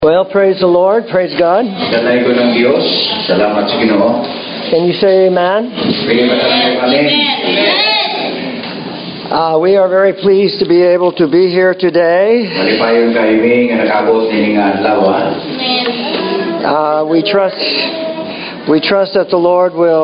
Well, praise the Lord. Praise God. Dalay ko ng Diyos. Salamat sa Ginoo. Can you say amen? We are very pleased to be able to be here today. Malipayon kayo nga nakabot ni nga adlaw. We trust that the Lord will.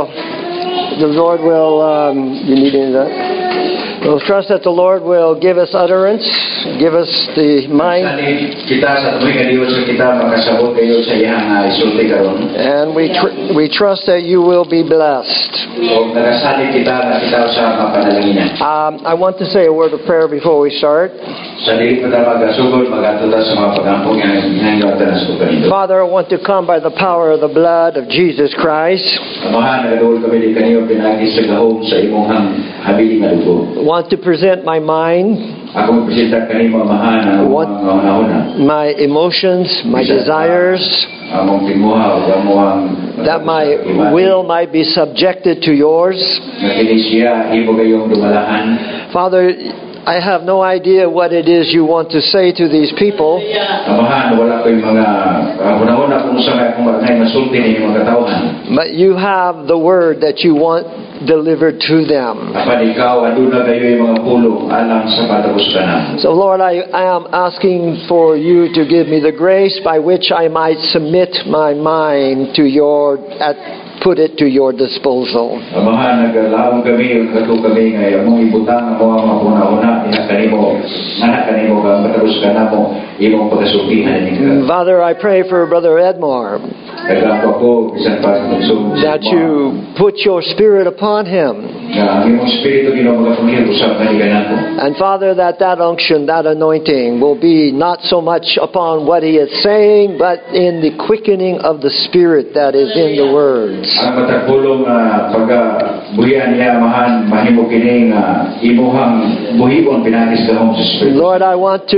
You need that. We'll trust that the Lord will give us utterance, give us the mind. Kita sa tuwing nga Dios kita makasabot kayo sa iyang isulti karon. And we trust that you will be blessed. O nagasalig kita na kita sa mapanalanginan. I want to say a word of prayer before we start. Sa dili pa ta magasugod magatuta sa mga pagampong nga hinahangatan sa kanito. Father, I want to come by the power of the blood of Jesus Christ. Amahan nagaduol kami di kaniyo pinagi sa gahom sa imong habiling nga dugo. Want to present my mind, Ako presenta kanimo amahan ang mga my emotions, my desires, among timuha ug among that my will might be subjected to yours. nga kini siya ibo kayong dumalahan. Father, I have no idea what it is you want to say to these people, Amahan wala ko'y mga una-una kung sa kung maghay masulti ninyo mga katawhan. but you have the word that you want delivered to them. Apan ikaw aduna kayo mga pulong alang sa patapos kanan. So Lord, I am asking for you to give me the grace by which I might submit my mind to put it to your disposal. Amahan nagalawon kami kato kami nga among ibutang ang mga una-una diha kanimo kang patapos kanamo imong pagasultihan ninyo. Father, I pray for Brother Edmar Naglampa ko bisan pa that you put your spirit upon him. nga ang imong espiritu Ginoo magapanghir usab kaniganan ko. And Father, that unction, that anointing will be not so much upon what he is saying, but in the quickening of the spirit that is in the words. Ang matagpulong pagbuhian niya amahan mahimo kini nga imuhang buhibon pinanis kahong sa espiritu. Lord, I want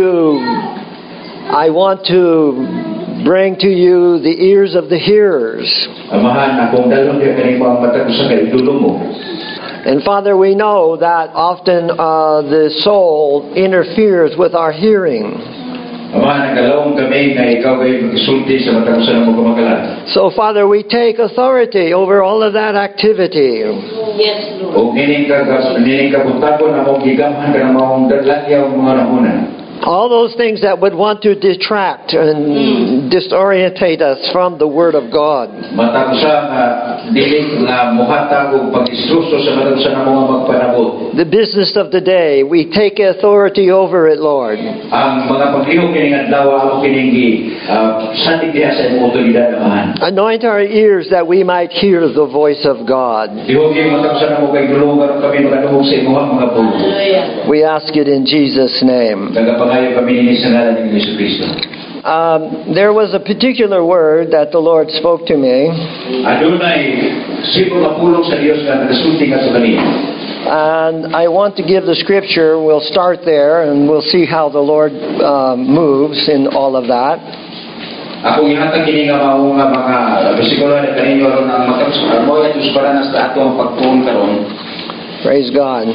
to bring to you the ears of the hearers. Amahan akong dalon niya kanimo ang matag usa ka idulong mo. And Father, we know that often the soul interferes with our hearing. Amahan nagalawon kami nga ikaw ay magsulti sa matag usa namo kumakalat. So Father, we take authority over all of that activity. Yes, Lord. O kining kabuntagon among gigamhan ka namong dadlakyaw mga namuna. All those things that would want to detract and disorientate us from the Word of God. Matag usa nga dili nga muhatag og pag-istruso sa matag usa namo nga magpanabot. The business of the day, we take authority over it, Lord. Ang mga paglihok kining adlaw amo kining satig diha sa imong otoridad amahan. Anoint our ears that we might hear the voice of God. Dihog yung matag usa namo kay dulong karon kami magaduhog sa imong mga pulo. We ask it in Jesus' name. Nagapangayo kami nini sa ngalan ni Jesu Kristo. There was a particular word that the Lord spoke to me, Adunay sipo nga pulong sa Dios nga nagasulti nga sa kanila. and I want to give the scripture. We'll start there, and we'll see how the Lord moves in all of that. Ako gihatag kini nga mao nga mga bersikulo ni kaninyo ron ang matapos mo atus para na sa ato ang pagtuon karon. Praise God.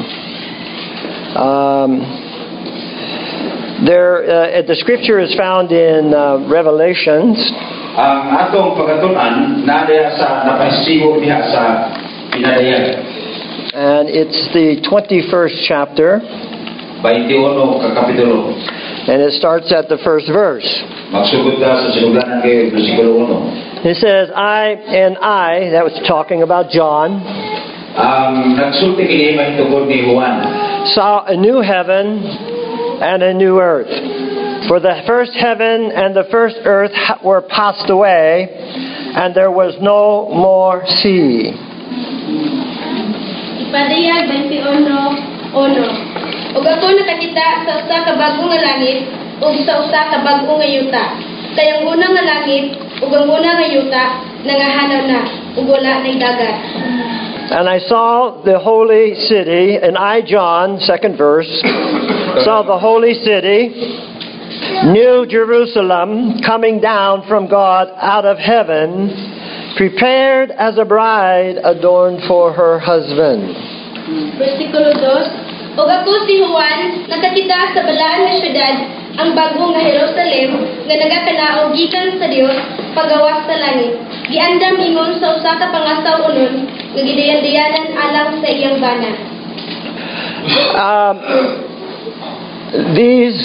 The scripture is found in Revelations. Ang atong pagatunan na diha sa napasigo diha sa pinadayan. And it's the 21st chapter, 21 ka kapitulo. and it starts at the first verse. Magsugod ta sa sinugdanan kay bersikulo 1. It says, that was talking about John, Ang nagsulti kini mahitungod ni Juan. saw a new heaven and a new earth. For the first heaven and the first earth were passed away, and there was no more sea. Ipadayag 21:1. Ug ako nakakita sa usa ka bagong nga langit ug sa usa ka bagong nga yuta. Kay ang unang nga langit ug ang unang nga yuta nangahanaw na ug wala nay dagat. And I saw the holy city, and I, John, second verse, saw the holy city, New Jerusalem, coming down from God out of heaven, prepared as a bride adorned for her husband. Versikulo 2. Ug ako si Juan nakakita sa balaan nga syudad ang bagong nga Jerusalem nga nagakanao gikan sa Dios pagawas sa langit. Giandam ingon sa usa ka pangasaw unon nga gidayan-dayanan alang sa iyang bana. These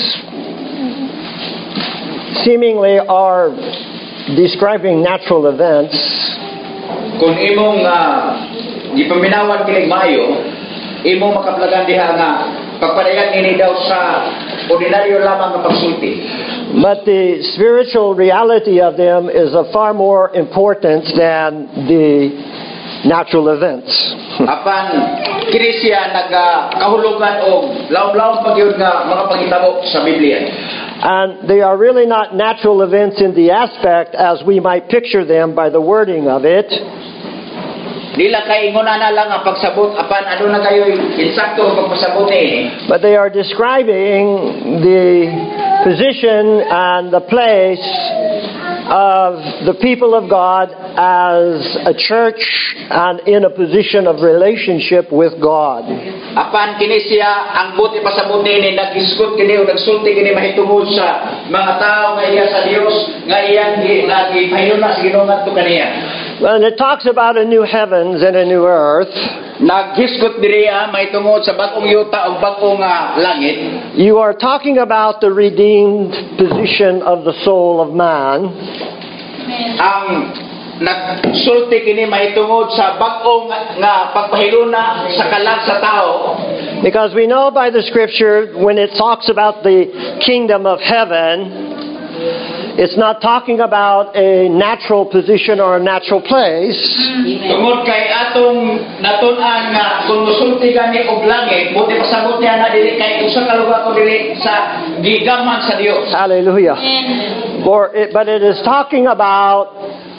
seemingly are describing natural events, Kung imong gipaminawan kining maayo, imong makaplagan diha nga pagpadayan ini daw sa ordinaryo lamang nga pagsulti. but the spiritual reality of them is of far more importance than the natural events. Apan kini siya nagkahulugan og laom-laom pagyud nga mga panghitabo sa Biblia. And they are really not natural events in the aspect as we might picture them by the wording of it. Dila kay inguna na lang ang pagsabot apan ano na kayo insakto ang pagpasabot ni. But they are describing the position and the place of the people of God as a church and in a position of relationship with God. Apan kini siya ang buti pasabot ni nagisgot kini o nagsulti kini mahitungod sa mga tao nga iya sa Dios nga iyang gipahayuna sa Ginoo ngadto kaniya. When it talks about a new heavens and a new earth, Naghisgot diriya mahitungod sa bag-ong yuta o bag-ong langit. you are talking about the redeemed position of the soul of man. Ang nagsulti kini mahitungod sa bag-ong nga pagpahiluna sa kalag sa tao. Because we know by the scripture, when it talks about the kingdom of heaven, it's not talking about a natural position or a natural place. Tungod kay atong natun-an nga kung musulti gani og langit, buti pasabot niya na dili kay usa ka lugar ko dili sa gigamang sa Dios. Hallelujah. But it is talking about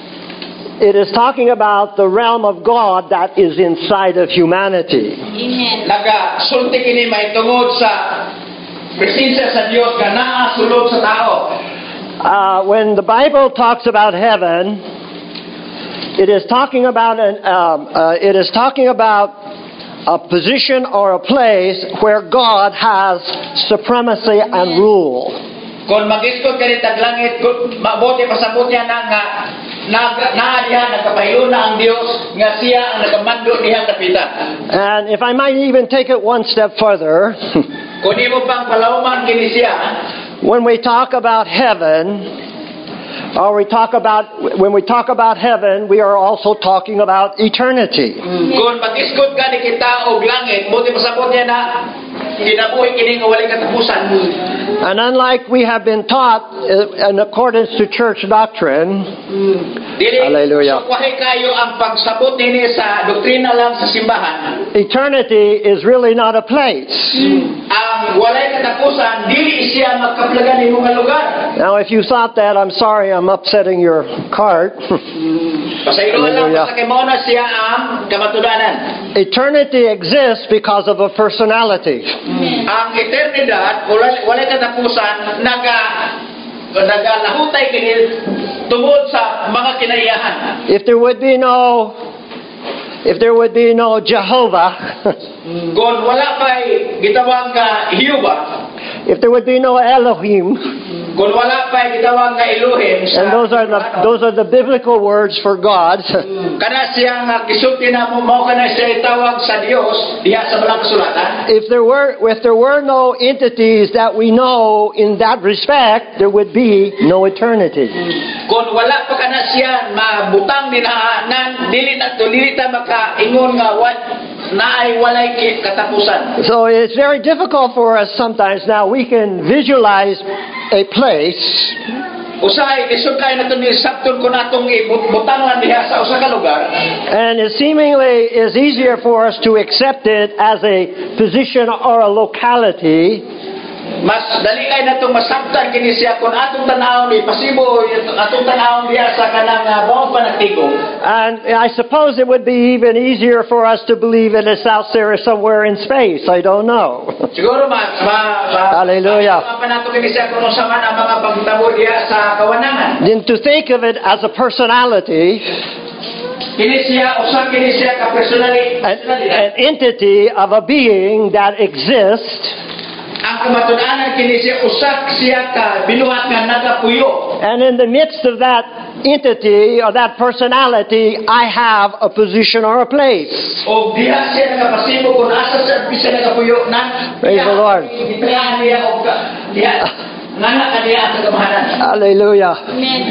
the realm of God that is inside of humanity. Nagasulti kini mahitungod sa presensya sa Dios nga naa sulod sa tao. When the Bible talks about heaven, it is talking about a position or a place where God has supremacy and rule. Kung mag-iskot ka rin taglangit, mabuti pasabot niya na nga naa diha nagkapahiluna ang Dios nga siya ang nagamando diha kapitan. And if I might even take it one step further, Kung imo pang palawman kini siya, when we talk about heaven, when we talk about heaven, we are also talking about eternity. kung mag-iskot ka ni kita og langit, buti pasabot niya na kinabuhi kini nga walay katapusan. And unlike we have been taught in accordance to church doctrine, Dili, Hallelujah. so wahay kayo ang pagsabot nini sa doktrina lang sa simbahan. eternity is really not a place. Ang walay katapusan, dili siya magkaplagan nimo nga lugar. Now, if you thought that, I'm sorry I'm upsetting your cart. Pasaylo lang Hallelujah. sa kay mao na siya ang kamatudanan. Eternity exists because of a personality. Ang eternidad, walay katapusan, nagalahutay kini tungod sa mga kinaiyahan. If there would be no Jehovah, Kung wala pa'y gitawag nga Hiyuba, if there would be no Elohim, kung wala pa'y gitawag nga Elohim, and those are the biblical words for God. kana siya nga gisulti na mo mao kana siya itawag sa Dios diha sa balang kasulatan. If there were no entities that we know in that respect, there would be no eternity. Kung wala pa kana siya mabutang dinaanan, dili ta makaingon nga naay walay katapusan. So it's very difficult for us sometimes. Now we can visualize a place, Usahay isukay nato ni sabton ko natong ibutangan diha sa usa ka lugar. and it seemingly is easier for us to accept it as a position or a locality. Mas dali kay natong masabtan kini siya kung atong tan-awon ipasibo atong tan-awon diha sa kanang bawang panagtigong. And I suppose it would be even easier for us to believe it is out there somewhere in space. I don't know. Siguro Hallelujah. pa nato kini siya kung sa man ang mga pagtabo diha sa kawanangan. Then to think of it as a personality, Kini siya ka personality, an entity of a being that exists ang kamatudanan kini siya usak siya ka binuhat nga nagapuyo. And in the midst of that entity or that personality, I have a position or a place. O diha siya nagapasibo kung asa siya bisa nagapuyo na. Praise the Lord. Ipayahan niya o diha ngana ka diha sa kamahanan. Hallelujah. Amen.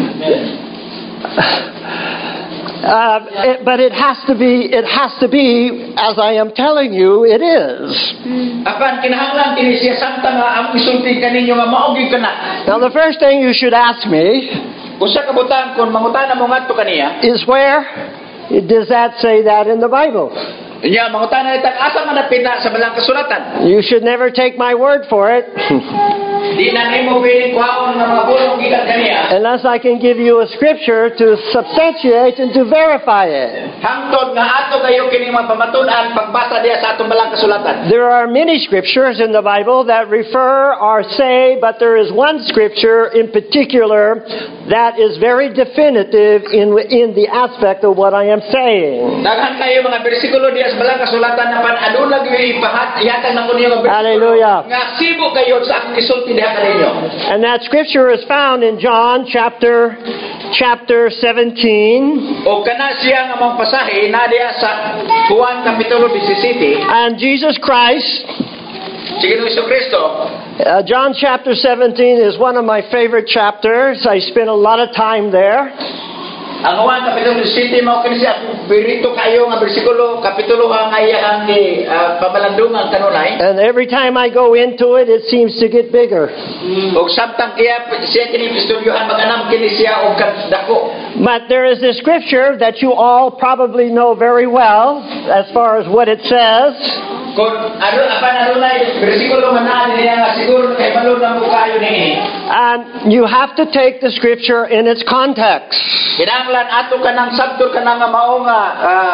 But it has to be, as I am telling you, it is. Apan kinahanglan kini siya samtang nga ang isulti kaninyo nga maogi kana. Now the first thing you should ask me Usa ka butang kung mangutana mo ngadto kaniya. is where does that say that in the Bible? Nya mangutana itag asa man napita sa balang kasulatan. You should never take my word for it Di na nimo pwedeng kuhaon nga mga bulong gikan kaniya. unless I can give you a scripture to substantiate and to verify it. Hangtod nga ato kayo kini mapamatunan pagbasa diya sa atong balang kasulatan. There are many scriptures in the Bible that refer or say, but there is one scripture in particular that is very definitive in the aspect of what I am saying. Daghan kayo mga bersikulo diya sa balang kasulatan na pan aduna gyud ihatag na kuno nga Hallelujah. nga sibo kayo sa akong isulti diha kaninyo. And that scripture is found in John chapter 17. O kana siya nga mga pasahe na diya sa Juan kapitulo 17. And Jesus Christ, Sige no Kristo. John chapter 17 is one of my favorite chapters. I spent a lot of time there. Ang Juan kapitulo 17 mao kini siya birito kayo nga bersikulo kapitulo nga iyang ni pamalandungan kanunay. And every time I go into it, it seems to get bigger. Og samtang kaya siya kini istoryohan maganam kini siya og dako. But there is a scripture that you all probably know very well as far as what it says. Kung apan adunay bersikulo nga naa niya nga siguro kay balod na mo kayo ni. And you have to take the scripture in its context. Kinahanglan ato kanang sabtor kanang mao nga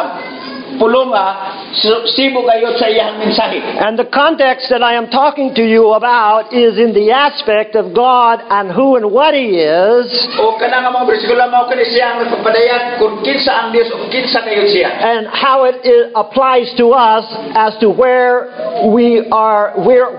pulunga sibo kayo sa iyang mensahe. And the context that I am talking to you about is in the aspect of God and who and what He is, O kanang mga bersikulo mao kani siya ang nagpapadayan kung kinsa ang Dios o kinsa kayo siya. and how it applies to us as to where we are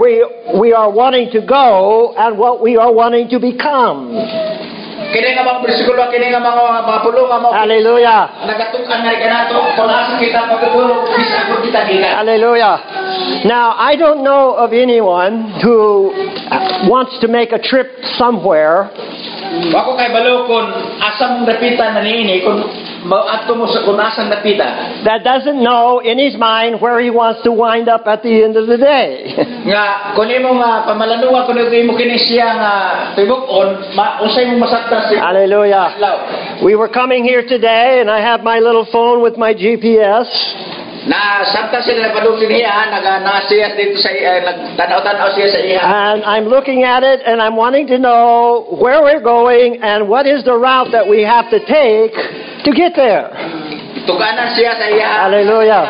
wanting to go and what we are wanting to become. Kini nga mga bersikulo kini nga mga pulunga mao Hallelujah. nagatukan na kanato kung asa kita pagtulog bisa ko kita gikan. Hallelujah. Now, I don't know of anyone who wants to make a trip somewhere Wako kay balo kung asa mong dapitan na niini kung ato mo sa kung asang dapita. that doesn't know in his mind where he wants to wind up at the end of the day. Nga kung imo nga pamalanungan kung imo kini siya nga tibok-on unsay mo masakta siya. Hallelujah. Adlaw. We were coming here today, and I have my little phone with my GPS. Na sabta sila napadulin niya naga-siya dito sa nagtanaw-tanaw siya sa iya. And I'm looking at it, and I'm wanting to know where we're going and what is the route that we have to take to get there. Tuganan siya sa iya. Hallelujah.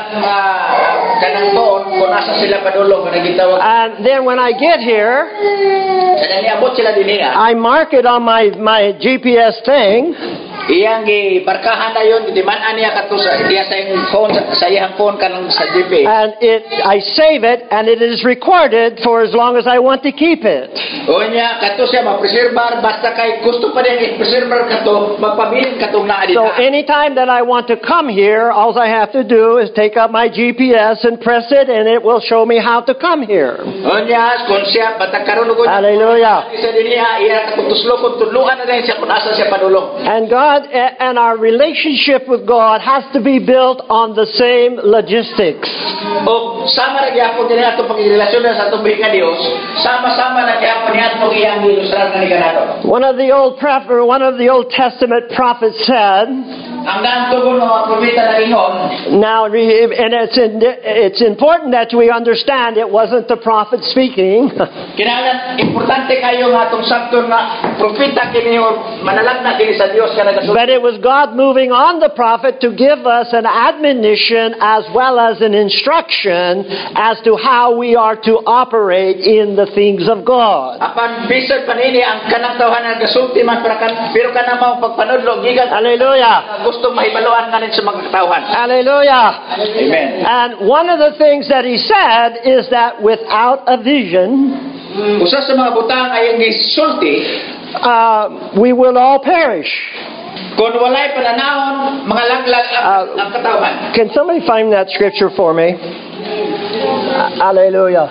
Kanang doon kung asa sila padulong kung nagitawag. And then when I get here, Kada niabot sila din niya. I mark it on my GPS thing, Iyang gibarkahan na yun, dimanan niya kato sa iya sa iyang phone, sa iyang phone kanang sa GP. and I save it, and it is recorded for as long as I want to keep it. O niya, kato siya, mag-preservar, basta kay gusto pa rin i-preservar kato, magpabilin katong naa So dito. anytime that I want to come here, all I have to do is take up my GPS and press it, and it will show me how to come here. O niya, kung siya, batang karoon ko Hallelujah. isa din niya, iya katutuslo, kung tudluan na rin siya kung asa siya padulong. And God and our relationship with God has to be built on the same logistics. O sama na gyapon din ato pagrelasyon sa atong bihi nga Dios, sama-sama na gyapon ni ato iyang ilustrar na ni kanato. One of the Old Testament prophets said, Ang gantugon mga propeta na ingon, now, and it's important that we understand it wasn't the prophet speaking. kinahanglan importante kayo nga atong sakto nga propeta kini o manalagna kini sa Dios kana kasulti. But it was God moving on the prophet to give us an admonition as well as an instruction as to how we are to operate in the things of God. Apan bisag panini ang kanang tawhanan kasulti man pero kana mao pagpanudlo gikan Hallelujah. gusto gustong mahibaluan nga rin sa mga katawhan. Hallelujah. Amen. And one of the things that he said is that without a vision, Usa sa mga butang ay ang gisulti, we will all perish. kung walay pananahon, mga laglag ang katawhan. Can somebody find that scripture for me? Hallelujah.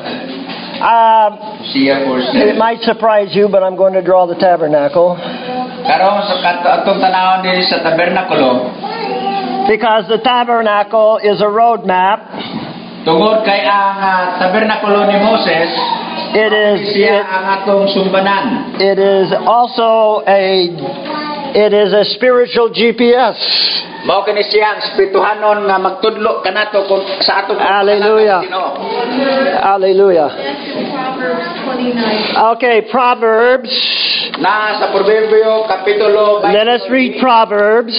It might surprise you, but I'm going to draw the tabernacle. Karon sa atong tanawon din sa tabernakulo, Because the tabernacle is a roadmap. tungod kay ang tabernakulo ni Moses, It is siya ang atong sumbanan. it is also a spiritual GPS. Mao kini siya ang espirituhanon nga magtudlo kanato kung sa atong Hallelujah. Ginoo. Hallelujah. Proverbs 29. Okay, Proverbs. Na sa Proverbio kapitulo Let us read Proverbs.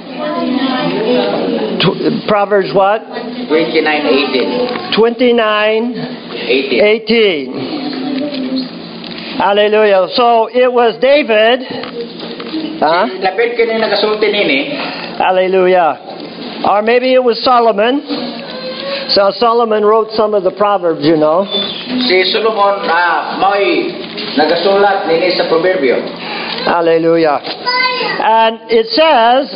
Proverbs what? 29:18. 29:18. Hallelujah. So it was David. Lapit kini nagasulti nini. Hallelujah. Or maybe it was Solomon. So Solomon wrote some of the Proverbs, you know. Si Solomon mo'y nagasulat nini sa Proverbio. Hallelujah. And it says,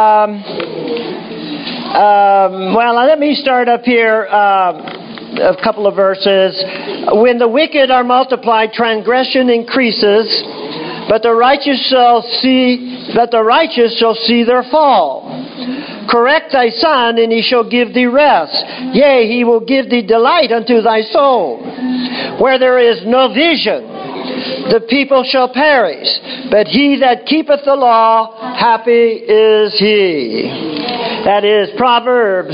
well, let me start up here a couple of verses. When the wicked are multiplied, transgression increases, but the righteous shall see their fall. Correct thy son, and he shall give thee rest. Yea, he will give thee delight unto thy soul. Where there is no vision, the people shall perish. But he that keepeth the law, happy is he. That is Proverbs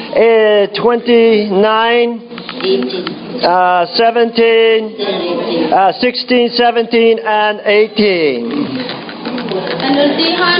29, 16, 17, and 18. Anuntihan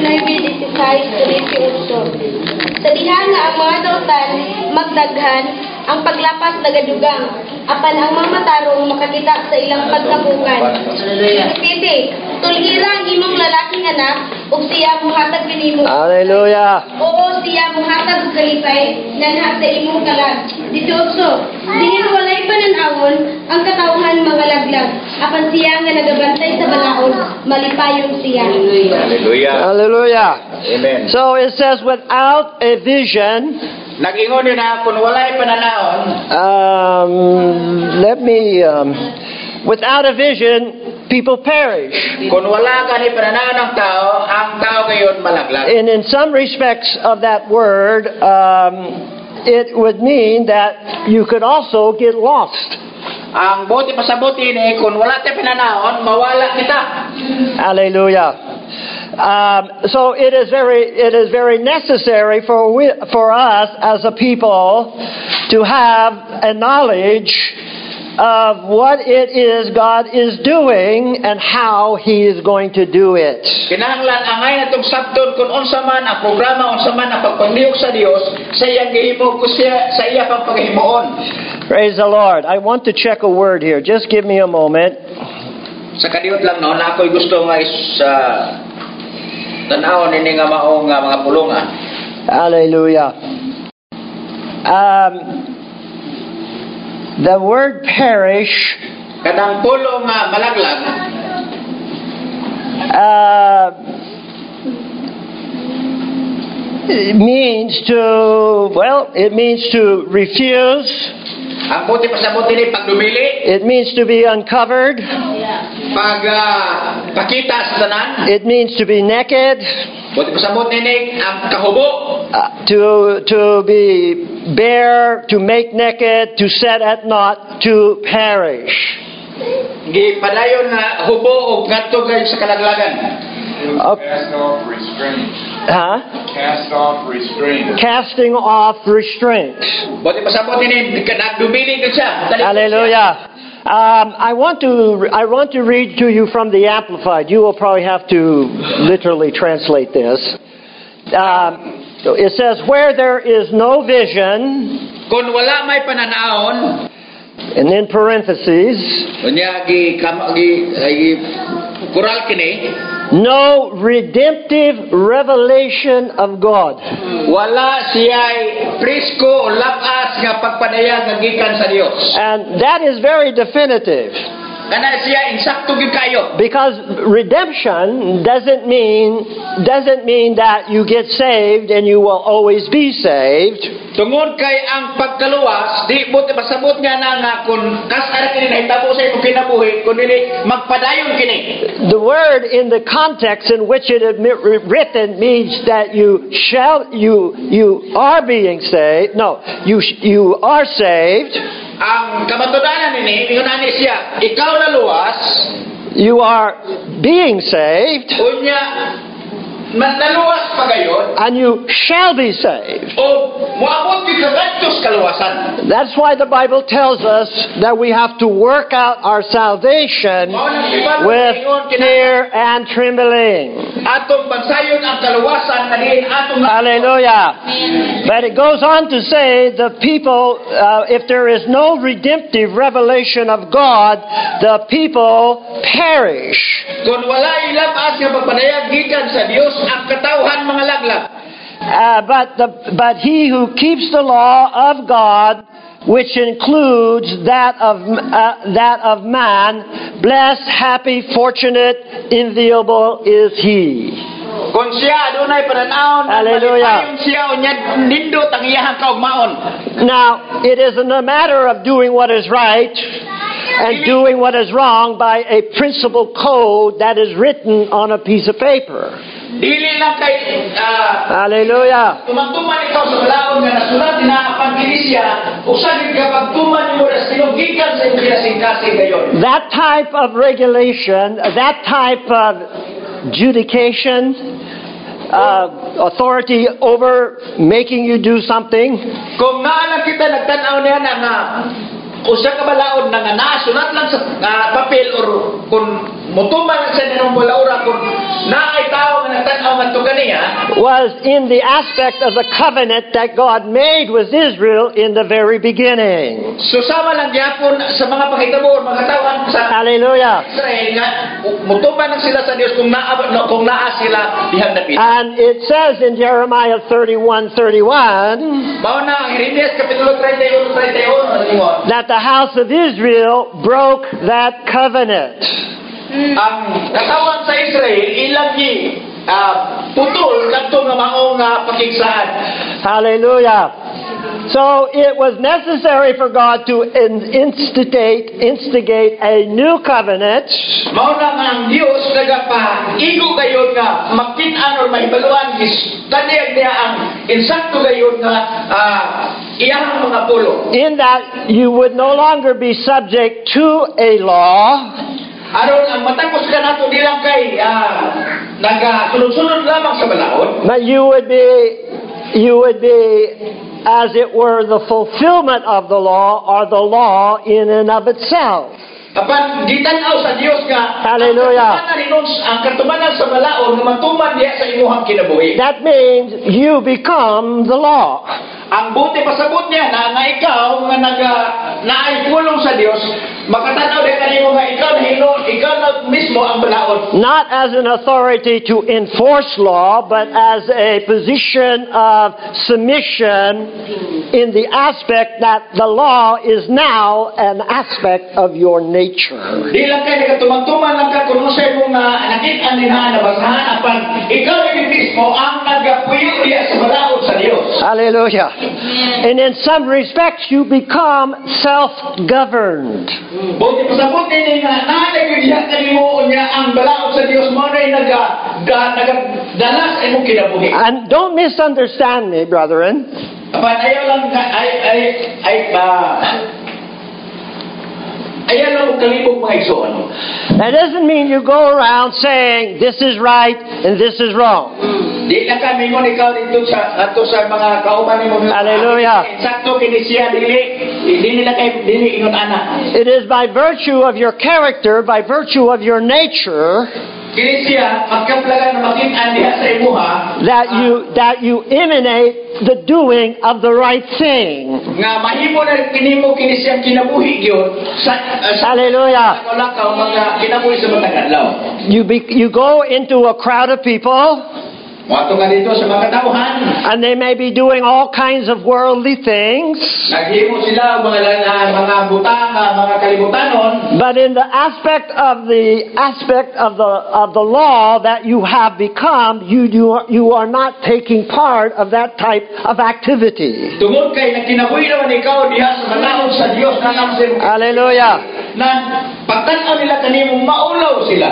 29:16-18. Sa diha nga ang mga dautan magdaghan, ang paglapas nagadugang, apan ang mga matarong makakita sa ilang pagkabukan. Piti, tulgira ang imong lalaking anak, ug siya muhatag kanimo. Hallelujah. Oo, siya muhatag og kalipay nanha sa imong kalag. 18. Diin walay pananawon ang katawhan mga laglag, apan siya nga nagabantay sa balaod, malipayon siya. Hallelujah. Hallelujah. Amen. So it says, without a vision, Nag-ingon yun na kung walay pananahon, without a vision, people perish. kung wala ka ni pananahon ng tao, ang tao ngayon malaglag. And in some respects of that word, it would mean that you could also get lost. Ang buti pasabuti ni kung wala tayo pananahon, mawala kita. Hallelujah. So it is very necessary for us as a people to have a knowledge of what it is God is doing and how He is going to do it. Kinahanglan angay na itong sabton kung unsa man ang programa, unsa man ang pagpanglihok sa Dios, sa iyang gihimo ko siya, sa iya pang paghimuon. Praise the Lord. I want to check a word here. Just give me a moment. Sa kadiot lang noon, ako'y gusto nga sa tanaw nini nga maong mga pulungan. Hallelujah. The word perish Kadang pulong nga malaglag, it means to refuse. ang buti pasabuti ni pagdumili, It means to be uncovered. pakita sa tanan, It means to be naked. buti pasabuti ni ang kahubo, To be bare, to make naked, to set at naught, to perish. gipadayon nga hubo o ngadto kay sa kalaglagan. Cast off restraint. Huh? Cast off restraint. Casting off restraint. Buti pasabuti ni nagdumili ka siya. Hallelujah. I want to read to you from the Amplified. You will probably have to literally translate this. It says, where there is no vision, Kung wala may pananaon, and in parentheses, unya kural kini, no redemptive revelation of God. Wala siya'y presko o lapas nga pagpadayag nga gikan sa Dios. And that is very definitive. Kana siya insakto gyud kayo. Because redemption doesn't mean that you get saved and you will always be saved. Tungod kay ang pagkaluwas, di mo pasabot nga na nga kun kasara kini nahitabo sa imong kinabuhi kun dili magpadayon kini. The word in the context in which it is written means that you are being saved. No, you are saved. Ang kamatudanan nini ingon ani siya, ikaw na luwas, you are being saved, unya naluwas pa gayon, and you shall be saved. O moabot gyud ka kadtos kaluwasan. That's why the Bible tells us that we have to work out our salvation with fear and trembling. Atong bansayon ang kaluwasan kanin atong Hallelujah. But it goes on to say the people, if there is no redemptive revelation of God, the people perish. Kung wala ilapas nga pagpadayag gikan sa Dios ang katawhan mga laglag. But he who keeps the law of God, which includes that of man, blessed, happy, fortunate, enviable is he. Kung siya adunay pananaon, Hallelujah. siya unya nindot ang iyahang kaugmaon. Now, it isn't a matter of doing what is right and doing what is wrong by a principle code that is written on a piece of paper. Dili lang kay Hallelujah. tumatuman ikaw sa balaod nga nasulat na ang Iglesia usa gid ka pagtuman mo sa tinugikan sa imong kinasingkasing gayon. That type of regulation, that type of judication, authority over making you do something, Kung naa kita nagtan-aw niya na nga usa ka balaod na nga nasulat lang sa papel or kung mutuman sa ninong balaura kung naay tao nga nagtan-aw nga ganiya was in the aspect of the covenant that God made with Israel in the very beginning. susama lang gyapon sa mga pakitabo or mga tawhan sa Hallelujah. Israel nga mutuman lang sila sa Dios kung naa sila dihang dapit. And it says in Jeremiah 31:31 Mao na ang Jeremias kapitulo 31 that the house of Israel broke that covenant. ang katawan sa Israel ilang putol kadto nga maong pakigsaad. Hallelujah. So it was necessary for God to instigate a new covenant. Mao na nga ang Dios nagapaigo gayon nga makit-an or mahibaluan taniyag niya ang insakto gayon nga iyang mga pulo. In that you would no longer be subject to a law, Aron ang matapos ka nato di lang kay nagasunod-sunod lamang sa balaod, but you would be as it were the fulfillment of the law or the law in and of itself. apan gitanaw sa Dios nga Hallelujah. ang katumanan sa balaod nga matuman diha sa imuhang kinabuhi. That means you become the law. Ang buti pasabot niya na ikaw nga naay pulong sa Dios, makatanaw din kanimo nga ikaw na mismo ang balaod. Not as an authority to enforce law, but as a position of submission in the aspect that the law is now an aspect of your nature. Di lang kay nagatuman-tuman lang ka kung usay mo nga nakit-an din na basahan apan ikaw rin mismo ang nagapuyo diya sa balaod sa Dios. Hallelujah. And in some respects, you become self-governed. Buti pasabot din nga nalagyan kanimo niya ang balaod sa Dios mo na nagadalas ay mong kinabuhi. And don't misunderstand me, brethren. Apan ayaw lang ayaw lang mo kalibog mga igsoon. That doesn't mean you go around saying this is right and this is wrong. Di lang kami mo ikaw dito sa mga kauban mo. Hallelujah. Sakto kini siya dili nila kay dili ingon ana. It is by virtue of your character, by virtue of your nature, Kini siya magkaplagan na makit-an diha sa imuha that you emanate the doing of the right thing. Nga mahimo na kinimo kini siyang kinabuhi gyud sa Hallelujah. lakaw mga kinabuhi sa matag adlaw. You go into a crowd of people, Moadto ka dito sa mga tawhan. and they may be doing all kinds of worldly things. Naghimo sila mga butang, mga kalibutanon. But in the aspect of the law that you have become, you are not taking part of that type of activity. Tungod kay nakinabuhi naman ikaw diha sa balaod sa Dios na nang Hallelujah. na pagtan-aw nila kanimo maulaw sila.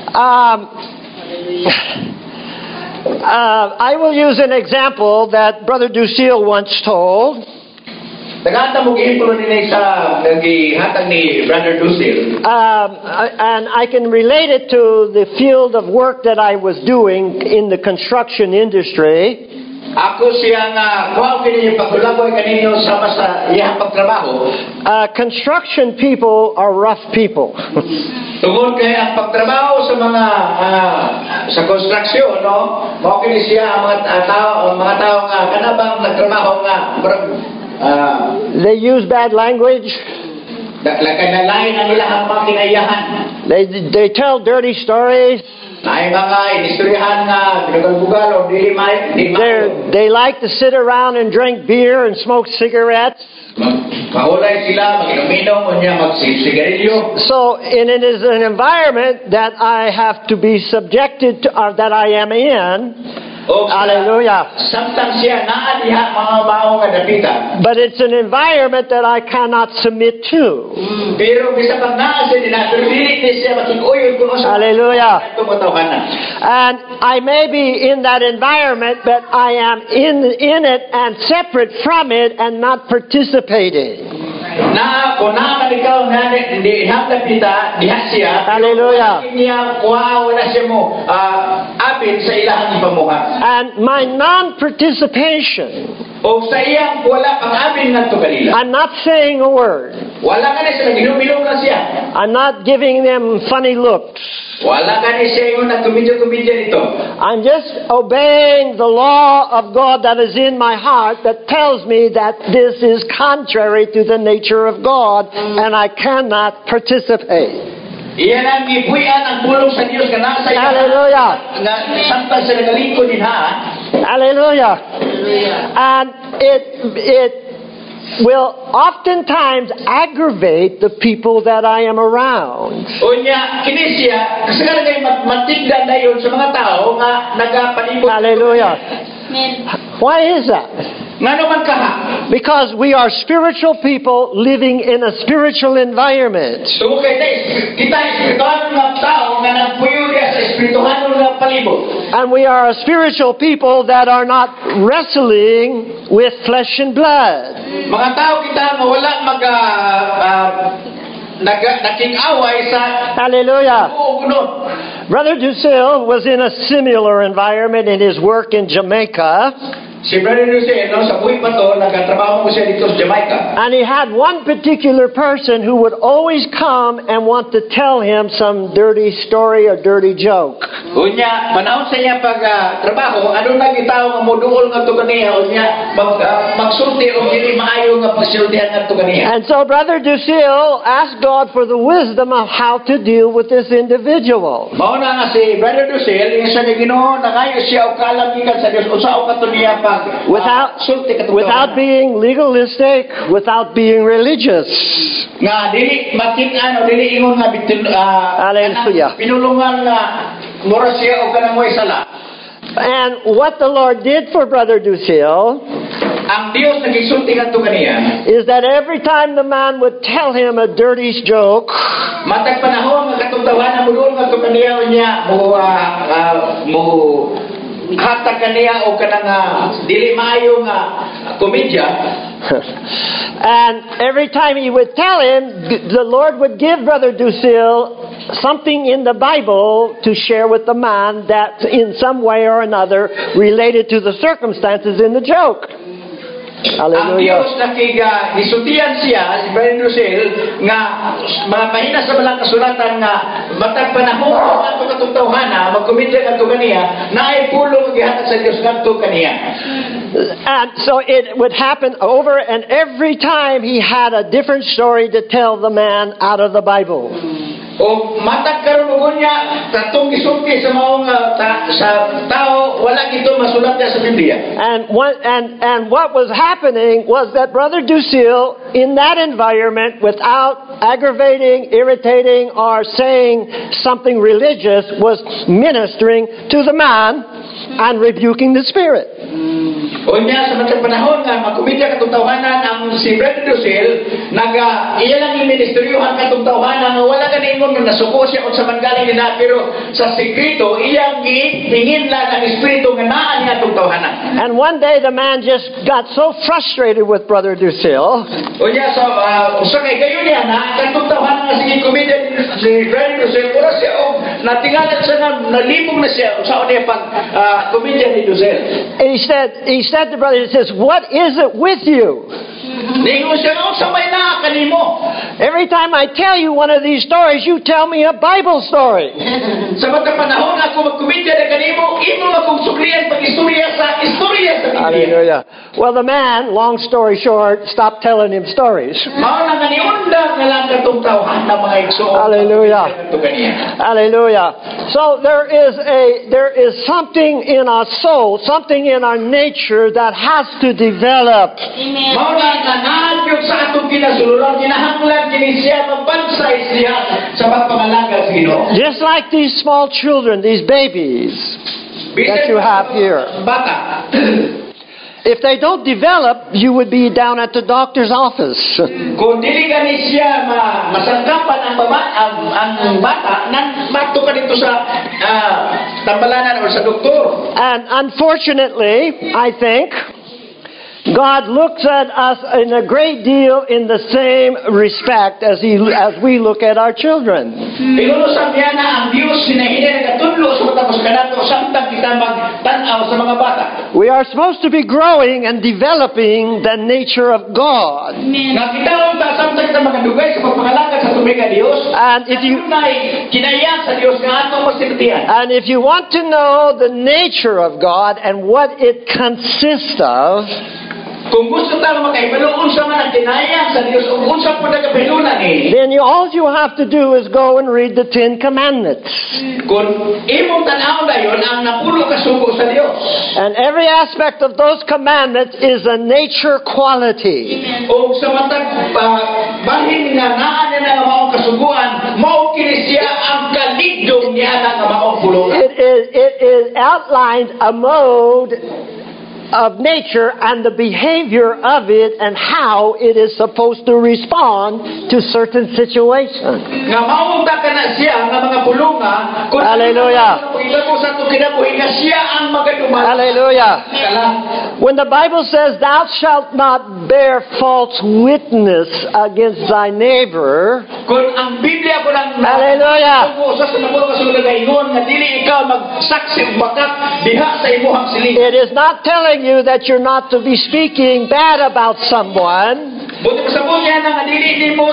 I will use an example that Brother Ducille once told. Nagata mo gihimo ni sa gihatag ni Brother Ducille. And I can relate it to the field of work that I was doing in the construction industry. Ako siyang kuha kini pagtulaboy kaninyo sama sa iyang pagtrabaho. Construction people are rough people. Tungod kay ang pagtrabaho sa mga sa construction, no, mao kini siya ang mga tao nga kanabang nagtrabaho nga They use bad language. Kanalain ang ilang mga kinaiyahan. They tell dirty stories. Ay mga inistoryahan nga binugal-bugal o dili They like to sit around and drink beer and smoke cigarettes. Mahulay sila, mag-inom o niya, mag-sigarilyo. So, it is an environment that I have to be subjected to, or that I am in. Hallelujah. Samtang siya naadiha mga baong nga dapita. But it's an environment that I cannot submit to. Pero bisa pag naa siya nila, pero dili siya makikuyod kung sa Hallelujah. tumatawanan. And I may be in that environment, but I am in it and separate from it and not participating. Na kung naman ikaw na hindi dapita, diha siya. Hallelujah. Niya kuha wala siya mo apit sa ilahang ipamuha. And my non-participation, O sa iyang wala pang apin ngadto kanila. I'm not saying a word. Wala ka na sila, ginuminom na siya. I'm not giving them funny looks. Wala ka ni siya yung nagkumidyo-kumidyo nito. I'm just obeying the law of God that is in my heart that tells me that this is contrary to the nature of God and I cannot participate. Iyan ang ibuyan ang pulong sa Diyos ka nasa iyo. Hallelujah. Na samtang sa nagalingkod din ha. Hallelujah. And it will oftentimes aggravate the people that I am around. Unya, kini siya, kasi nga nagay matigdan na yun sa mga tao nga nagapalibot. Hallelujah. Why is that? Nga naman ka ha? Because we are spiritual people living in a spiritual environment. Tungkol kay kita espirituhan nga tao nga nagpuyo niya sa espirituhan nga palibot. And we are a spiritual people that are not wrestling with flesh and blood. Mga tao kita nga wala nakikaway sa Hallelujah. gunod. Brother Ducille was in a similar environment in his work in Jamaica. Si Brother Jose, no, sa buhay pa to, nagkatrabaho mo siya dito sa Jamaica. And he had one particular person who would always come and want to tell him some dirty story or dirty joke. Unya, panahon sa niya pag-trabaho, ano na gitaw nga moduol nga to kaniya, unya, magsulti o hindi maayo nga pagsultihan nga to kaniya. And so Brother Ducille asked God for the wisdom of how to deal with this individual. Mauna nga si Brother Ducil, yung sa Ginoo, nangayo siya o kalamigan sa Diyos, usa o kato niya Without being legalistic, without being religious. Nga dili makin-ano dili ingon nga Hallelujah. pinulungan nga mura siya o kanang mo'y sala. And what the Lord did for Brother Ducille, ang Dios nagisulti kadto kaniya, is that every time the man would tell him a dirty joke, matag panahon nga katong tawanan mo kadto kaniya unya mo hatag kaniya o kanang dili maayo nga komedya. and every time he would tell him, the Lord would give Brother Ducille something in the Bible to share with the man that in some way or another related to the circumstances in the joke. Ang Hallelujah. Diyos nakigisutian siya, si Brother Rosel, nga mga mahina sa malang kasulatan nga matag panahon nga ito katutawhana, magkomedya nga ito kaniya, na ay pulong gihatag sa Diyos nga ito kaniya. And so it would happen over, and every time he had a different story to tell the man out of the Bible. O matag karon ug niya katong gisulti sa maong sa tao wala gito masulat niya sa Biblia. And what was happening was that Brother Dusil, in that environment, without aggravating, irritating, or saying something religious, was ministering to the man and rebuking the spirit. O niya sa matag panahon nga magkomedya katong tawhanan ang si Brother Dusil iya lang i-ministeryohan katong tawhanan nga wala kaningon nga nasuko siya unsa man galing nila pero sa sekreto iyang gihingin lang ang espiritu nga naa niya atong tawhanan. And one day the man just got so frustrated with Brother Dusil. O niya sa usa kay gayon niya na katong tawhanan nga sige komedya si Brother Dusil ora siya og natingalan siya nga nalibog na siya usa niya pag komedya ni Dusil. And he said to Brother, he says, "What is it with you? Ningon siya sa may naa kanimo. Every time I tell you one of these stories, you tell me a Bible story." Sa matag panahon ako magkomedya na kanimo, imo akong suklian pag-istorya sa Biblia. Hallelujah. Well, the man, long story short, stopped telling him stories. Mao na nga niundang nga lang katong tawhan na mga igsoon. Hallelujah. Ito kaniya. Hallelujah. So there is something in our soul, something in our nature that has to develop. Mao na nga naadyo sa atong kinasuluran, kinahanglan kini siya mabansay siya sa pagpangalaga sa Ginoo. Just like these small children, these babies that you have here. Bata. If they don't develop, you would be down at the doctor's office. Kung dili gani siya masangkapan ang bata, nang mato ka dito sa tambalanan o sa doktor. And unfortunately, I think, God looks at us in a great deal in the same respect as we look at our children. Pero sabihan na ang Diyos sinahina nagatulo sa matapos kanato samtang kita magtanaw sa mga bata. We are supposed to be growing and developing the nature of God. Nga kita unta samtang kita magadugay sa pagpangalagad sa tubig nga Dios. And if you kinayang sa Dios nga atong masinutian. And if you want to know the nature of God and what it consists of, kung gusto tayo makahibalo unsa man ang kinayang sa Dios ug unsa pud ang kapilunan ni, then all you have to do is go and read the 10 Commandments. Kung imong tan-aw dayon ang napulo ka sugo sa Dios. And every aspect of those commandments is a nature quality. O sa matag bahin nga naa na nga maong kasuguan, mao kini siya ang kaligdong niya nga maong pulungan. It is outlined a mode of nature and the behavior of it and how it is supposed to respond to certain situations. Nga maong ka na siya nga mga pulunga kung Hallelujah. ilabo sa ito kinabuhi nga siya ang magadumal. Hallelujah. When the Bible says, "Thou shalt not bear false witness against thy neighbor," kung ang Biblia ko lang Hallelujah. sa napulo ka sulagayon nga dili ikaw magsaksi bakat diha sa imuhang siling. it is not telling you that you're not to be speaking bad about someone. Buti pa sa niya na nga dili mo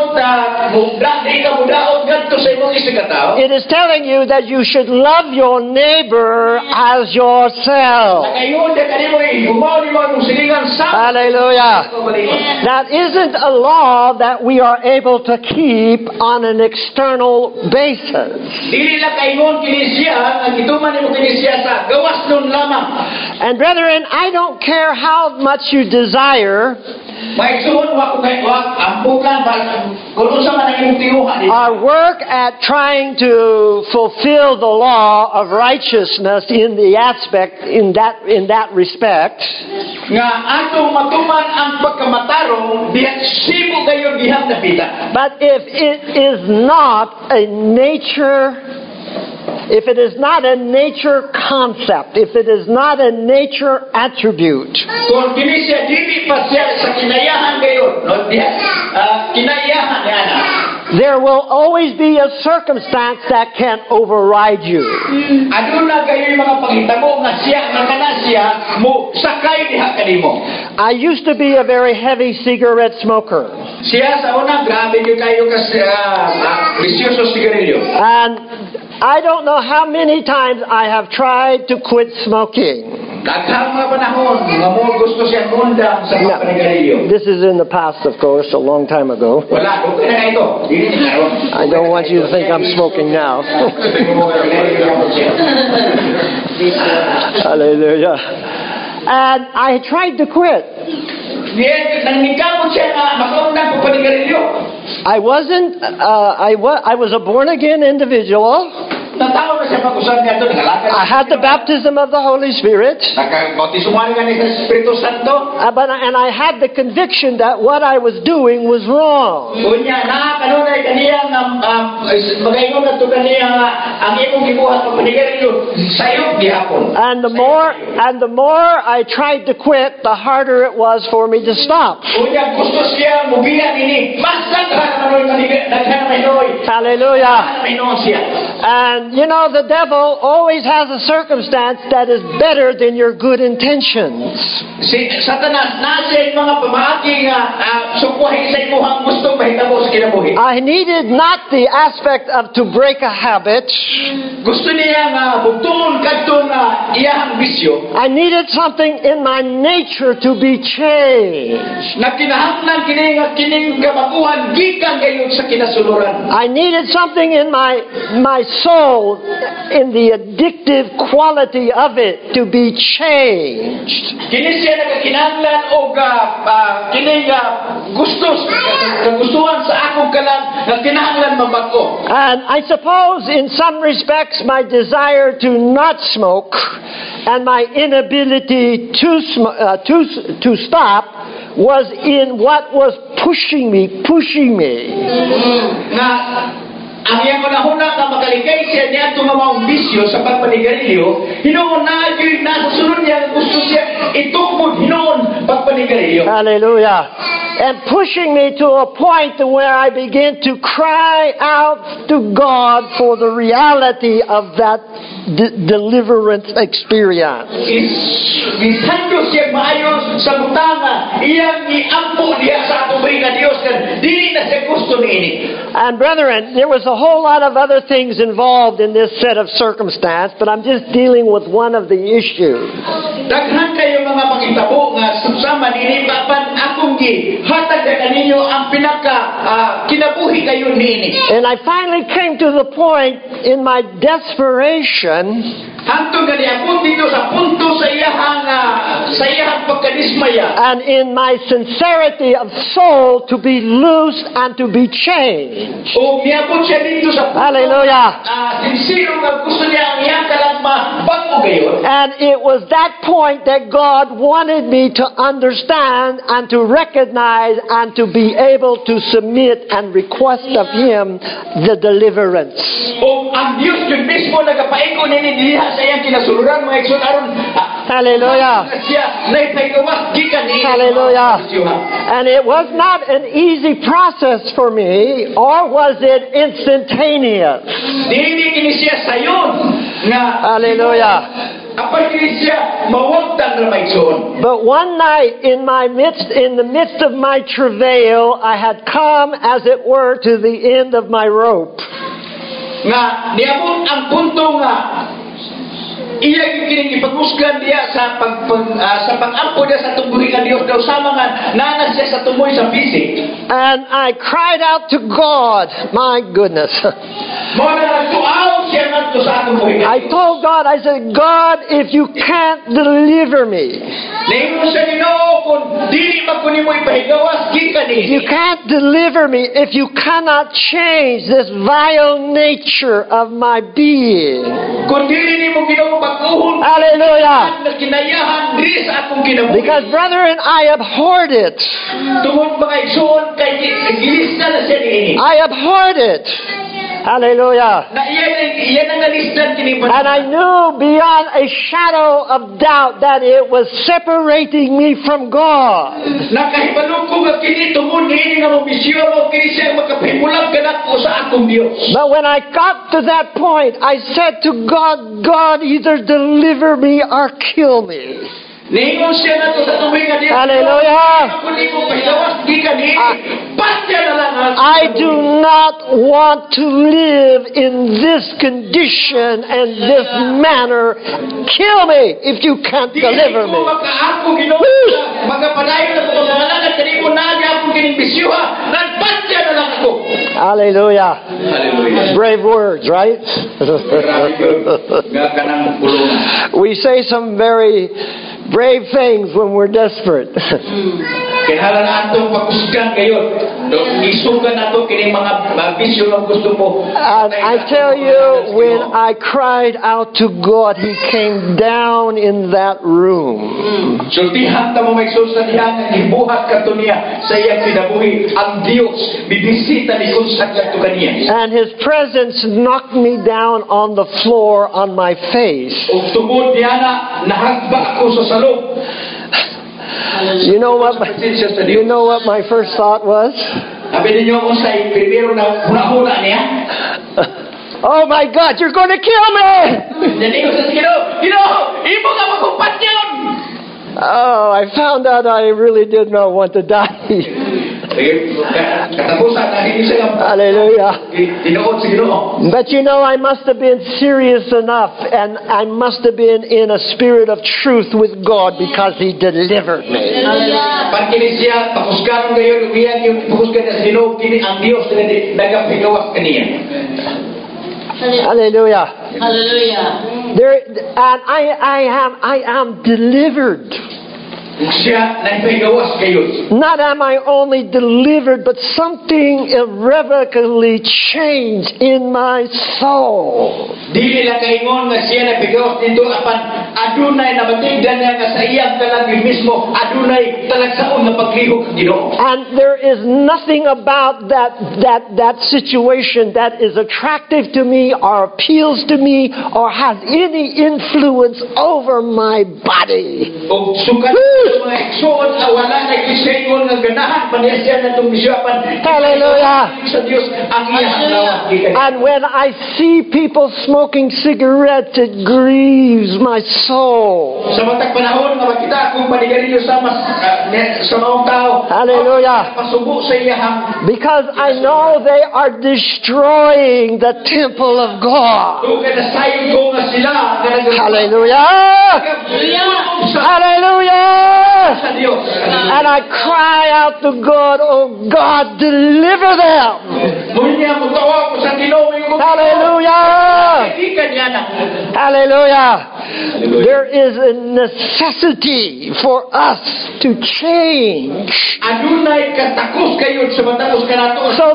di ka mudaot gadto sa imong isigataw. It is telling you that you should love your neighbor as yourself. Ngayon de kanimo gumaw ni mo silingan sa. Hallelujah. That isn't a law that we are able to keep on an external basis. Dili lang kaingon kini siya nga gituman nimo kini siya sa gawas nun lamang. And brethren, I don't care how much you desire Maigsuon wa ko kay wa ambog lang ba kuno sa man ang tiuhan. our work at trying to fulfill the law of righteousness in the aspect in that respect. Nga atong matuman ang pagkamatarong diha simo gayon gihang napita. But if it is not a nature, if it is not a nature concept, if it is not a nature attribute, Kung kini siya dili pa siya sa kinayahan gayon, no diha kinayahan yana. there will always be a circumstance that can override you. Aduna gayon mga panghitabo nga siya nga kana siya siya mo sakay diha kanimo. I used to be a very heavy cigarette smoker. Siya sa una grabe gyud kayo kasi bisyoso sigarilyo. And I don't know how many times I have tried to quit smoking. Daghang mga panahon nga mo gusto siya mundang sa Now, panigarilyo. this is in the past, of course, a long time ago. Wala, okay na ito. Dili ni karon. I don't want you to think I'm smoking now. Hallelujah. And I tried to quit. Diyan nangingkamot siya nga makaundang ko panigarilyo. I was a born again individual. Nataon na siya pag-usap niya ito. I had the baptism of the Holy Spirit. Nakabautismuhan ka ni sa Espiritu Santo. And I had the conviction that what I was doing was wrong. Kunya na kanunay kaniyang magaingon na to kaniyang ang imong gibuhat pag panigarilyo sayop gihapon. And the more I tried to quit, the harder it was for me to stop. Kunya gusto siya mugiya nini. Mas daghan manoy. Hallelujah. Siya. And you know, the devil always has a circumstance that is better than your good intentions. Si Satanas nasa mga pamagi nga sukuhin sa imong gusto mahitabo sa kinabuhi. I needed not the aspect of to break a habit. Gusto niya nga bugtuon kadto nga iyang bisyo. I needed something in my nature to be changed. Na kinahanglan kining kabaguhan gikan gayon sa kinasuluran. I needed something in my soul, in the addictive quality of it, to be changed. Kini siya nagakinahanglan og kini gustuhan sa akong kalang nga kinahanglan mabago. And I suppose in some respects my desire to not smoke and my inability to stop was in what was pushing me. Nga ang iyang unahuna nga makaligay siya niya tumamang bisyo sa pagpanigarilyo, hinoon na yun nasunod niya gusto siya itupod hinoon pagpanigarilyo. Hallelujah. And pushing me to a point where I began to cry out to God for the reality of that deliverance experience. Gisando siya maayon sa butanga, iyang iampo diya sa atubay na Diyos kan dili na siya gusto niini. And brethren, there was a whole lot of other things involved in this set of circumstance, but I'm just dealing with one of the issues. Daghan kayo mga pangitabo nga susama nini papan akong hatag na kaninyo ang pinaka kinabuhi kayo nini. And I finally came to the point in my desperation hantong gani ako dito sa punto sa iyahang pagkadismaya. and in my sincerity of soul to be loosed and to be changed. O miyabot siya dito sa punto. Hallelujah. Sincero nga gusto niya ang iyang kalang bago gayon. And it was that point that God wanted me to understand and to recognize and to be able to submit and request of Him the deliverance. O ang Diyos yun mismo nagapaiko nini diha sa iyang kinasuluran mga igsoon aron. Hallelujah. Siya naipagawas gikan ni. Hallelujah. And it was not an easy process for me, or was it instantaneous? Dili kini siya sayon nga. Hallelujah. Apay kini siya mawagtan ra maigsoon. But one night in the midst of my travail, I had come, as it were, to the end of my rope. Nga niabot ang punto nga iya kining ipagmusgan diya sa pag-ampo diya sa tumbuhi nga Dios daw sama nga nanas siya sa tumoy sa bisig. And I cried out to God. My goodness. Mo na nagtuaw siya ngadto sa atong buhi. I told God, I said, God, if you can't deliver me, Naingon sa Ginoo kung dili man kunin mo ipahigawas gikan if you ni. can't deliver me, if you cannot change this vile nature of my being. Kung dili nimo Ginoo pag-uhon Hallelujah. na kinayahan diri sa akong kinabuhi. Because, brethren, I abhorred it. Tungod mga igsoon kay gilista na siya niini. I abhorred it. Hallelujah. Na iyan ang nalisdan kini And I knew beyond a shadow of doubt that it was separating me from God. Nakahibalo ko nga kini tungod niini nga mo bisyo mo kini siya makapimulag kanako sa akong Dios. But when I got to that point, I said to God, God, either deliver me or kill me. Ningon siya na to sa tuwing nga Dios. Hallelujah. Kung di mo pahilawas, di ka ni. Patya na lang. I do not want to live in this condition and this manner. Kill me if you can't deliver Di ko me. makaako Ginoo. Magapadayon na ko mga kanimo na ako kining bisyuha. Nagpatya na lang ako. Hallelujah. Hallelujah. Brave words, right? Grabe yun. Nga kanang pulungan. We say some very brave things when we're desperate. Kinahanglan natong pakusgan ngayon. Isugan nato kini mga bisyo nga gusto mo. And I tell you, when I cried out to God, He came down in that room. Sultihan ta mo may sa diha ibuhat kadto niya sa iyang kinabuhi ang Dios bibisita ni kun sa kadto kaniya. And His presence knocked me down on the floor on my face. Ug tungod niya na nahagba ako sa salong. You know what my first thought was? Sabi ninyo kung sa primero na huna-huna niya. Oh my God, you're going to kill me! Nanigo sa Ginoo, imo ka magkumpat yun. Oh, I found out I really did not want to die. Katapusan na hindi siya Hallelujah. tinuod sa Ginoo. But you know, I must have been serious enough, and I must have been in a spirit of truth with God because He delivered me. Pag kini siya pakusgan ngayon umiyan yung pakusgan sa Ginoo kini ang Dios na nagapigawas kaniya. Hallelujah. Hallelujah. There, and I am delivered. Siya nagpigawas kayo. Not am I only delivered, but something irrevocably changed in my soul. Dili lang kaingon nga siya nagpigawas dito apan adunay nabatigdan niya nga sa iyang kalagi mismo adunay talagsaon nga paglihok Ginoo. And there is nothing about that situation that is attractive to me or appeals to me or has any influence over my body. Og sukat sa mga igsoon wala na kisayon nga ganahan man siya natong bisyapan. Hallelujah. Sa Dios ang iyang lawat. And when I see people smoking cigarettes, it grieves my soul. Sa matag panahon nga makita kung panigarilyo sa mga tao. Hallelujah. Pasubo sa iyang Because I know they are destroying the temple of God. kung kanasayon ko nga sila nga Hallelujah. Hallelujah. sa Dios. And I cry out to God, oh God, deliver them. Munya mo tawa ko sa Ginoo mo. Hallelujah. Di kanya na. Hallelujah. There is a necessity for us to change Adunay katakos kayo sa matapos kanato. so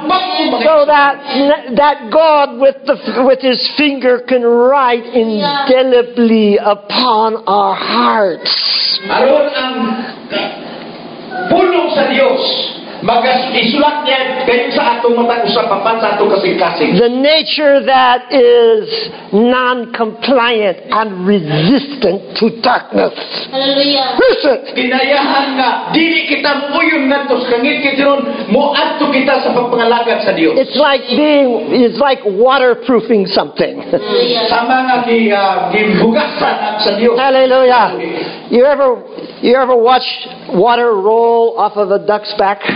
that God with His finger can write indelibly upon our hearts. Aron ang pulong sa Dios isulat niya kayo sa atong matag sa papan sa atong kasing-kasing. The nature that is non-compliant and resistant to darkness. Hallelujah. Listen. Kinayahan nga dili kita muyon ngadto sa kangit kitiron moadto kita sa pagpangalagad sa Dios. It's like waterproofing something. Hallelujah. Sama nga gibugasan sa Dios. Hallelujah. You ever watch water roll off of a duck's back?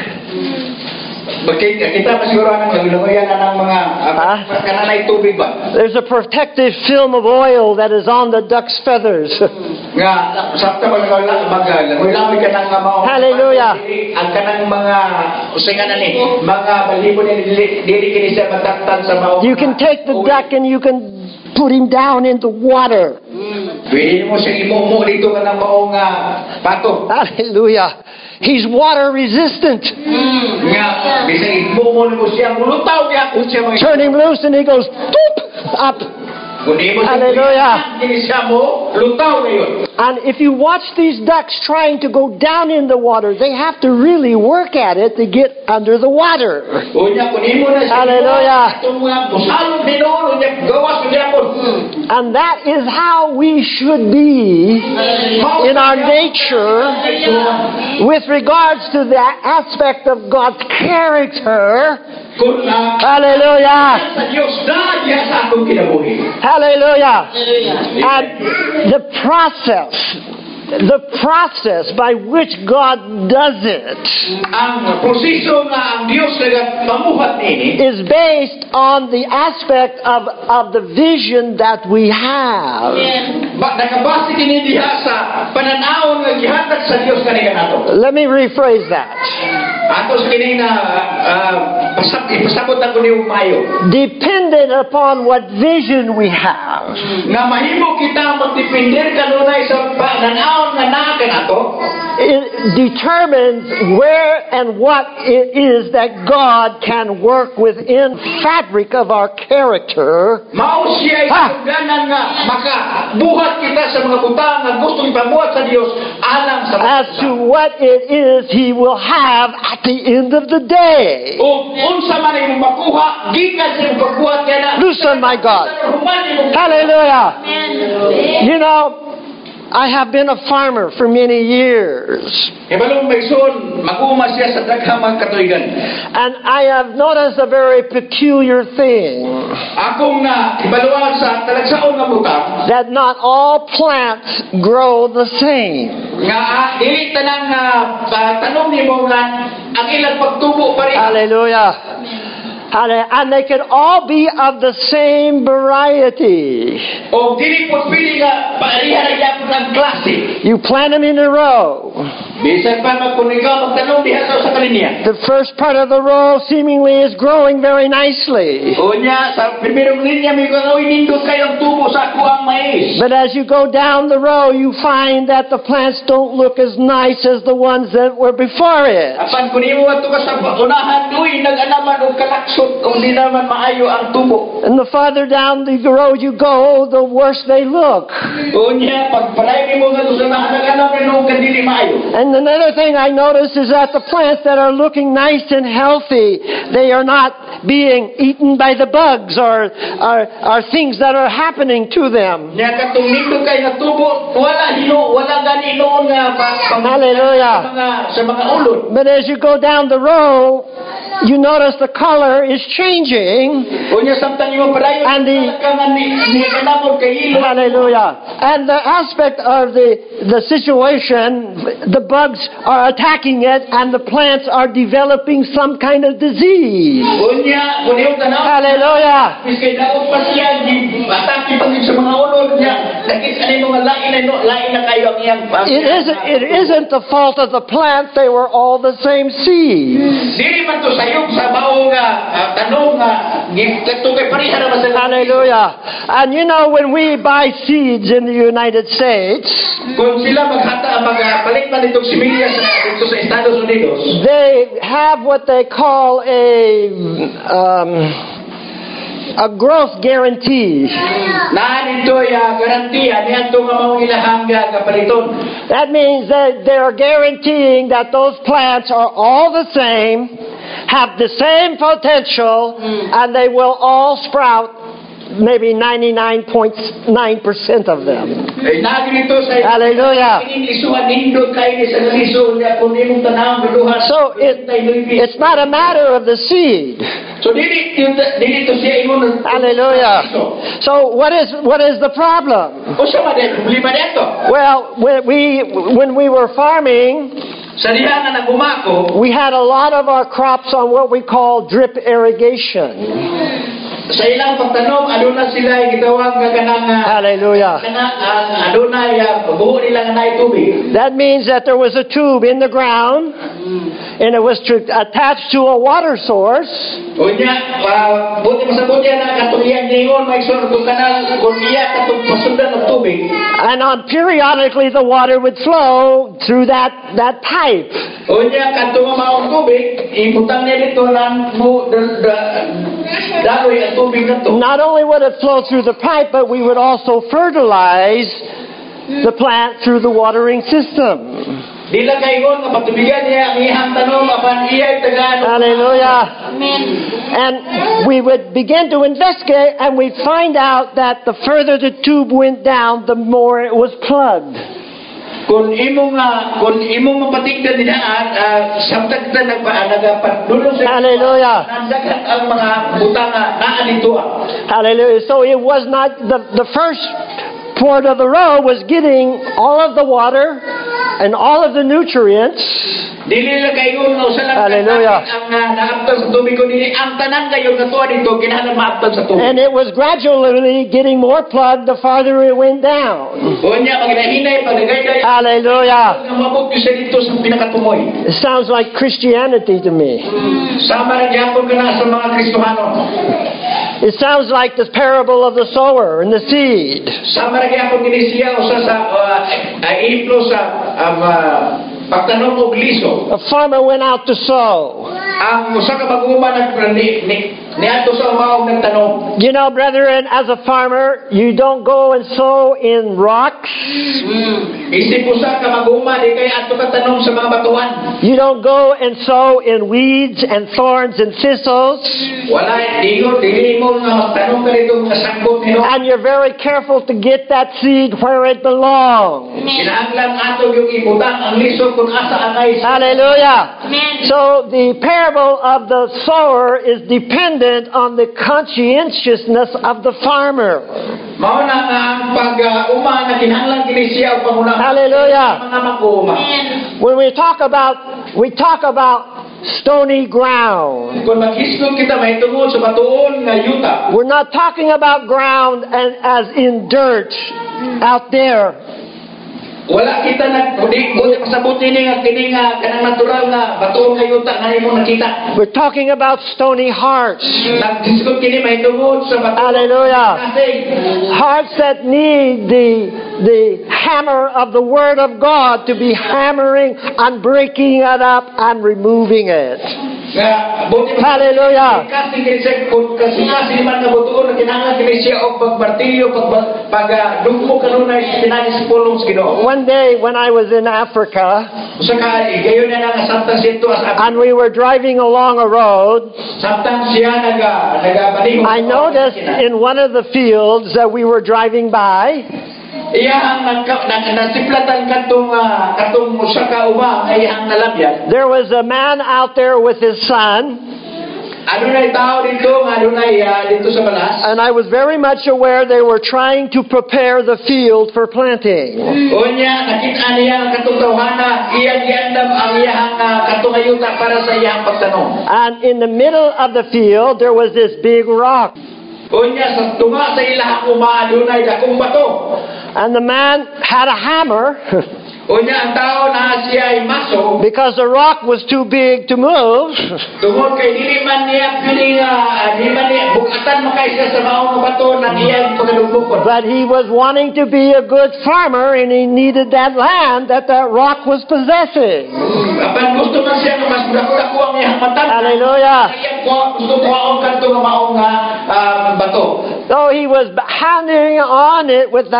Kita masiguro ang naglagoyan na ng mga kananay tubig ba? There's a protective film of oil that is on the duck's feathers. Nga sakta maglagoy ka ng mga Hallelujah. ang kanang mga usingan ni mga balibo ni dili kini siya mataktan sa mao. You can take the duck and you can put him down in the water. Pwede mo siyang imumo dito ka ng maong pato. Hallelujah. He's water resistant. Nga, bisang imumo mo siya mulutaw niya kung siya mga Turn him loose and he goes boop, up. Kung di mo siya Hallelujah. hindi siya mo, lutaw na yun. And if you watch these ducks trying to go down in the water, they have to really work at it to get under the water. Unya, kung di mo na siya, Hallelujah. itong mga busalong din noon, unya, gawas mo niya po. And that is how we should be in our nature with regards to the aspect of God's character. Kung Hallelujah. sa Diyos na diya sa atong kinabuhi. Hallelujah. Hallelujah. And the process by which God does it Ang proseso nga ang Diyos nagpamuhat nini is based on the aspect of the vision that we have. nakabase kini diha sa pananawon nga gihatag sa Diyos kanina nato. Let me rephrase that. Atos kini na pasabot ako ni Umayo. Dependent upon what vision we have, Nga mahimo kita magdepender kanunay sa pananawon nga naa kanato. it determines where and what it is that God can work within fabric of our character. Mao siya isugdanan nga makabuhat kita sa mga butang nga gustong ipabuhat sa Dios alang sa As to what it is He will have at the end of the day. o unsa man imong makuha gikan sa imong pagbuhat kay na. Listen, my God. Human imong Hallelujah. You know, I have been a farmer for many years. Ibalong Maison, mag-uma siya sa daghang mga katuigan. And I have noticed a very peculiar thing. Akong na ibaluan sa talagsaon nga butang That not all plants grow the same. nga dili tanang tanong nimo nga ang ilang pagtubo pareha. Hallelujah. And they can all be of the same variety. O dili po pili nga pareha ra gyapon ang klase. You plant them in a row. Bisan pa kung ikaw magtanong diha sa kaniya. The first part of the row seemingly is growing very nicely. Unya sa primerong linya mi ko nindot kayong tubo sa ako ang mais. But as you go down the row, you find that the plants don't look as nice as the ones that were before it. Apan kun imo ato ka sa unahan duy nag-anaman og kalaksot o di naman maayo ang tubo. And the farther down the road you go, the worse they look. Unya pag palay nimo nga sa nag-anaman og kadili maayo. And another thing I notice is that the plants that are looking nice and healthy, they are not being eaten by the bugs or things that are happening to them. Nya katong nindot kay nga tubo wala gani noon nga Hallelujah. sa mga ulod. But as you go down the row, you notice the color is changing. Unya samtang imo padayon And ni kanapon kay ilo. Hallelujah. And the aspect of the situation, the bugs are attacking it and the plants are developing some kind of disease. Unya kun imo tanaw. Hallelujah. Miskay daot pa siya di atake pa sa mga ulod niya. Nakita ni mga lain na kayo ang iyang It isn't the fault of the plant, they were all the same seed. dili man to sayop sa baong tanong nga gitugay pareha ra sa Hallelujah. And you know, when we buy seeds in the United States, kung sila magpalit man itong similya dito sa Estados Unidos. they have what they call a growth guarantee. Naan ito garantiya niya ito nga mga ilahang kapaliton. That means that they're guaranteeing that those plants are all the same, have the same potential, and they will all sprout maybe 99.9% of them. Nagin ito sa Hallelujah. isuhan nindot kayo ni sa liso niya kung imong tanawang biluhan. So it's not a matter of the seed. So dili to siya ingon. Hallelujah. So what is the problem? O siya problema dito. Well, when we were farming, Sa diha nga nagumako, we had a lot of our crops on what we call drip irrigation. sa ilang pagtanom, aduna sila gitawag nga kanang Hallelujah. aduna buho nila nga naay tubig. That means that there was a tube in the ground, and it was attached to a water source. Unya, buti masabot yan na katuliyang ningon, may sort of kanal, kung iya katong pasundan ng tubig. And periodically the water would flow through that pipe. Unya, katong maong tubig, iputang niya dito ng dagoy ang tubig na to. Not only would it flow through the pipe, but we would also fertilize the plant through the watering system. Di lang kayo nga patubigan niya ang ihang tanong apan iya tagaan. Hallelujah. Amen. And we would begin to investigate, and we'd find out that the further the tube went down, the more it was plugged. Kung imong mapatigdan dinaan samtang ta nagpadulong sa Hallelujah. nandagan ang mga butang naa dito. Hallelujah. So it was not the first part of the row was getting all of the water and all of the nutrients. Dili lang kayo na usa lang Hallelujah. ang naabtan sa tubig ko dili ang tanan kayo natuwa dito kinahanglan maabtan sa tubig. And it was gradually getting more plugged the farther it went down. Unya maginahinay pagdagay Hallelujah. nga mabot siya dito sa pinakatumoy. It sounds like Christianity to me. Sama ra gyapon kana sa mga Kristohano. It sounds like the parable of the sower and the seed. Sama ra gyapon kini siya usa sa ihiplo sa pagtanong og liso. A farmer went out to sow. Ang usa ka mag-uma niadto sa maog nagtanong. You know, brethren, as a farmer, you don't go and sow in rocks. Isip usa ka mag-uma di kay adto ka tanong sa mga batuan. You don't go and sow in weeds and thorns and thistles. Wala dili mo nga magtanong ka dito nga sangkot nino. And you're very careful to get that seed where it belongs. Kinahanglan ato yung ibutang ang liso kung asa anay. Hallelujah. Amen. So the parable of the sower is dependent on the conscientiousness of the farmer. Mao na nga ang pag-uma na kinahanglan kini siya og pangunahan. Hallelujah. Mga mag-uma. When we talk about stony ground. Kung mag-isgot kita may tungod sa batuon nga yuta. We're not talking about ground and as in dirt out there. Wala kita buti pasabuti ni nga kini nga kanang natural nga batuon nga yuta nga imong nakita. We're talking about stony hearts. Nag-isgot kini may tungod sa batuon. Hallelujah. Kasi Hearts that need the hammer of the Word of God to be hammering and breaking it up and removing it. nga buti Hallelujah. kasi kini siya kung kasi man nga batuon na kinahanglan kini siya og pagmartilyo pag dugmo kanunay pinagi sa pulong sa Ginoo. One day when I was in Africa Usa ka gayon na nga samtang sito as and we were driving along a road, samtang siya nagabalihon. I noticed in one of the fields that we were driving by, Iyang nasiplatan katong usa ka uma iyang nalabyan. there was a man out there with his son, Adunay tao dito nga adunay dito sa balas. and I was very much aware they were trying to prepare the field for planting. Unya nakita niya ang katong tawhana iyang giandam ang iyang katong ayuta para sa iyang pagtanong. And in the middle of the field, there was this big rock. Unya sa tunga sa ilahang uma adunay dakong bato. And the man had a hammer Unya ang tao na siya ay maso because the rock was too big to move. tungod kay dili man niya piling di man niya bukatan makay siya sa maong bato ng iyang pagdugmukon. But he was wanting to be a good farmer, and he needed that land that rock was possessing. Apan gusto man siya nga mas dako ang iyang matan. Hallelujah. Iyang gusto ko ang kanto nga maong bato. So he was handing on it with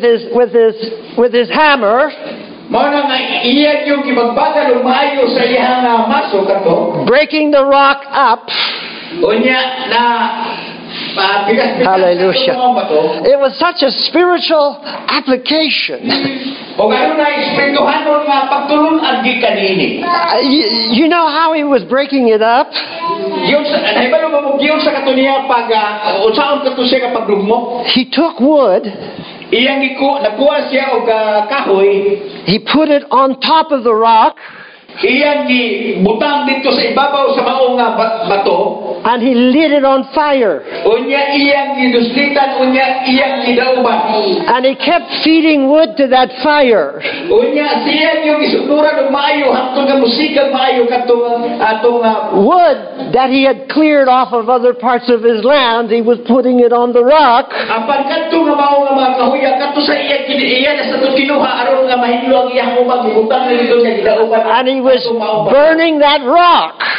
his hammer, Mao na nga iyang yung gibagbagan og maayo sa iyang maso kanto. breaking the rock up. Unya na bigas-bigas Hallelujah. ang bato. It was such a spiritual application. O gano'n na espirituhanon nga pagtulong ang gikanini. You know how he was breaking it up? Yung sa nahibalo mo yung sa katuniya pag unsaon kato siya kapag lugmo. He took wood, Iyang nakuha siya og kahoy. he put it on top of the rock, Iyang gibutang dito sa ibabaw sa maong bato. and he lit it on fire. Unya iyang giduslitan, unya iyang gidauban. And he kept feeding wood to that fire. Unya siya yung isunuran og maayo hangtod nga musikag maayo katong atong Wood that he had cleared off of other parts of his land, he was putting it on the rock. apan kadto nga mao nga mga kahuya kadto sa iya na sa kinuha aron nga mahilo ang iyang ubang gibutang dito sa gidauban. And he was burning that rock.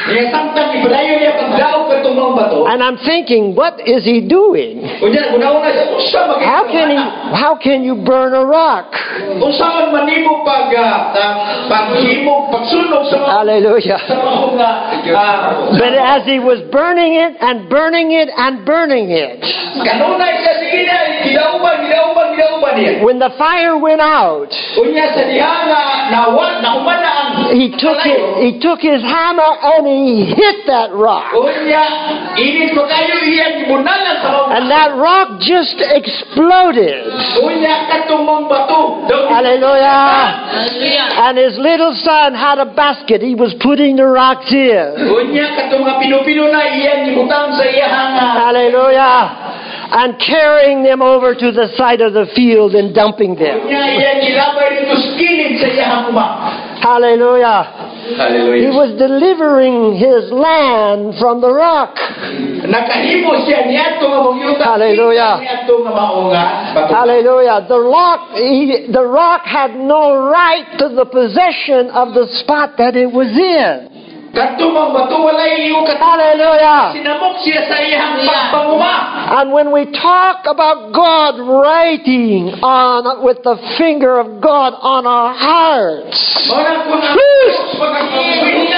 Iya samtang ibrayo niya pagdaog katong mga bato. And I'm thinking, what is he doing? Unya una siya usa How can you burn a rock? Unsaon manimo paghimog pagsunog sa mga Hallelujah. But mga as he was burning it and burning it and burning it, kanunay siya sige na gidauban niya. when the fire went out, Unya sa diha nga nahumana ang he took his hammer and he hit that rock. Unya init ko kayo iyang gibunalan sa mga And that rock just exploded. unya katong mga bato. Hallelujah. Hallelujah. And his little son had a basket. He was putting the rocks in. Unya katong mga pinupino na iyang gibutang sa iyang Hallelujah. And carrying them over to the side of the field and dumping them. unya iyang gilabay dito skilid sa iyang uma. Hallelujah. He Hallelujah. was delivering his land from the rock. Nakahimo siya niadto nga mangyuta. Hallelujah. Niadto nga maunga bato. Hallelujah. The rock had no right to the possession of the spot that it was in. Katong mga bato walay iyo kat Hallelujah. sinamok siya sa iyang pagpanguma. And when we talk about God writing with the finger of God on our hearts, Ora kun ang pagkakuha.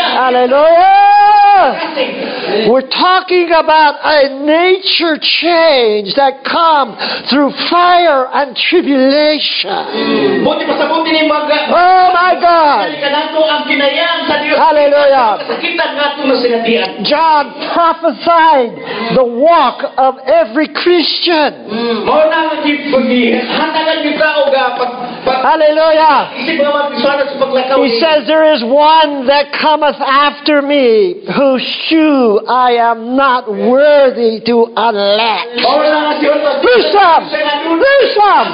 hallelujah, we're talking about a nature change that comes through fire and tribulation. Buti pasabuti ni mga Oh my God. kanato ang kinayang sa Dios. Hallelujah. Kasakitan nato na sinatian. John prophesied the walk of every Christian. Mao na ang handagan kita og Hallelujah. isip nga magpisuan sa paglakaw. He says, there is one that cometh after me, whose shoe I am not worthy to unlatch. Mao na ang siyon Loose them! Loose them!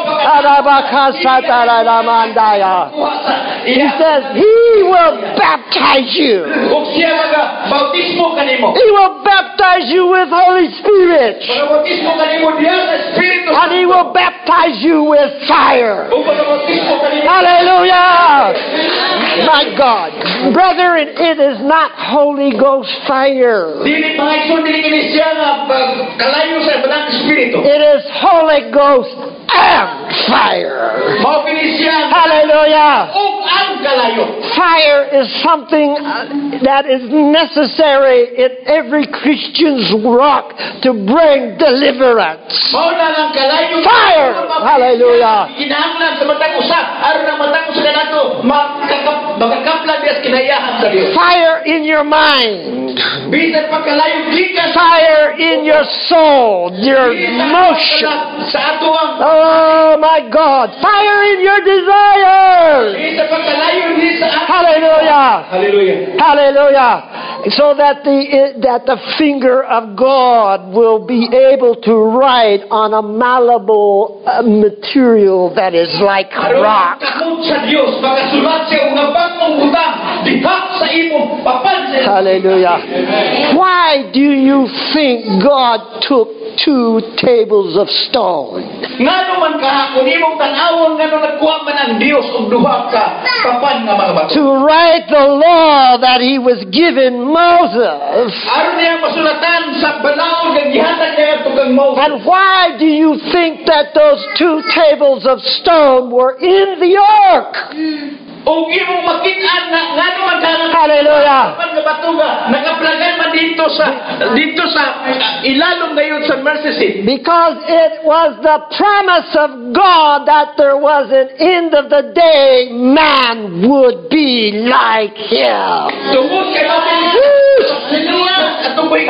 Arabakasataradamandaya. He says, he will baptize you. Ug siya bautismo kanimo. He will baptize you with Holy Spirit. Bautismo kanimo diha sa Espiritu. And he will baptize you with fire. Ug bautismo kanimo. Hallelujah! My God. Brethren, it is not Holy Ghost fire. Dili mga igsoon dili kini siya nga kalayo sa Banal Espiritu. It is Holy Ghost and fire. Mao kini siya Hallelujah! ug ang kalayo. Fire is something that is necessary in every Christian's walk to bring deliverance. Mao na lang kalayo. Fire! Hallelujah! Kinahanglan sa matag usa aron ang matag usa kanato makakapla dias kinayahan sa Dios. Fire in your mind. Bisan pagkalayo gikan Fire in your soul, your emotion. sa ato ang Oh my God! Fire in your desires. bisan pagkalayo ni sa ato. Hallelujah! Hallelujah. Hallelujah! So that the finger of God will be able to write on a malleable material that is like Aron rock. kakot sa Dios makasulat siya og bangong butang diha sa imong papansin. Hallelujah! Why do you think God took 2 tables of stone? Ngano man kahapon imong tan-awon ngano nagkuha man ang Dios og duha ka papan nga mga bato. To write the law that He was given Moses. Aron niya masulatan sa balaod nga gihatag niya tugang Moses. And why do you think that those 2 tables of stone were in the ark? Og imong makit-an na ngano man kanang Hallelujah! papan nga bato nga nakaplagan man dito sa ilalom gayon sa mercy seat. Because it was the promise of God that there was an end of the day man would be like Him. Tungod kay Hallelujah. Atong boy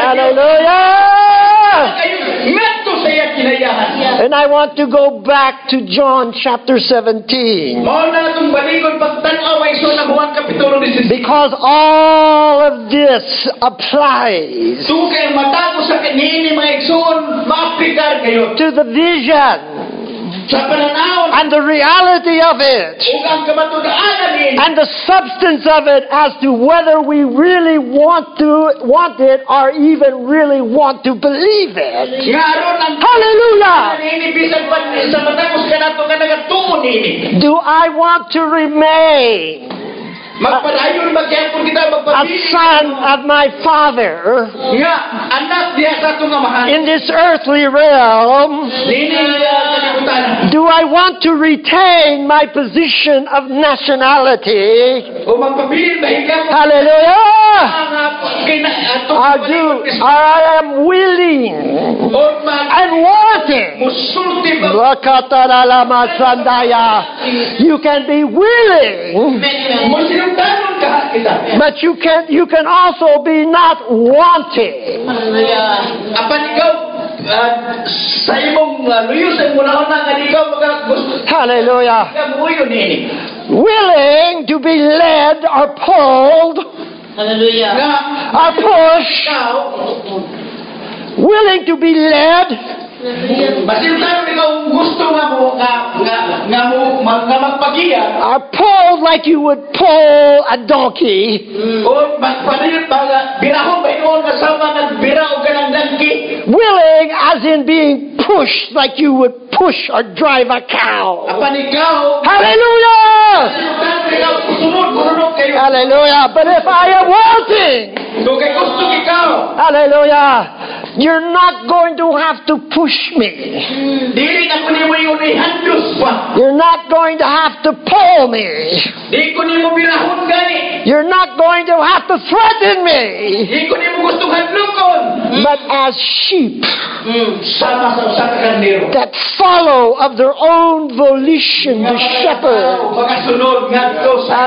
Hallelujah! kayo meto sa iya kinayahan. And I want to go back to John chapter 17. Mao na atong baligon pagtan-aw ay so na Juan kapitulo 16. Because all of this applies Tukay matapos sa kanini mga igsoon maaplikar kayo to the vision sa pananaw and the reality of it ug ang kamatugaan ni and the substance of it as to whether we really want it or even really want to believe it. nga aron ang Hallelujah! kanini bisan pa sa matapos kanato nga nagatuon nini. Do I want to remain Magpadayon magyapon kita a magpabili. son of my Father Nga anak diha sa atong amahan. in this earthly realm, Nini kalibutan. do I want to retain my position of nationality? O magpabili ba higam Hallelujah! atong I am willing or man and wanting. musulti ba You can be willing, musilutanon ka kita. but you can also be not wanting. Hallelujah. Apan ikaw sa imong luyo sa imong nauna nga ikaw gusto Hallelujah. ka muyo nini. Willing to be led or pulled Hallelujah. Nga or pushed. ikaw Willing to be led masilutanon ikaw gusto nga mo nga magpagiya or pulled like you would pull a donkey. o magpadayon ba birahon ba inoon nga sama nagbira og kanang dangki. Willing as in being pushed like you would push or drive a cow. Apan ikaw Hallelujah! masilutanon ikaw sunod kayo. Hallelujah. But if I am wanting, So kay gusto ikaw hallelujah, you're not going to have to push me. dili na ko nimo yung ihandos pa. You're not going to have to pull me. Di ko nimo birahon gani. You're not going to have to threaten me. Di ko nimo gustong hadlokon. But as sheep Sama sa usa ka kandero. that follow of their own volition the shepherd. Magasunod ngadto sa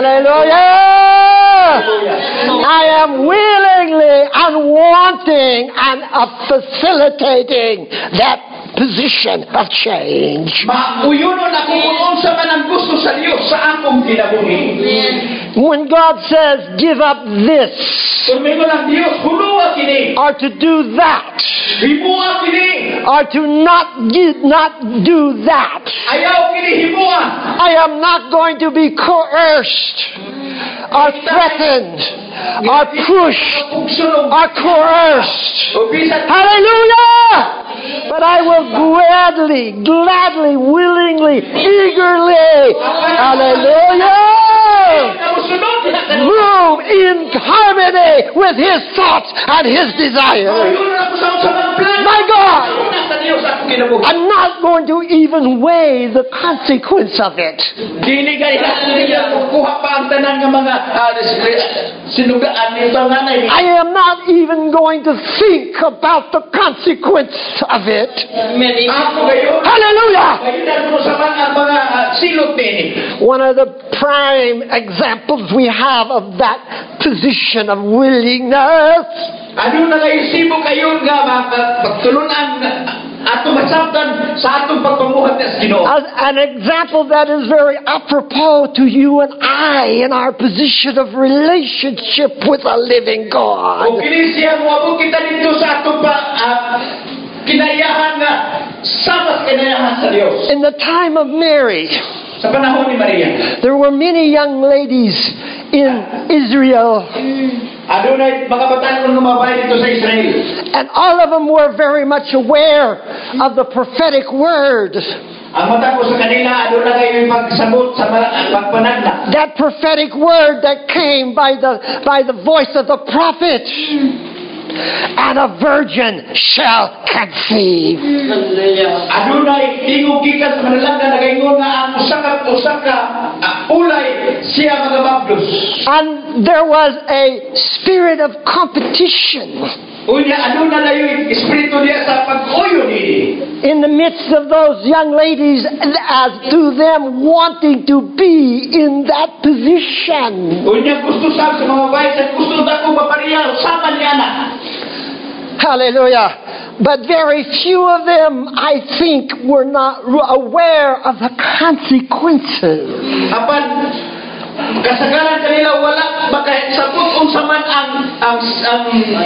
Hallelujah! I am willingly and wanting and facilitating that position of change. Mauyonon ako kung unsa man ang gusto sa Dios sa akong kinabuhi. When God says, give up this Kung mingon ang Dios, huluwa kini. or to do that Himuwa kini. or to not do that, Ayaw kini himuwa. I am not going to be coerced or threatened or pushed Pugsunong. or coerced. O bisan Hallelujah! But I will gladly, willingly, eagerly, hallelujah, kamusunod na kanila. move in harmony with His thoughts and His desires. Mauyonon ako sa unsa man plan. My God! Sa Dios akong kinabuhi. I'm not going to even weigh the consequence of it. Dili gani na kuha pa ang tanan nga mga sinugaan nito nga na. I am not even going to think about the consequence of it. Ako gayon. Hallelujah! Ngayon mo sa ang mga silot nini. One of the prime examples we have of that position of willingness Ano na kayo sibo kayo nga pagtulunan ato masabtan sa atong pagpamuhat sa Ginoo. an example that is very apropos to you and I in our position of relationship with a living O God. kini siya mo kita dito sa atong kinayahan nga sama sa kinayahan sa Dios. In the time of Mary, Sa panahon ni Maria, there were many young ladies in Israel, adunay mga batan nga mabay dito sa Israel. and all of them were very much aware of the prophetic word. Ang mata ko sa kanila, adunay kayo yung pagsabot sa pagpanagna. That prophetic word that came by the voice of the prophet. And a virgin shall conceive. Adunay tingog gikan sa manalangga nagaingon nga ang usa ka ulay siya magababdos. And there was a spirit of competition Unya aduna na yung espiritu niya sa pag-uyo nini. in the midst of those young ladies as to them wanting to be in that position. Unya gusto sa mga bayan at gusto na ko mapariya sama niya na. Hallelujah. But very few of them, I think, were not aware of the consequences. Apan kasagaran kanila wala makasabot unsa man ang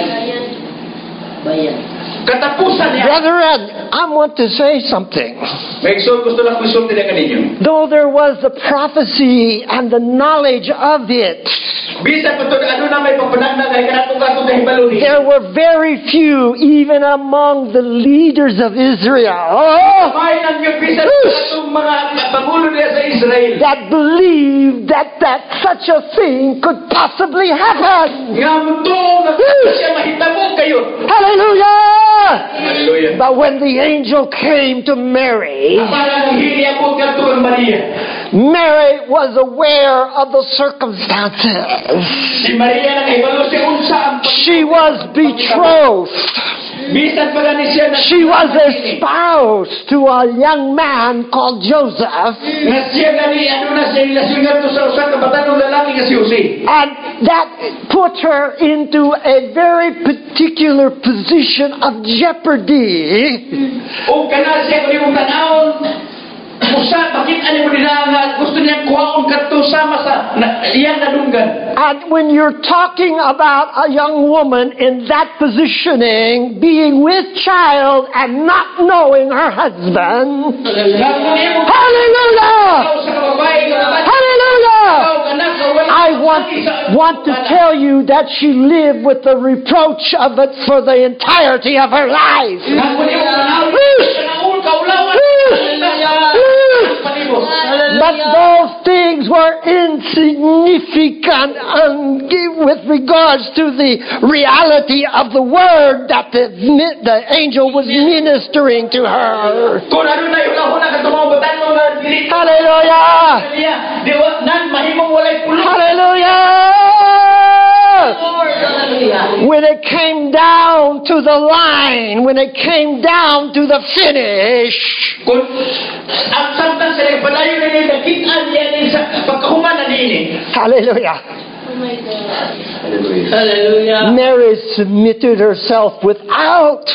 Bayan. katapusan niya. Brethren, I want to say something. May gusto lang gusto nila kaninyo. though there was the prophecy and the knowledge of it, Bisan pa to ano na may pagpanagna kay kanatong katong kahibalo ni. there were very few, even among the leaders of Israel, May nang yung bisan pa katong mga pangulo niya sa Israel. that believed that such a thing could possibly happen. Nga muto nga siya mahitabo kayo. Hallelujah! Hallelujah. But when the angel came to Mary, Parang hili ako katong Maria. Mary was aware of the circumstances. Si Maria na kahibalo si unsa ang She was betrothed. bisan pa gani siya na She was espoused to a young man called Joseph. nga siya gani ano na siya relasyon ngadto sa usa ka batanong lalaki nga si Jose. And that put her into a very particular position of jeopardy. O kana siya kung imong tanawon usa bakit ani mo nila nga gusto niya kuhaon kadto sama sa iyang nadunggan. And when you're talking about a young woman in that positioning, being with child and not knowing her husband, Nga kung imong hallelujah! sa babae nga Hallelujah! anak ka wala I want to tell you that she lived with the reproach of it for the entirety of her life. nga kung imong tanawon kanaul kaulawan But those things were insignificant with regards to the reality of the word that the angel was ministering to her. kung ano na yung kahuna ka tumawag batanong nga dili Hallelujah! di wa nan mahimong walay pulo. Hallelujah! When it came down to the line, when it came down to the finish, Kung ang samtang sila palayo na nila nakitaan yan sa pagkahuman na nini. hallelujah, Oh my God. Hallelujah. Mary submitted herself without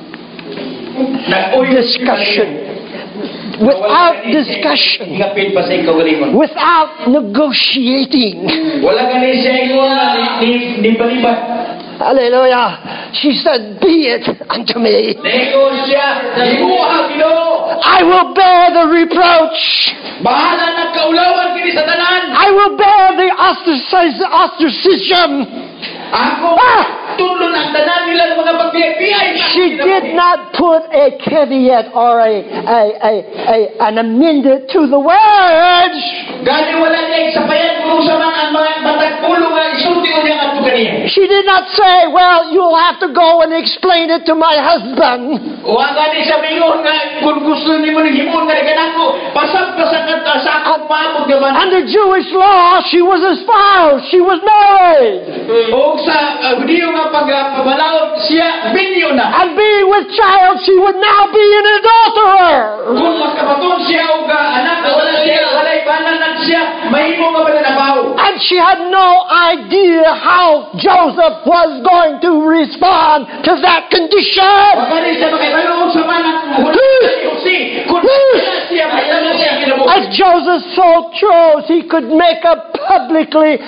discussion. Without discussion. Hingapin pa sa ikawalingon. Without negotiating. Wala ka ni siya ingon ni balibat. Hallelujah. She said, "Be it unto me. Nego siya, imuha Ginoo. I will bear the reproach. Bahala na kaulawan kini sa tanan. I will bear the ostracism." Ako tulon ang tanan nila ng mga pagpiyay. She did not put a caveat or an amendment to the words. Gani wala niya sapayan kung sa mga matagpulo nga isulti o niya ato kaniya. She did not say, "Well, you'll have to go and explain it to my husband." Wa gani sa mingon nga kung gusto nimo ning himon nga kanako pasag ka sa kanta sa akong paamog naman. Under Jewish law, she was espoused. She was married. O sa Hudiyo nga pagpabalaod siya binyo na. And being with child, she would now be an adulterer. Kung makabaton siya o anak wala siya walay bananan siya mahimo nga pananabaw. And she had no idea how Joseph was going to respond to that condition. Wagani siya makibalo sa manak si kung siya mahitabo siya kinabuhi. As Joseph so chose, he could make a publicly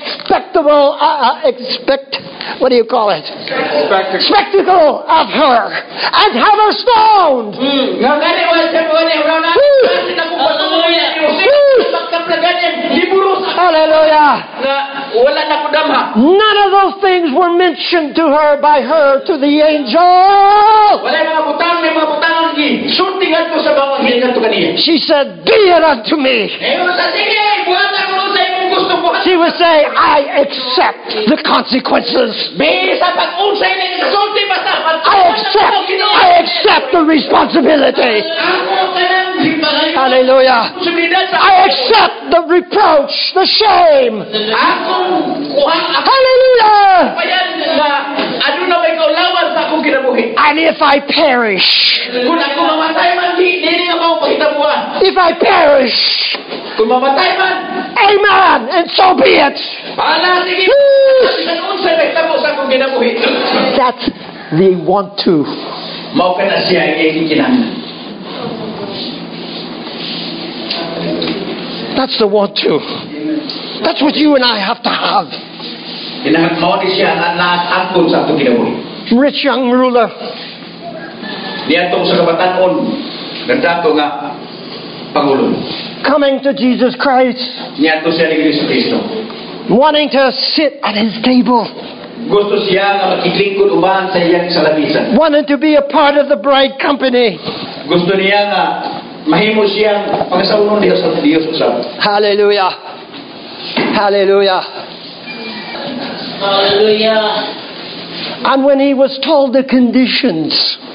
what do you call it? Spectacle of her and have her stoned. Nga gani wala siya wala na kasi nakupatungan niyo si pagkaplagan liburos Hallelujah. nga wala na kudamha. None of those things were mentioned to her by her to the angel. Wala mga butang may mga butangan gi sultingan ko sa bawang hilingan to kaniya. She said, "Be it unto me." Sa sige buhatan mo sa imong gusto buhat. She would say, "I accept the consequences. Bisa pag-unsay na sa sulti basta I accept the responsibility. ako kanang Hallelujah. sumidan sa I accept the reproach, the shame. akong kuhang ako Hallelujah. payan nga ano na may kaulawan sa akong kinabuhi. And if I perish, Kung ako mamatay man di nga ako pagkitabuhan. if I perish, Kung mamatay man amen, and so be it. ala sige unsay may tabo sa akong kinabuhi. That's the want to. Mao ka na siya iyang kinahanglan. That's the want to. That's what you and I have to have. Mao ni siya na naangkon sa akong kinabuhi. Rich young ruler. Niya tong sa kabatanon nagdato nga Pangulo. coming to Jesus Christ, Niya to siya ni Kristo. wanting to sit at his table, Gusto siya nga makiklingkod uban sa iyang salapisan. wanting to be a part of the bride company. Gusto niya nga mahimo siyang pangasaunon Dios sa Dios usab. Hallelujah. Hallelujah. Hallelujah. And when he was told the conditions,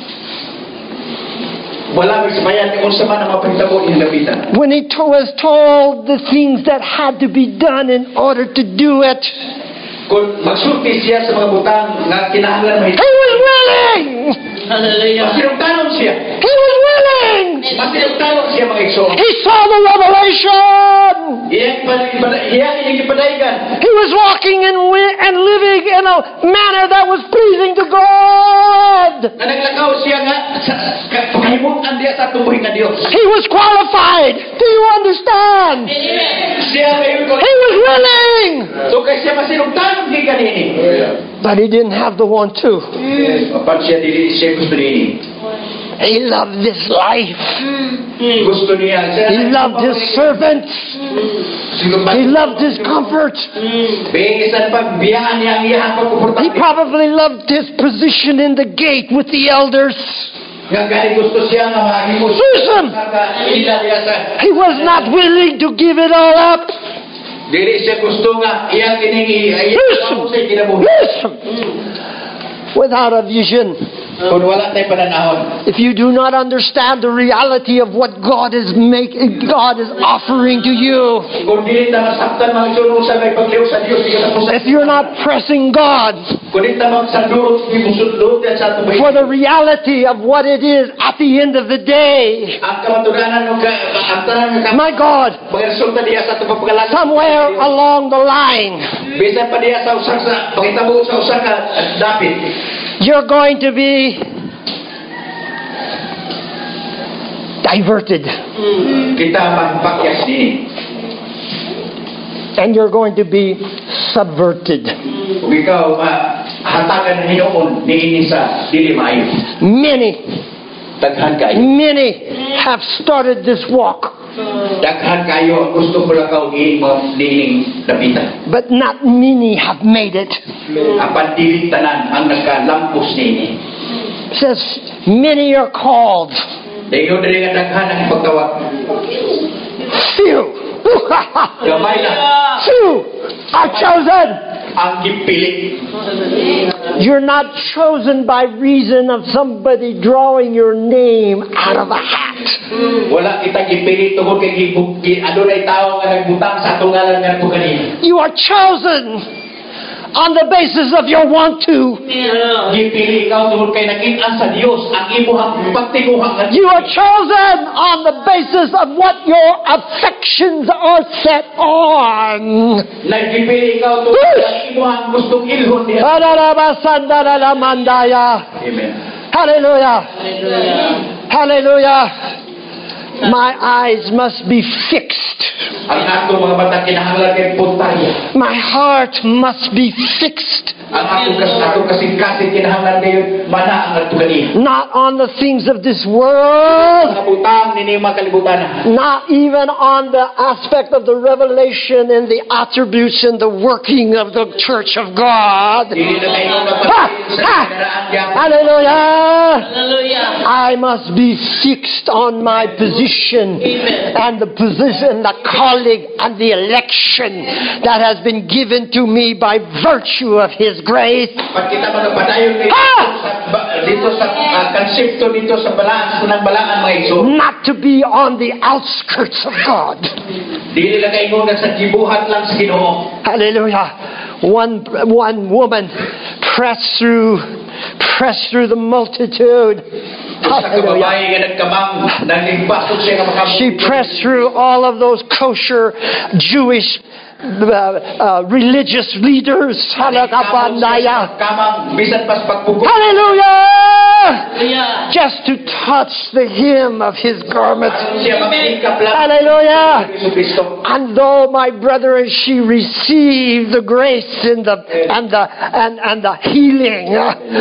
Wala magsabayan kung unsa man ang mapahitabo iyang lapitan. when he was told the things that had to be done in order to do it, Kung magsulti siya sa mga butang nga kinahanglan he mahitabo. was willing. Hallelujah. Masinugtanon siya. He was willing. Masinugtanon siya mga igsoon. He saw the revelation. Iyang ipadaygan. He was walking and living in a manner that was pleasing to God. Na naglakaw siya nga sa pagkahimutan diya sa tubuhin nga Dios. He was qualified. Do you understand? Siya may He was willing. so kay siya masinugtanon di kanini. But he didn't have the want to. Apan siya dili siya gusto nini. He loved this life. Gusto niya. He loved his servants. He loved his comfort. Bisan pagbiyahan niya ang iyang He pagkuportable. probably loved his position in the gate with the elders. Nga gani gusto siya nga mahimo Listen. ila diya sa He was not willing to give it all up. dili siya gusto nga iyang iningi Listen. sa kinabuhi. Listen. Without a vision, Kung wala tayo pananahon. if you do not understand the reality of what God is offering to you, Kung dili ta masaktan mga igsoon sa may pagliw sa Dios di ka tapos. if you're not pressing God Kung dili ta magsandurot di musudlot sa tubuhin. for the reality of what it is at the end of the day, Ang kamatuganan ng ang tanan nga my God, mga resulta diya sa tubang pagkalan. somewhere along the line, Bisan pa diya sa usa sa pangitabo sa usa ka dapit. you're going to be diverted Kita magpakyas nini. and you're going to be subverted. Kung ikaw hatagan ng Hinoon niini sa dili maayo. Many Daghan have started this walk, Daghan kayo ang gusto ko lang kaw niining dapitan. but not many have made it. Apan dili tanan ang nagkalampos nini. It says, many are called, Dayon dili nga daghan ang pagtawag. few. Gamay na Few are chosen. ang gipili. You're not chosen by reason of somebody drawing your name out of a hat. Wala kita gipili tungod kay adunay tawo nga nagbutang sa tungalan nga kanina. You are chosen on the basis of your want to. Gipili ikaw tungod kay nakita sa Dios ang imong pagtiguhan nga. You are chosen on the basis of what your affections are set on. Nagipili ikaw tungod kay imong gustong ilhon niya. Amen. Hallelujah. Hallelujah. My eyes must be fixed. Ang ato mga bata kinahanglan kay puntarya. My heart must be fixed. Ang ato kasing-kasing kinahanglan kayo mana ang ato kanina. Not on the things of this world. Mga butang nini mga kalibutan. Not even on the aspect of the revelation and the attributes and the working of the church of God. Dili na kayo napapagin sa kinaraan niya. Hallelujah. Hallelujah. I must be fixed on my position and the position, the calling and the election that has been given to me by virtue of His grace. Pag kita magpadayon dito sa konsepto dito sa balaan ng balaan mga igsoon. Not to be on the outskirts of God. Dili lang kayo nga sa gibuhat lang sa Ginoo. Hallelujah. One woman pressed through the multitude. Sa kababae nga nagkamang naglimpasok siya nga makamong. She pressed through all of those kosher Jewish religious leaders. Halakabandaya. Kamang bisan pas pagpugod. Hallelujah! Just to touch the hem of His garment. Siya magsikap lang. Hallelujah! Jesu Kristo. And though my brethren, she received the grace and the healing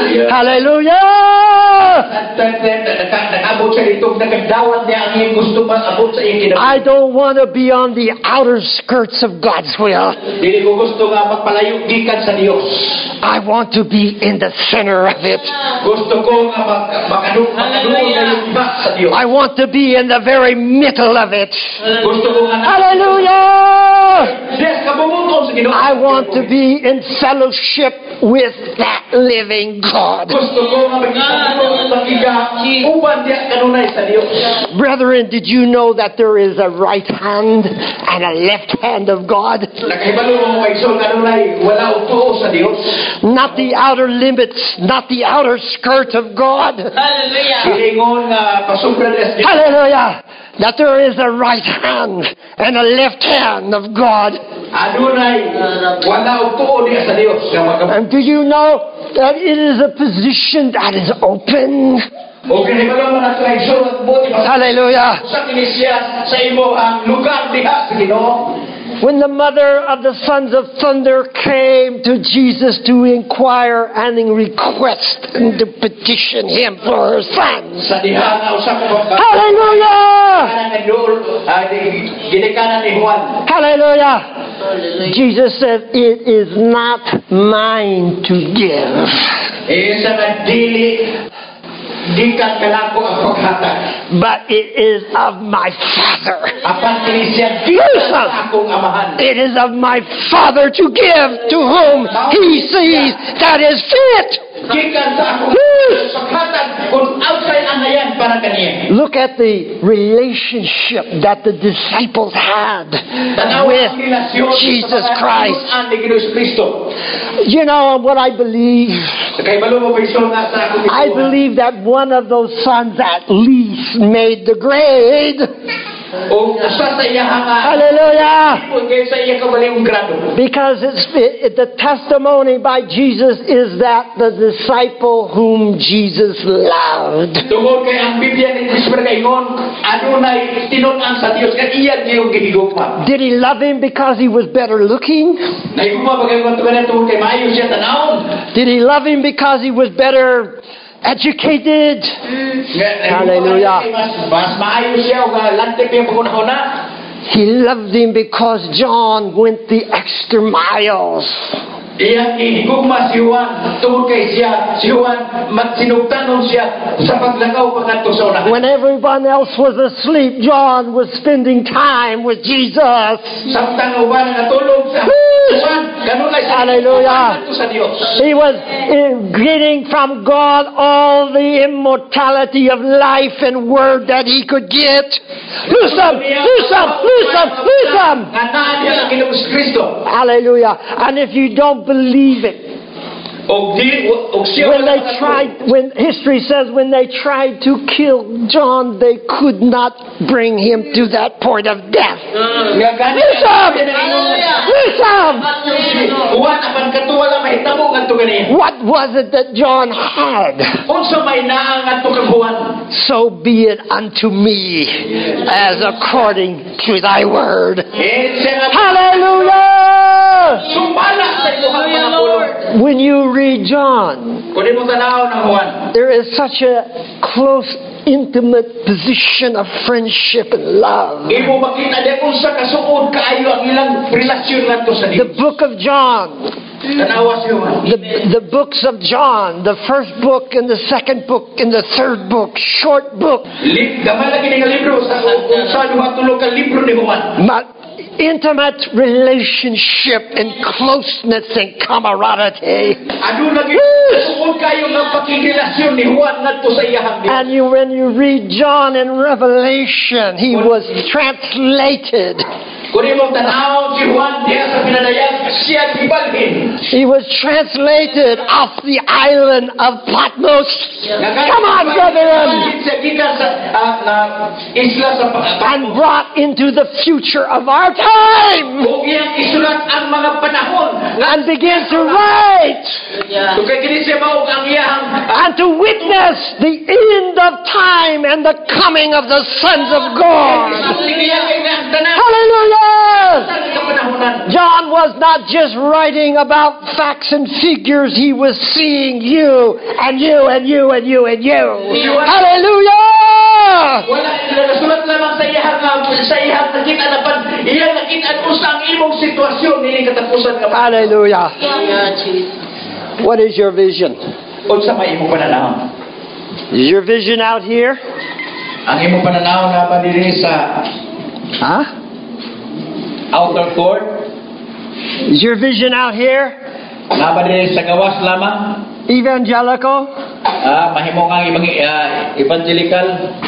Hallelujah! Nag-abot siya dito, nagdawat niya ang iyong gusto mag-abot sa iyong kinabuhi. I don't want to be on the outer skirts of God's will. Dili ko gusto nga magpalayo gikan sa Dios. I want to be in the center of it. Gusto ko nga makadungog na yung iba sa Dios. I want to be in the very middle of it. Gusto ko nga Hallelujah! yes, kabumuton sa Ginoo. I want to be in fellowship with that living God. Gusto ko nga magiga uban diya kanunay sa Dios. Brethren, did you know that there is a right hand and a left hand of God? Nakahibalo mo maigsoon kanunay wala utuo sa Dios. Not the outer limits, not the outer skirt of God. Hilingon nga pasubra des Dios. Hallelujah! That there is a right hand and a left hand of God. Adunay wala utuo diya sa Dios. And do you know that it is a position that is open? O kahibalo mo na traigsoon at buti pa Hallelujah! sa kinisya sa imo ang lugar diha sa Ginoo. When the mother of the sons of thunder came to Jesus to inquire and request and to petition him for her sons. Sa diha nga usa ka Hallelujah! ginikanan ni Juan. Hallelujah! Jesus said, "It is not mine to give." Sa dili gikan kanako ang paghatag. But it is of my Father. Apan kini siya gikan sa akong amahan. It is of my Father to give to whom He sees that is fit. Gikan sa akong paghatag kung outside ang hayan para kaniya. Look at the relationship that the disciples had with Jesus Christ. You know what I believe? I believe that one of those sons at least made the grade. Hallelujah! Because the testimony by Jesus is that the disciple whom Jesus loved. Did he love him because he was better looking? Did he love him because he was better educated? Hallelujah. He loved him because John went the extra miles. Iyang ihigugma si Juan tungod kay siya si Juan magsinugtanon siya sa paglakaw pagkadto sa unahan. When everyone else was asleep, John was spending time with Jesus. Samtang uban natulog sa Juan kanunay sa Hallelujah. sa Dios. He was getting from God all the immortality of life and word that he could get. Listen. Hallelujah. And if you don't believe it, when history says when they tried to kill John, they could not bring him to that point of death. What was it that John had? So be it unto me as according to thy word. Hallelujah! When you read John, there is such a close, intimate position of friendship and love. The book of John, the books of John, the first book and the second book and the third book, short book. Intimate relationship and closeness and camaraderie. And when you read John in Revelation, he was translated. He was translated off the island of Patmos. Come on, brethren. And brought into the future of our time. And began to write. And to witness the end of time and the coming of the sons of God. Hallelujah! kinahanglan. John was not just writing about facts and figures. He was seeing you and you and you and you and you. Hallelujah! Wala nagasulat lamang sa iyang nakita na pan iyang nakita usang imong sitwasyon nini katapusan ka. Hallelujah. Yeah, Jesus. What is your vision? Unsa may imong pananaw? Is your vision out here? Ang imong pananaw na pa diri sa Huh? outer court, Is your vision out here? na ba diri sa gawas lamang? Evangelical? Mahimo kang evangelical.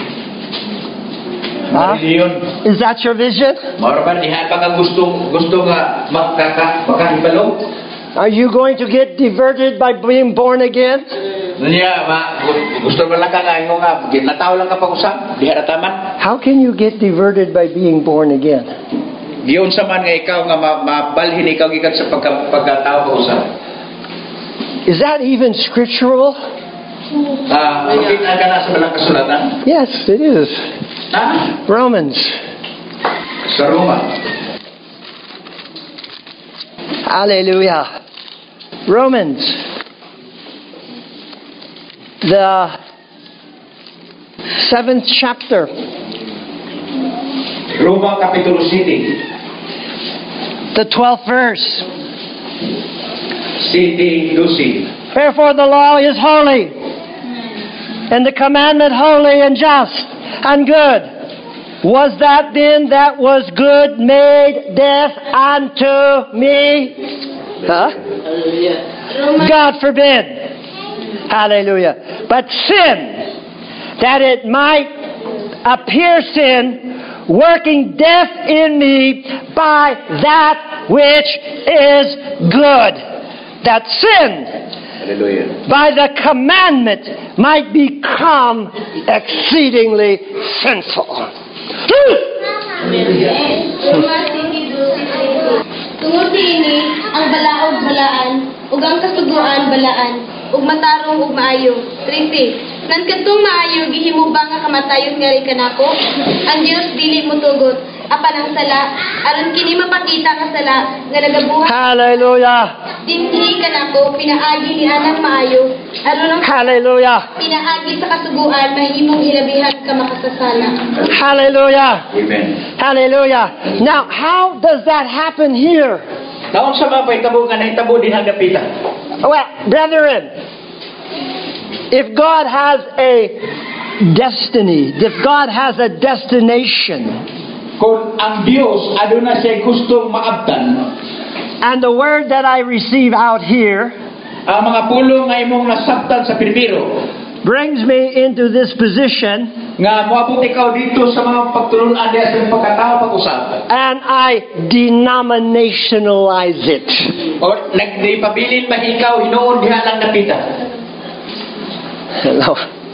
Reliyon. Is that your vision? Mao ba diha pa ka gusto nga makahibalo? Are you going to get diverted by being born again? Niya gusto mo lang ka nga nataw lang ka pag-usap diha taman. How can you get diverted by being born again? Giyon sa man nga ikaw nga mabalhin ikaw gikan sa pagkatao pag-usap. Is that even scriptural? Makita ka na sa balang kasulatan? Yes, it is. Romans. Sa Roma. Hallelujah. Romans. The 7th chapter. Roma Kapitulo 7. The 12th verse. City Lucy. Wherefore the law is holy, and the commandment holy and just and good. Was that then that was good made death unto me? Huh? God forbid. Hallelujah. But sin, that it might appear sin, working death in me by that which is good. That sin, Hallelujah. by the commandment, might become exceedingly sinful. Roma 7:12. Tungod niini ang balaod balaan ug ang kasuguan balaan ug matarong ug maayo. 3:6. Nan kadtong maayo gihimo ba nga kamatayon nga ri kanako? Ang Dios dili motugot apan ang sala aron kini mapakita nga sala nga nagabuhat Hallelujah. dinhi kanako pinaagi ni anang maayo aron ang Hallelujah. pinaagi sa kasuguan mahimong ilabihan ka makasasala. Hallelujah. Amen. Hallelujah. Now, how does that happen here? Naon sa mga pahitabo nga nahitabo din hagapitan? Well, brethren, if God has a destiny, if God has a destination, Kung ang Dios aduna siya gustong maabtan, and the word that I receive out here ang mga pulong nga imong nasabtan sa Pilipino, brings me into this position, nga moabot ikaw dito sa mga pagtulunan diya sa pagkatao pag-usap. and I denominationalize it. O nagpabilin ba ikaw hinuon diha lang napita? Hello.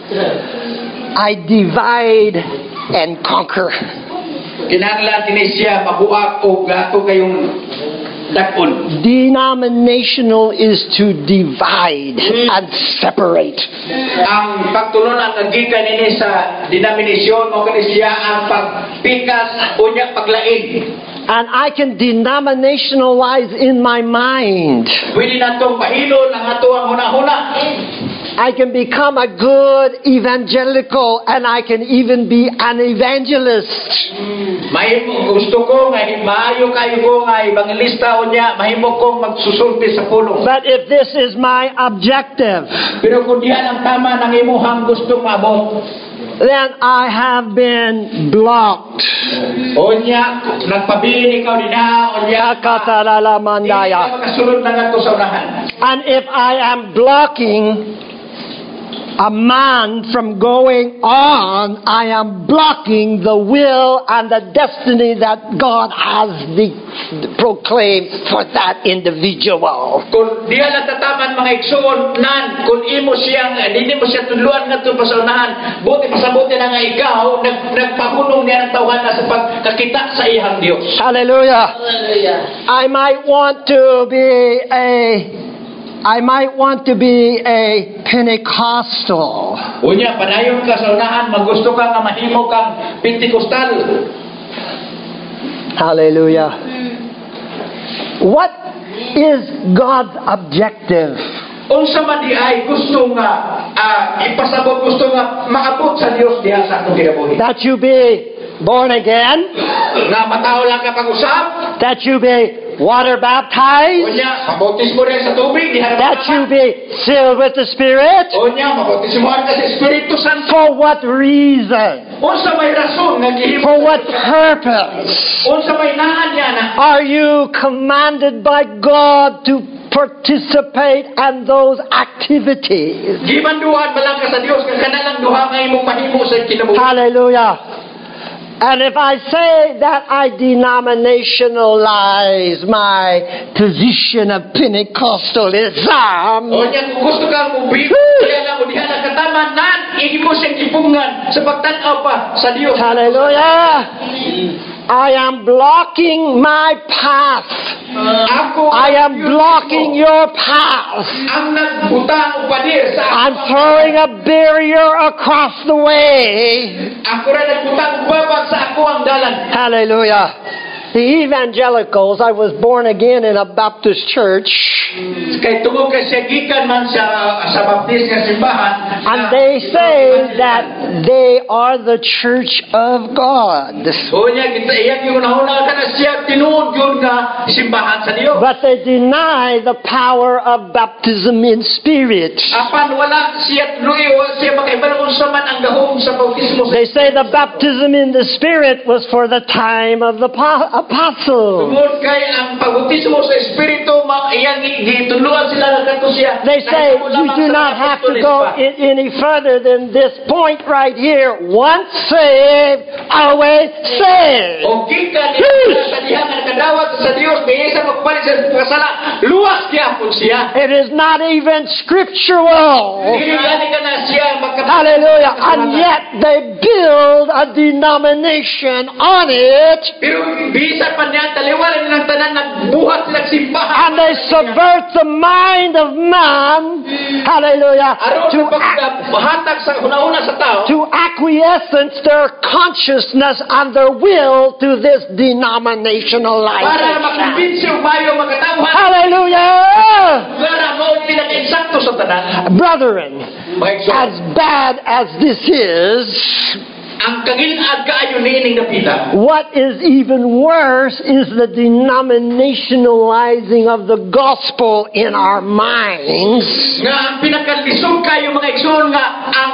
I divide and conquer. Kinahanglan din siya mabuak o gato kayong dakon. Denominational is to divide and separate. Ang pagtulunan nga gikan nini sa denominasyon o kani siya ang pagpikas unya paglain. And I can denominationalize in my mind. Pwede natong pahilon ang ato ang huna-huna. I can become a good evangelical, and I can even be an evangelist. Mahimo gusto ko nga maayo kayo ko nga evangelista unya mahimo kong magsusulti sa pulong. But if this is my objective, Pero kung diyan ang tama ng imuhang gustong maabot, then I have been blocked. unya nagpabilin ikaw din ha unya Akatalalamandaya. makasulod na nga to sa unahan. And if I am blocking a man from going on, I am blocking the will and the destiny that God has proclaimed for that individual. Kung diyan natataman mga igsuon nan kung imo siyang dili mo siya tudluan ngadto pa sa unahan, buti pasabuti na nga ikaw nagpahunong niya ng tawhana sa pagkakita sa iyang Dios. Hallelujah. Hallelujah. I might want to be a Pentecostal. Unya padayon ka sa unahan magusto ka nga mahimo kang Pentecostal. Hallelujah. What is God's objective? Unsa man di ay gusto nga ipasabot, gusto nga maabot sa Dios diha sa atong kinabuhi. That you be born again, Nga mataw lang ka pag-usap, that you be water baptized, unya mabautismo rin sa tubig diha that you be filled with the Spirit. unya mabautismo ka sa Espiritu Santo. For what reason? Unsa may rason nga gihimo? For what purpose? Unsa may naan niya na? Are you commanded by God to participate in those activities? Gimanduhan ba lang ka sa Dios kung kana lang duha nga imong mahimo sa kinabuhi? Hallelujah. And if I say that I denominationalize my position of Pentecostalism, Unya kung gusto kang mubi, kaya lang diha na katamanan, ihimo siyang ipungan sa pagtan-aw pa sa Dios. hallelujah, I am blocking my path. Ako I am blocking your path. ang nagbutang upadir sa I'm throwing a barrier across the way. ako rin nagbutang babag sa ako ang dalan. Hallelujah. The evangelicals, I was born again in a Baptist church, Kay tungod kay siya gikan man sa baptist nga simbahan. and they say that they are the church of God. Unya kita iyang yung nahuna ka na siya tinuod yun nga simbahan sa Dios. But they deny the power of baptism in spirit. Apan wala siya luyo siya makaibalon sa man ang gahom sa bautismo. They say the baptism in the spirit was for the time of the apostle. Tungod kay ang pagbutismo sa espiritu iyang gituluan sila ngadto siya. They say you do not have to go any further than this point right here. Once saved, always saved. O gikan sa diha nga kadawat sa Dios maysa magpalit sa kasala luwas gyapon siya. It is not even scriptural. Dili gani ka na siya Hallelujah. And yet they build a denomination on it, pero bisan pa niya taliwalan ng tanan nagbuhat sila simbahan. and they subvert the mind of man, hallelujah, Aron to, sa paghatag sa una-una sa tao. to acquiescence their consciousness and their will to this Para denominationalization. makumbinsi o mayo magkatawhan. Hallelujah! Para mo pinag-insakto sa tanan. Brethren, as bad as this is, Ang kangilad kaayo niining napita. what is even worse is the denominationalizing of the gospel in our minds. Nga ang pinakalisod kayo mga igsoon nga ang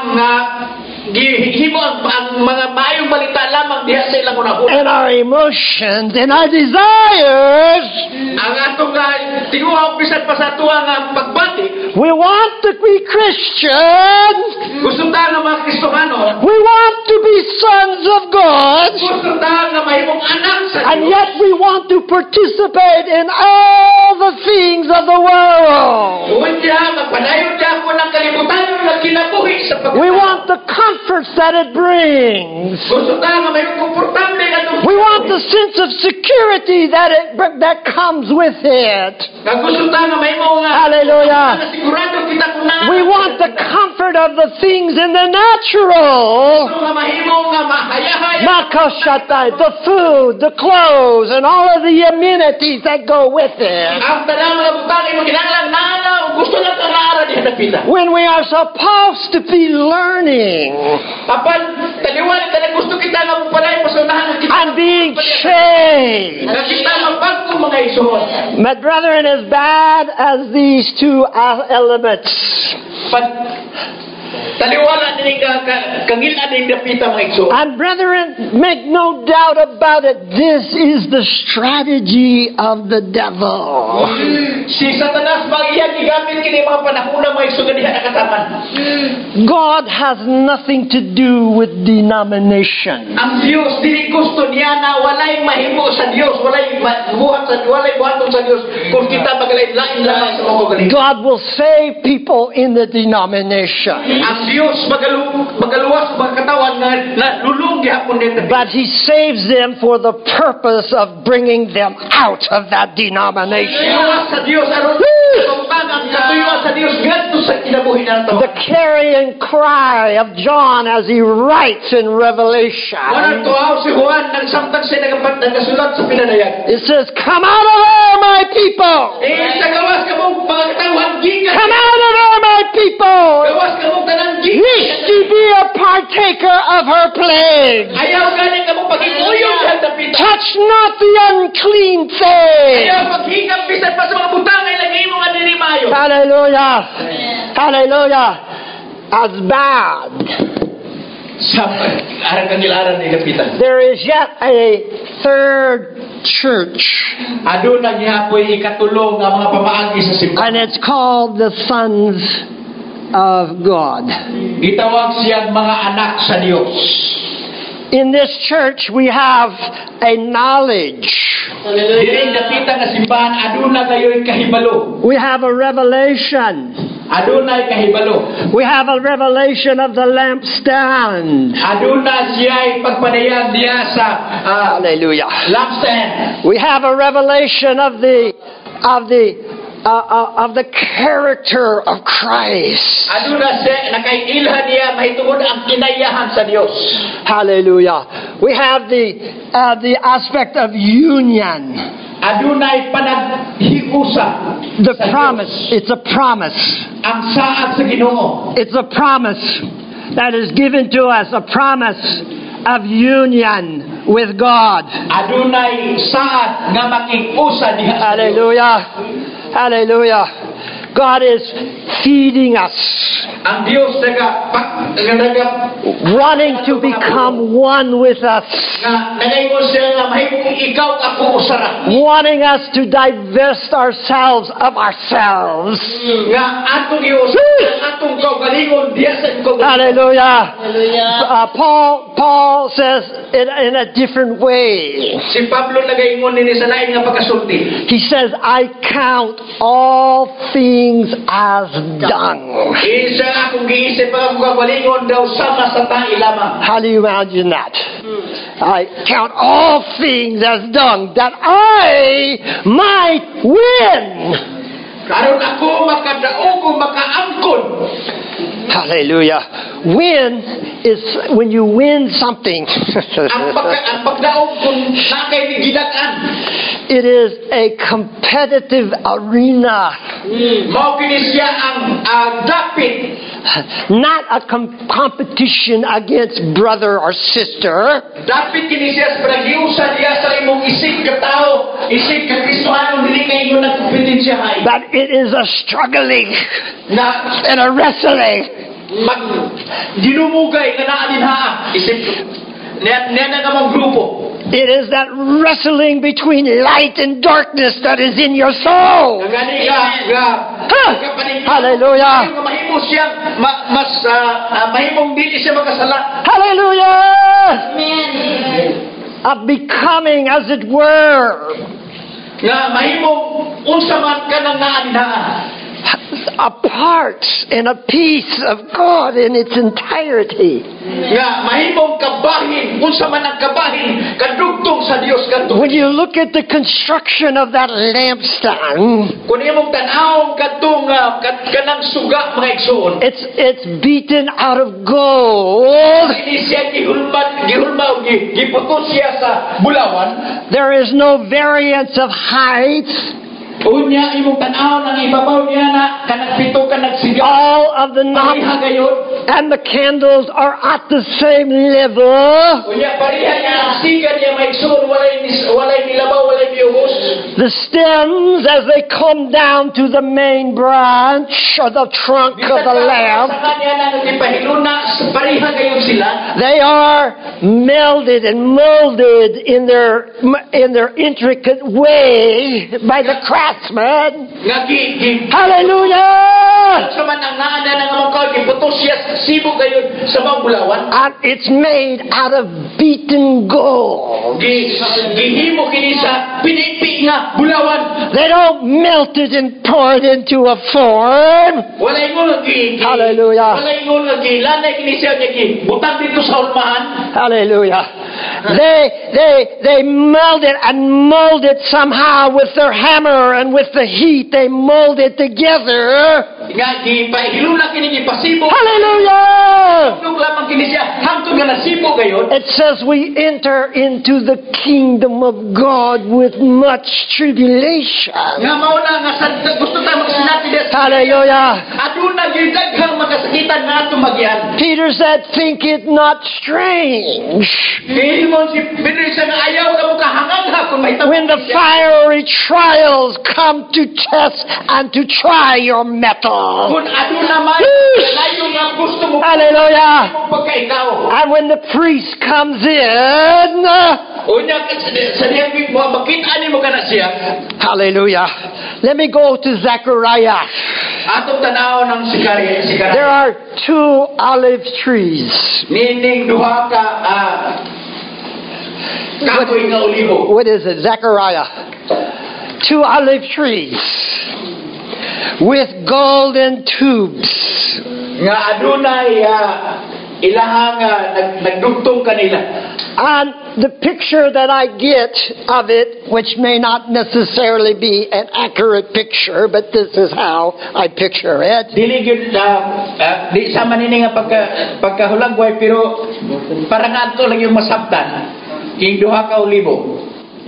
gihimo ang mga maayong balita lamang diha sa ilang unahon. And our emotions and our desires. Ang atong tinuhaw bisan pa sa tuwa nga pagbati. We want to be Christian. Gusto ta nga mga Kristiyano. We want to be sons of God. Gusto ta nga mahimong anak sa And Dios. yet we want to participate in all the things of the world. Unya magpadayon siya ako ng kalibutan nga kinabuhi sa We want the comforts that it brings. Gusto ta nga mahimong komportable nga We want the sense of security that comes with it. Nga gusto ta nga mahimong Hallelujah. sigurado kita kung na. We want the comfort of the things in the natural. Gusto nga mahimong nga mahaya-haya. Makoshatai, the food, the clothes, and all of the amenities that go with it. Ang tanang mga butang mo kinahanglan nana gusto na ta naara diha napita. When we are supposed to be learning Apan taliwan ta gusto kita nga mupalay pasunahan kita. and being changed. Nga kita magpagko mga igsoon. My brethren, as bad as these two elements, Pag taliwala din kangil din napita mga igsoon. and brethren, make no doubt about it, this is the strategy of the devil. Si Satanas magiyan gigamit kini mga panahon mga igsoon diha nakataman. God has nothing to do with denomination. Ang Dios dili gusto niya na walay mahimo sa Dios, walay buhaton sa Dios kung kita magalain-lain lamang sa mga galing. God will save people in the denomination, Ang Dios magaluwas mga katawan na lulong gihapon din. but He saves them for the purpose of bringing them out of that denomination. Sa Dios aron ang katuyuan sa Dios ngadto sa kinabuhi na The to. carrying cry of John as he writes in Walang Revelation. tuhaw si Juan nang samtang siya nagasulat sa pinanayag. It says, "Come out of there, my people! Sa gawas ka mong pagkatawhan, gigas. Come out of there, my people! Gawas ka mong tanang Wish to be a partaker of her plague. Ayaw galing ka mong pag-iuyong sa dapitan. Touch not the unclean thing." Ayaw maghingap bisan pa sa mga butang ay lagay mo nga dinimayo. Hallelujah! Hallelujah! As bad. Sa arang kangilaran ni dapitan. There is yet a third church, Aduna gihapoy ikatulong ang mga pamaagi sa simbahan. and it's called the Sons of God. Gitawag siya mga anak sa Dios. In this church, we have a knowledge. Diri dapitan nga simbahan aduna kayo'y kahibalo. We have a revelation. Aduna kahibalo. We have a revelation of the lampstand. Aduna siya'y pagpanayag diya sa Hallelujah. lampstand. We have a revelation of the character of Christ. Aduna siya nakailhan niya mahitungod ang kinayahan sa Dios. Hallelujah. We have the aspect of union. Adunay panaghiusa. The promise. It's a promise. Ang saad sa Ginoo. It's a promise that is given to us. A promise of union with God. Adunay saad nga makiusa diha sa Dios. Hallelujah. Hallelujah. God is feeding us, Ang Dios wanting to become one with us, nagaingon siya nga mahimong ikaw ako usara. wanting us to divest ourselves of ourselves. Nga atong iusara atong kaugalingon diya sa kaugalingon. Hallelujah. Hallelujah. Paul says it in a different way. Si Pablo nagaingon nini sa lain nga pagkasulti. He says, "I count all things as dung." Isa akong giisip ang kaugalingon daw sama sa tahi lamang. How do you imagine that? I count all things as dung that I might win. Karon ako makadaog o makaangkon. Hallelujah. Win is when you win something. Ang pagdaog kung nakay ni gidak-an. It is a competitive arena, Mao kini siya ang dapit. not a competition against brother or sister. Dapit kini siya sa paghiusa diya sa imong isig ka tao, isig ka Kristohano dili kay ingon nagkompetensya hay. But it is a struggling Na and a wrestling. dinumugay nga naa dinha. Isip niya na gamang grupo. It is that wrestling between light and darkness that is in your soul. Gani Hallelujah. Mahimo siya mahimong dili siya makasala. Hallelujah. Amen. Of becoming, as it were, Nga mahimong unsa man kanang naa dinha. a part and a piece of God in its entirety. Nga mahimong kabahin unsa man ang kabahin kadugtong sa Dios kadto. When you look at the construction of that lampstand, Kung imong tan-awon kadtong kanang suga mga igsoon. it's beaten out of gold. Ini siya gihulmaw giputos siya sa bulawan. There is no variance of height. Unya imong tan-awon ang ibabaw niya na kanang pito ka nagsigaw. All of the Pariha knobs gayon. and the candles are at the same level. Unya pariha niya ang siga niya may igsoon walay nilabaw walay biugos. The stems, as they come down to the main branch or the trunk of the lamp, Sa kanya nang ipahiluna pariha gayon sila. they are melded and molded in their intricate way by the craftsman. Nga Hallelujah! sa man ang naana ng among kaon giputos siya sibog gayon sa mga bulawan. And it's made out of beaten gold. Gihimo kini sa pinipi nga bulawan. They don't melt it and pour it into a form. Walay mo lagi. Hallelujah. Walay mo lagi. Lanay kini siya lagi. Butang dito sa hulmahan. Hallelujah. They meld it and mold it somehow with their hammer and with the heat. They mold it together. Nga gipahilom lang kini gipasibo. Hallelujah! Tug lamang kini siya hangtod nga nasibo gayon. It says we enter into the kingdom of God with much tribulation. Nga mao na nga gusto ta magsinati des. Hallelujah! Aduna gyud daghang makasakitan nga ato magyan. Peter said, think it not strange Kini mo si Pedro sa nga ayaw ka mo kahanganga kun mahitabo. when the fiery trials come to test and to try your metal. Kun aduna man layo nga gusto mo. Hallelujah! Pagkaikaw. And when the priest comes in, Unya sa diyan mo makita ni mo kana siya. hallelujah. Let me go to Zechariah. Atong tanaw ng sikari. There are 2 olive trees. Nining duha ka kahoy nga olibo. What is it? Zechariah. 2 olive trees with golden tubes. Nga adunay ilahang nagdugtong kanila. And the picture that I get of it, which may not necessarily be an accurate picture, but this is how I picture it. Dili gyud di sa manini nga pagkahulagway pero parang adto lang yung masabtan king duha ka olibo.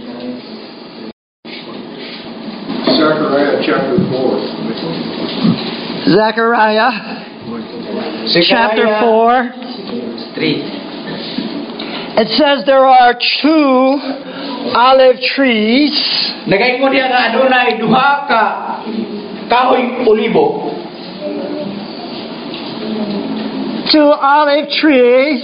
Zechariah chapter 4. Zechariah chapter 4. 3. It says there are 2 olive trees. Nagaingon diya nga adunay duha ka kahoy olibo. 2 olive trees.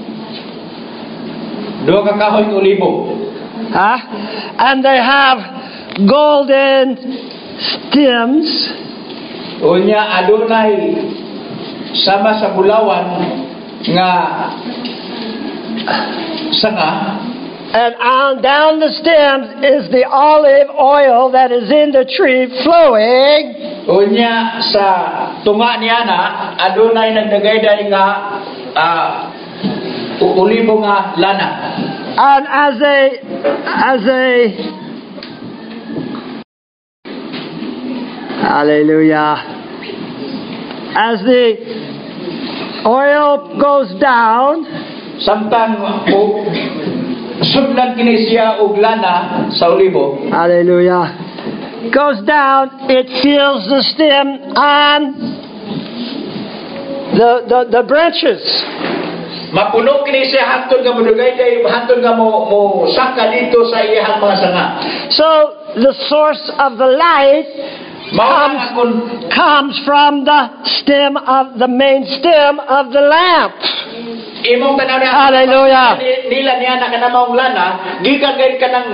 Duha ka kahoy olibo. And they have golden stems. Unya adunay sama sa bulawan nga sanga. And on down the stems is the olive oil that is in the tree flowing. Unya sa tunga niya na adunay nagdagayday nga olibo nga lana. And as hallelujah, as the oil goes down, Samtang sudlan kini siya og lana sa olibo. hallelujah, goes down, it fills the stem and the branches. Mapuno kini siya hangtod nga modugay hangtod nga mo saka dito sa iyang mga sanga. So the source of the light comes from the stem of the main stem of the lamp. Imong tanaw na Hallelujah. nila niya na kanamang lana gikan gayud kanang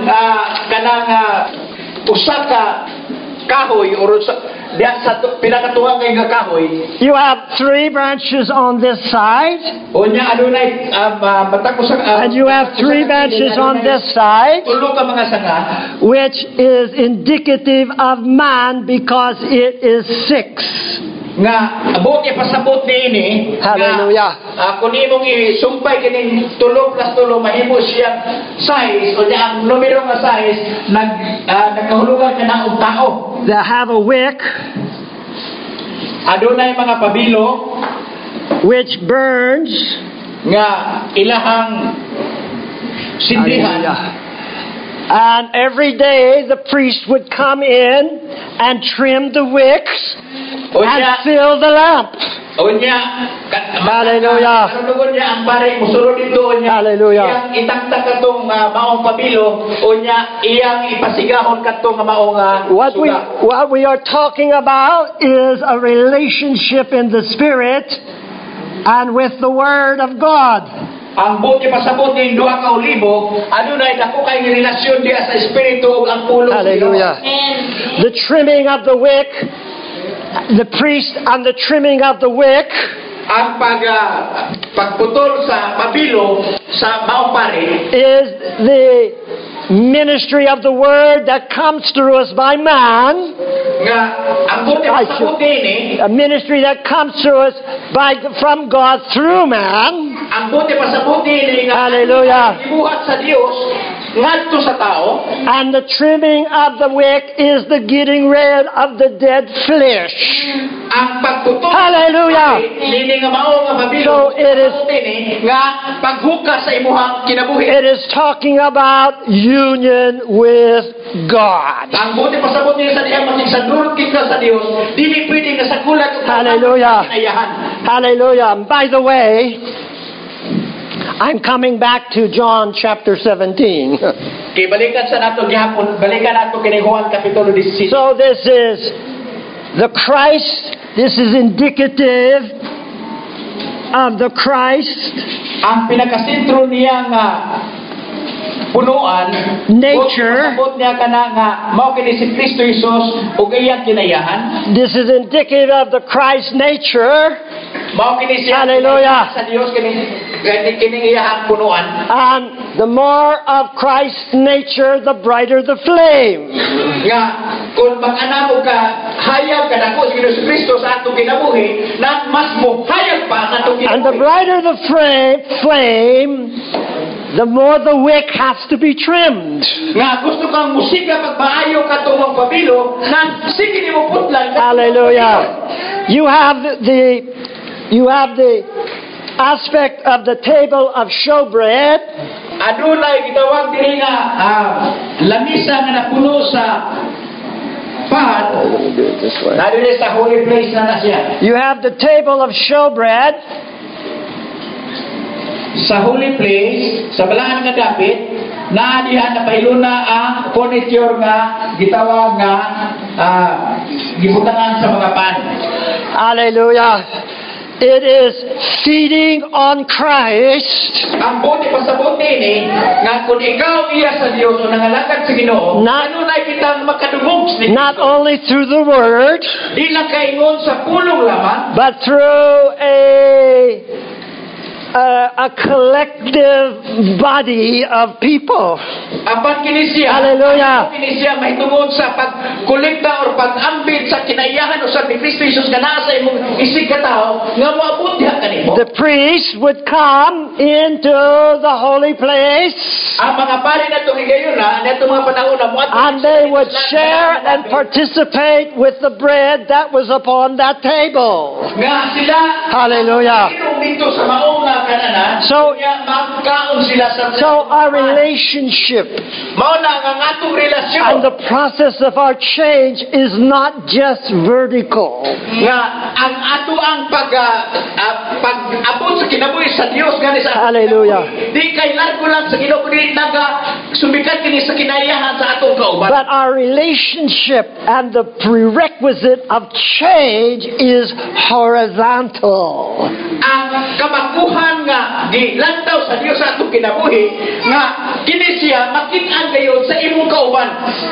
usa ka kahoy or diya sa pinakatuwang kay nga kahoy. You have 3 branches on this side, Unya adunay matako sa and you have 3 branches on this side, tulo ka mga sanga which is indicative of man because it is 6. nga abot pasabot niini. Hallelujah. Kung imong isumpay kining tulo plus tulo mahimo siyang size o ang numero nga size nagkahulugan ka na og tao. They have a wick Adunay mga pabilo which burns. nga ilahang sindihan. Hallelujah. And every day the priest would come in and trim the wicks and fill the lamp. Unya, Hallelujah. Kanugon niya ang pare musulod dito unya. Hallelujah. Iyang itagtag katong maong pabilo unya iyang ipasigahon katong maong What we are talking about is a relationship in the spirit and with the word of God. Ang buti pasabot ni duha ka olibo, adunay dako kay relasyon diya sa espiritu ug ang pulong. Hallelujah. The trimming of the wick, the priest and the trimming of the wick, ang pagputol sa pabilo sa maong pare is the ministry of the word that comes through us by man. nga ang buti pasabot ni A ministry that comes through us from God through man. Ang buti pa sa buti ni nga Hallelujah. gibuhat sa Dios ngadto sa tao. And the trimming of the wick is the getting rid of the dead flesh. Ang pagputol Hallelujah. nini nga mao nga babilo. So it is- nga paghukas sa imuhang kinabuhi. It is talking about union with God. Ang buti pa sa buti sa diya makigsadulog kita sa Dios, dili pwede nga sakulat ug Hallelujah. kinayahan. Hallelujah. And by the way, I'm coming back to John chapter 17. Kay balikan sa nato gihapon, balikan nato kini Juan kapitulo 16. So this is the Christ. This is indicative of the Christ Ang pinakasentro niya nga punuan, Nature. Sabot niya kana nga mao kini si Kristo Jesus ug iyang kinayahan. This is indicative of the Christ nature, Mao kini siya Hallelujah. sa Dios kini iyang punuan. and the more of Christ's nature, the brighter the flame. Nga kung mag-anamo ka hayag ka dako si Kristo sa atong kinabuhi, na mas mo hayag pa sa atong And the kinabuhi. brighter the flame, the more the wick has to be trimmed. Nga gusto kang musika pag maayo ka tumong pabilo, nang sige nimo putlan. Hallelujah. You have the aspect of the table of showbread, Adunay gitawag diri nga lamisa nga napuno sa pan. Nadiri sa holy place na siya. you have the table of showbread, Sa holy place, sa balaan nga dapit, naadihan na pahiluna ang furniture nga gitawag nga gibutangan sa mga pan. hallelujah. It is feeding on Christ, Ang buti pa sa buti ni nga kung ikaw iya sa Dios o nangalakad sa Ginoo, ano na kitang makadungog sa not only through the Word, di lang kaingon sa pulong lamang, but through a collective body of people. apan kini siya, Hallelujah. kini siya mahitungod sa pagkolekta or pag-ambit sa kinaiyahan o sa ni Kristo Jesus nga naa sa imong isig ka tao nga moabot diha kanimo. The priest would come into the holy place, Ang mga pari na itong higayuna, na itong mga panahon na moabot and they would share and participate with the bread that was upon that table. nga sila Hallelujah. inom dito sa maong nga kananan, So- nga magkaon sila sa So our relationship mao na ang atong relasyon and the process of our change is not just vertical. nga ang ato ang pag-abot sa kinabuhi sa Dios gani sa Hallelujah. di kay largo lang sa Ginoo kundi naga sumikat kini sa kinayahan sa atong kauban. But our relationship and the prerequisite of change is horizontal. Ang kamakuhan nga gilantaw sa Dios sa atong kinabuhi nga kini siya makit-an gayud sa imong kauban.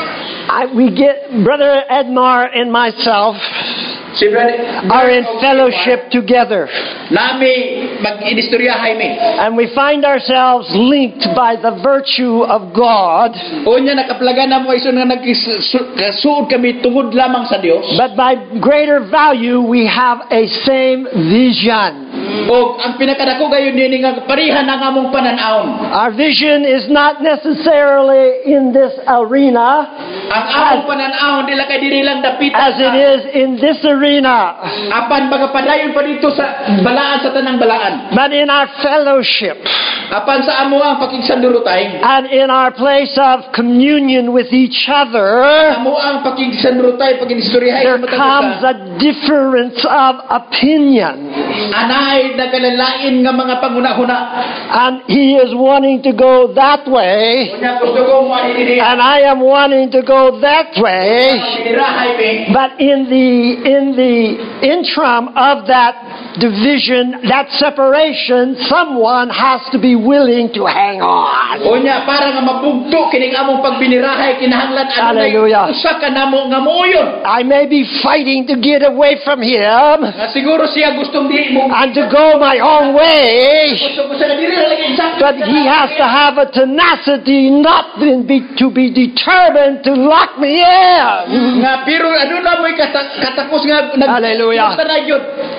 Brother Edmar and myself Si are in fellowship together, nami mag-inistoryahay mi. and we find ourselves linked by the virtue of God, Unya nakaplagan na mo iso nga nagsuod kami tungod lamang sa Dios. but by greater value we have a same vision. O ang pinakadako gayon nini nga parihan ang among pananaon. Our vision is not necessarily in this arena Ang among pananaon dila kay diri lang dapitan as it is in this arena, apan magapadayon pa dito sa balaan sa tanang balaan. but in our fellowship Apan sa amo ang pakigsanurutay. and in our place of communion with each other, Amo ang pakigsanurutay paginistoryahay there comes a difference of opinion. anay nagalalain nga mga pangunahuna. And he is wanting to go that way, Unya gusto ko mo ani and I am wanting to go that way. dinirahay mi. But in the interim of that division, that separation, someone has to be willing to hang on. Unya para nga mabugto kining among pagbinirahay kinahanglan adunay Hallelujah. usa ka namo nga muuyon. I may be fighting to get away from him Nga siguro siya gustong di mo and to go my own way, gusto sa diri ra lagi sa but he has to have a tenacity not to be determined to lock me in. nga pero aduna mo'y katakos nga Hallelujah. Tanayod.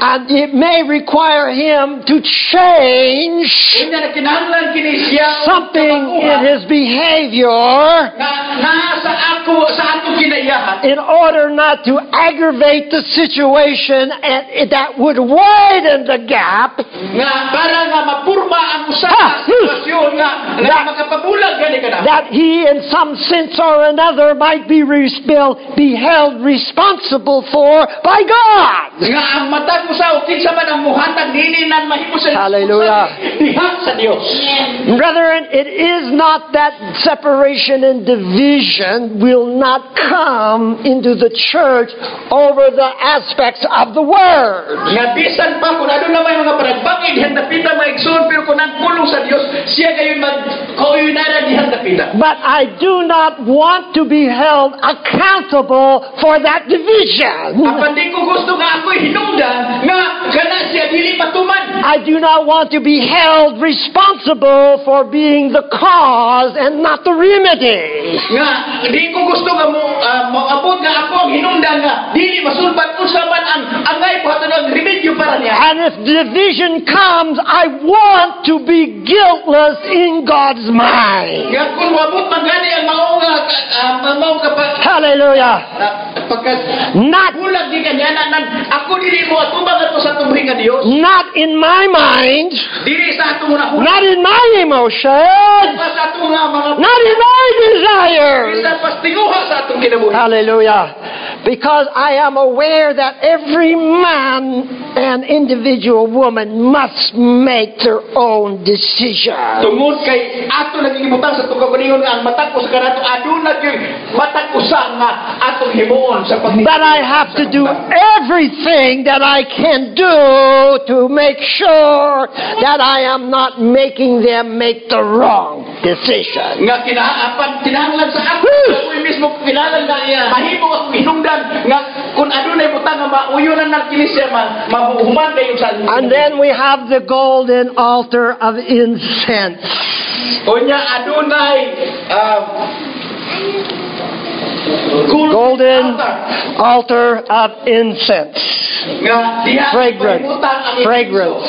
And it may require him to change Unya na kinahanglan kini siya something in his behavior na sa ato kinayahan in order not to aggravate the situation and that would widen the gap nga para nga mapurma ang usa ka sitwasyon nga makapabulag gani kana. that he in some sense or another might be held responsible for by God. Nga ang matag usa o kinsa man ang muhatag dili nan mahimo sa Hallelujah. diha sa Dios. Brethren, it is not that separation and division will not come into the church over the aspects of the Word. Nga bisan pa kung ano na may mga panagbangid handapita maigsoon pero kung ang pulong sa Dios siya kayo magkauyunaran di handapita. But I do not want to be held accountable for that division. Apan di ko gusto nga ako'y hinungdan nga kana siya dili matuman. I do not want to be held responsible for being the cause and not the remedy. Nga di ko gusto nga moabot nga ako ang hinungdan nga dili masulbat unsa man ang angay buhaton ang remedyo para niya. And if division comes, I want to be guiltless in God's mind. Nga kung moabot man gani ang mao Hallelujah. Not bulag di kanya nan ako dili mo atubang ato sa tubig nga Dios. Not in my mind, Dili sa ato nga not in my emotions, sa ato nga mga not in my desires. sa pastinguha sa atong kinabuhi. Hallelujah. Because I am aware that every man and individual woman must make their own decision. Tungod kay ato naging ibutang sa tugagulingon nga ang matag ko sa kanato aduna gyud matag usa nga atong himuon sa pag. But I have to do everything that I can do to make sure that I am not making them make the wrong decision. Nga kinahanglan sa ako ako mismo kinahanglan nga mahimo ang hinungdan nga kung adunay butang nga mauyunan ng kilisya mahuhuman kayo sa. And then we have the golden altar of incense. Unya adunay Golden altar of incense. nga diha Fragrance. Fragrance.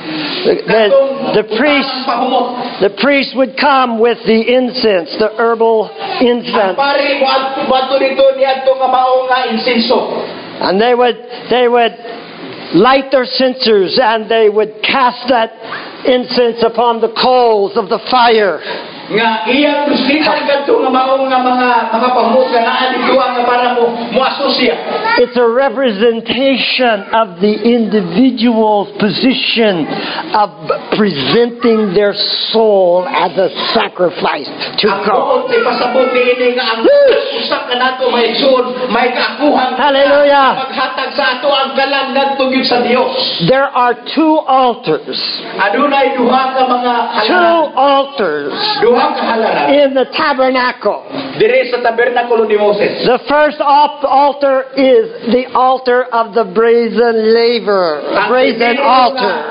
The priest would come with the incense, the herbal incense. Pare wato dito niadto nga mao nga insenso. And they would light their censers and they would cast that incense upon the coals of the fire. Nga iyang tuslitan kadto nga mao nga mga pamut nga naa dito nga para mo asosya. It's a representation of the individual's position of presenting their soul as a sacrifice to God. Ang ipasabot niini nga ang usa kanato may igsoon may kaakuhan. Hallelujah. Paghatag sa ato ang kalang ngadto gyud sa Dios. There are two altars. Adunay duha ka mga Two altars in the tabernacle. dire sa tabernakulo ni Moses. The first altar is the altar of the brazen laver, brazen altar.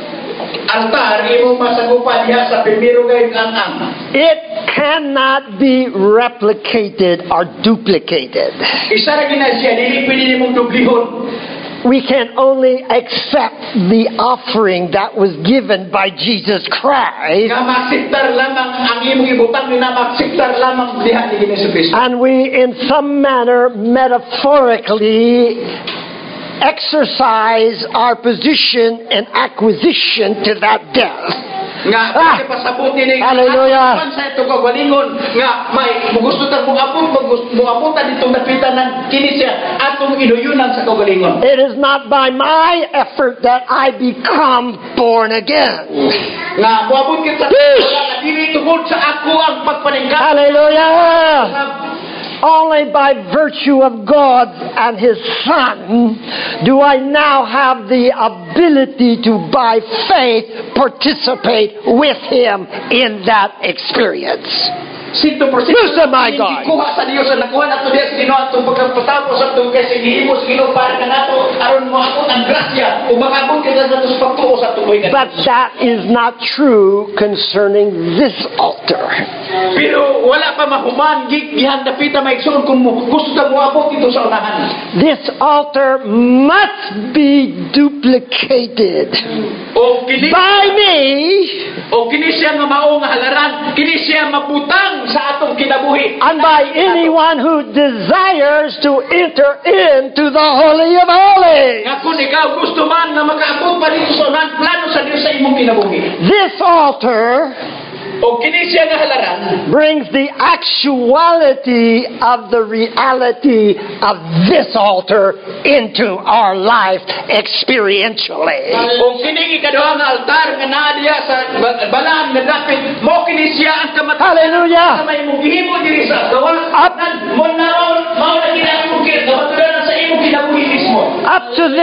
Altar imo masagupan diha sa primero gayud ang. It cannot be replicated or duplicated. Isa ra gina siya dili pwede nimong dublihon. We can only accept the offering that was given by Jesus Christ. Nga maksiptar lamang ang imong ibutang ni na maksiptar lamang diha ni Jesu. And we in some manner metaphorically exercise our position and acquisition to that death. Nga pasabot ni Hallelujah. sa ito kagalingon nga may gusto ta mo apunta dito dapitan ng kini siya atong inuyunan sa kagalingon. It is not by my effort that I become born again. Nga moabot kita sa dili tungod sa ako ang pagpaningkamot. Hallelujah. Only by virtue of God and His Son do I now have the ability to, by faith, participate with Him in that experience. 100% Listen, my God. kuha sa Dios ang nakuha nato diya sa Ginoo atong pagkapatapos sa tuwa kay gihimo sa Ginoo para ka nato aron mo ako ang grasya ug makabot ka sa ato sa pagtuo sa tuloy nga. But that is not true concerning this altar. Pero wala pa mahuman gihandapita maigsoon kung mo gusto ta mo abot dito sa unahan. This altar must be duplicated O kini by me o kini siya nga mao nga halaran, kini siya mabutang sa atong kinabuhi. and by anyone who desires to enter into the Holy of Holies. Nga kung ikaw gusto man nga makaabot pa dito sa unahan, plano sa Dios sa imong kinabuhi. This altar O kini siya nga halaran, brings the actuality of the reality of this altar into our life experientially. o kini ikaduha nga altar nga naa diya sa balaan nga dapit, mo kini siya ang kamatayan. Hallelujah. Sa may mong gihimo diri sa gawa. Up. Mo naron mao na ginamong kamatayan sa imong kinabuhi mismo. Up to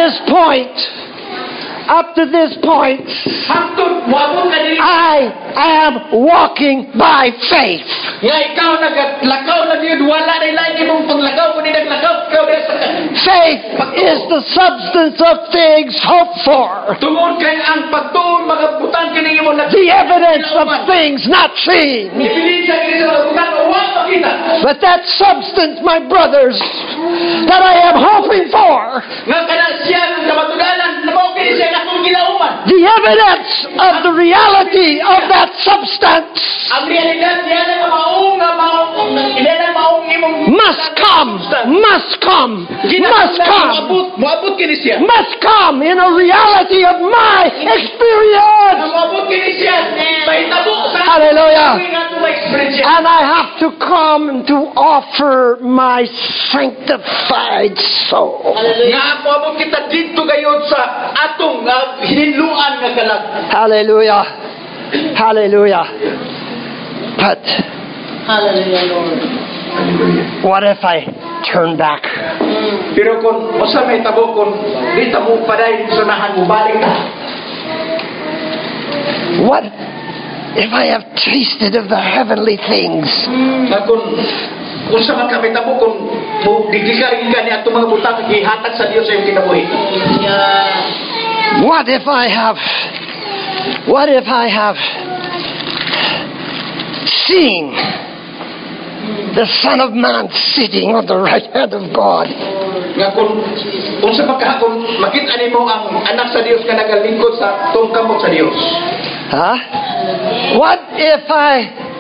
this point, Hangtod moabot ka diri I am walking by faith. nga ikaw naglakaw na gyud wala na lain imong panglakaw kundi naglakaw ikaw diya sa Faith is the substance of things hoped for, tungod kay ang pagtuon magabutan kini imong the evidence of things not seen. Ibilin sa kini sa magabutan o wa makita. But that substance, my brothers, that I am hoping for, Nga kana siya ang kamatudanan na mao kini siya akong gilauman. the evidence of the reality of that substance Ang realidad niya na maong imong must come, Moabot kini siya. must come in a reality of my experience. Moabot kini siya. Mahitabo sa Hallelujah. nga ito ma-experience siya. And I have to come to offer my sanctified soul. Nga moabot kita dito gayud sa atong hininluan nga kalag. Hallelujah. Hallelujah. But Hallelujah, Lord. what if I turn back? Pero kung usa may tabo kung di tabo paday sunahan mo balik ka. What if I have tasted of the heavenly things? Nga kung usa man kami tabo kung gigigarin ka ni atong mga butang gihatag sa Dios sa iyong kinabuhi. Hallelujah. What if I have seen the Son of Man sitting on the right hand of God? Nga kung unsa man ka kung makita nimo ang anak sa Dios nga nagalingkod sa tungkamot sa Dios. Huh? What if I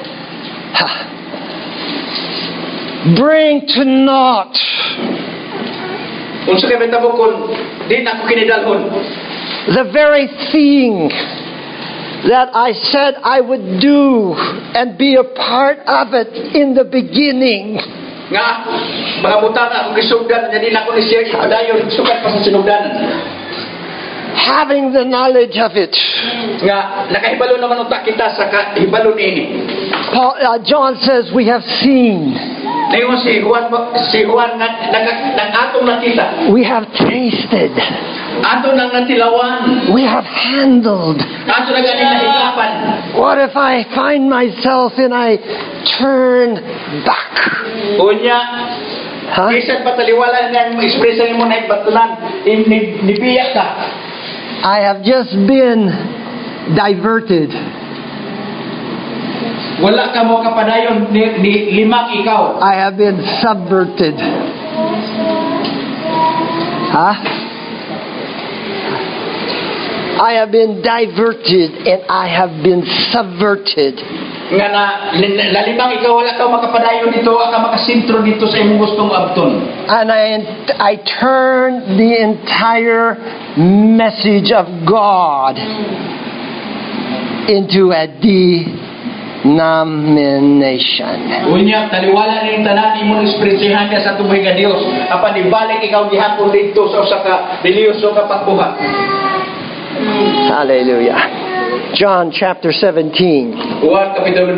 bring to naught Unsa kay tabo kung di na ko kinidalhon the very thing that I said I would do and be a part of it in the beginning? nga mga butang akong gisugdan nga di na ko ni siya ipadayon sukat pa sa sinugdanan. Having the knowledge of it. Nga nakahibalo naman unta kita sa kahibalo niini. John says we have seen, Ngayon si Juan atong nakita. we have tasted, Ato nang natilawan. we have handled. Ato na ganing nahigapan. What if I find myself and I turn back? Unya, Huh? bisan pataliwala nga ang ekspresyon mo na ibatulan, nibiyak ka. I have just been diverted. Wala ka mo kapadayon ni limang ikaw. I have been subverted. Huh? I have been diverted and I have been subverted. Nga na limang ikaw wala ka makapadayon dito, ka makasintro dito sa imong gustong abton. And I turn the entire message of God into a denomination. Unya taliwala ning tanan imong ekspresyohan sa tubig nga Dios. Apan ibalik ikaw gihapon dito sa usa ka relihiyoso ka pagbuhat. Hallelujah. John chapter 17. Juan kapitulo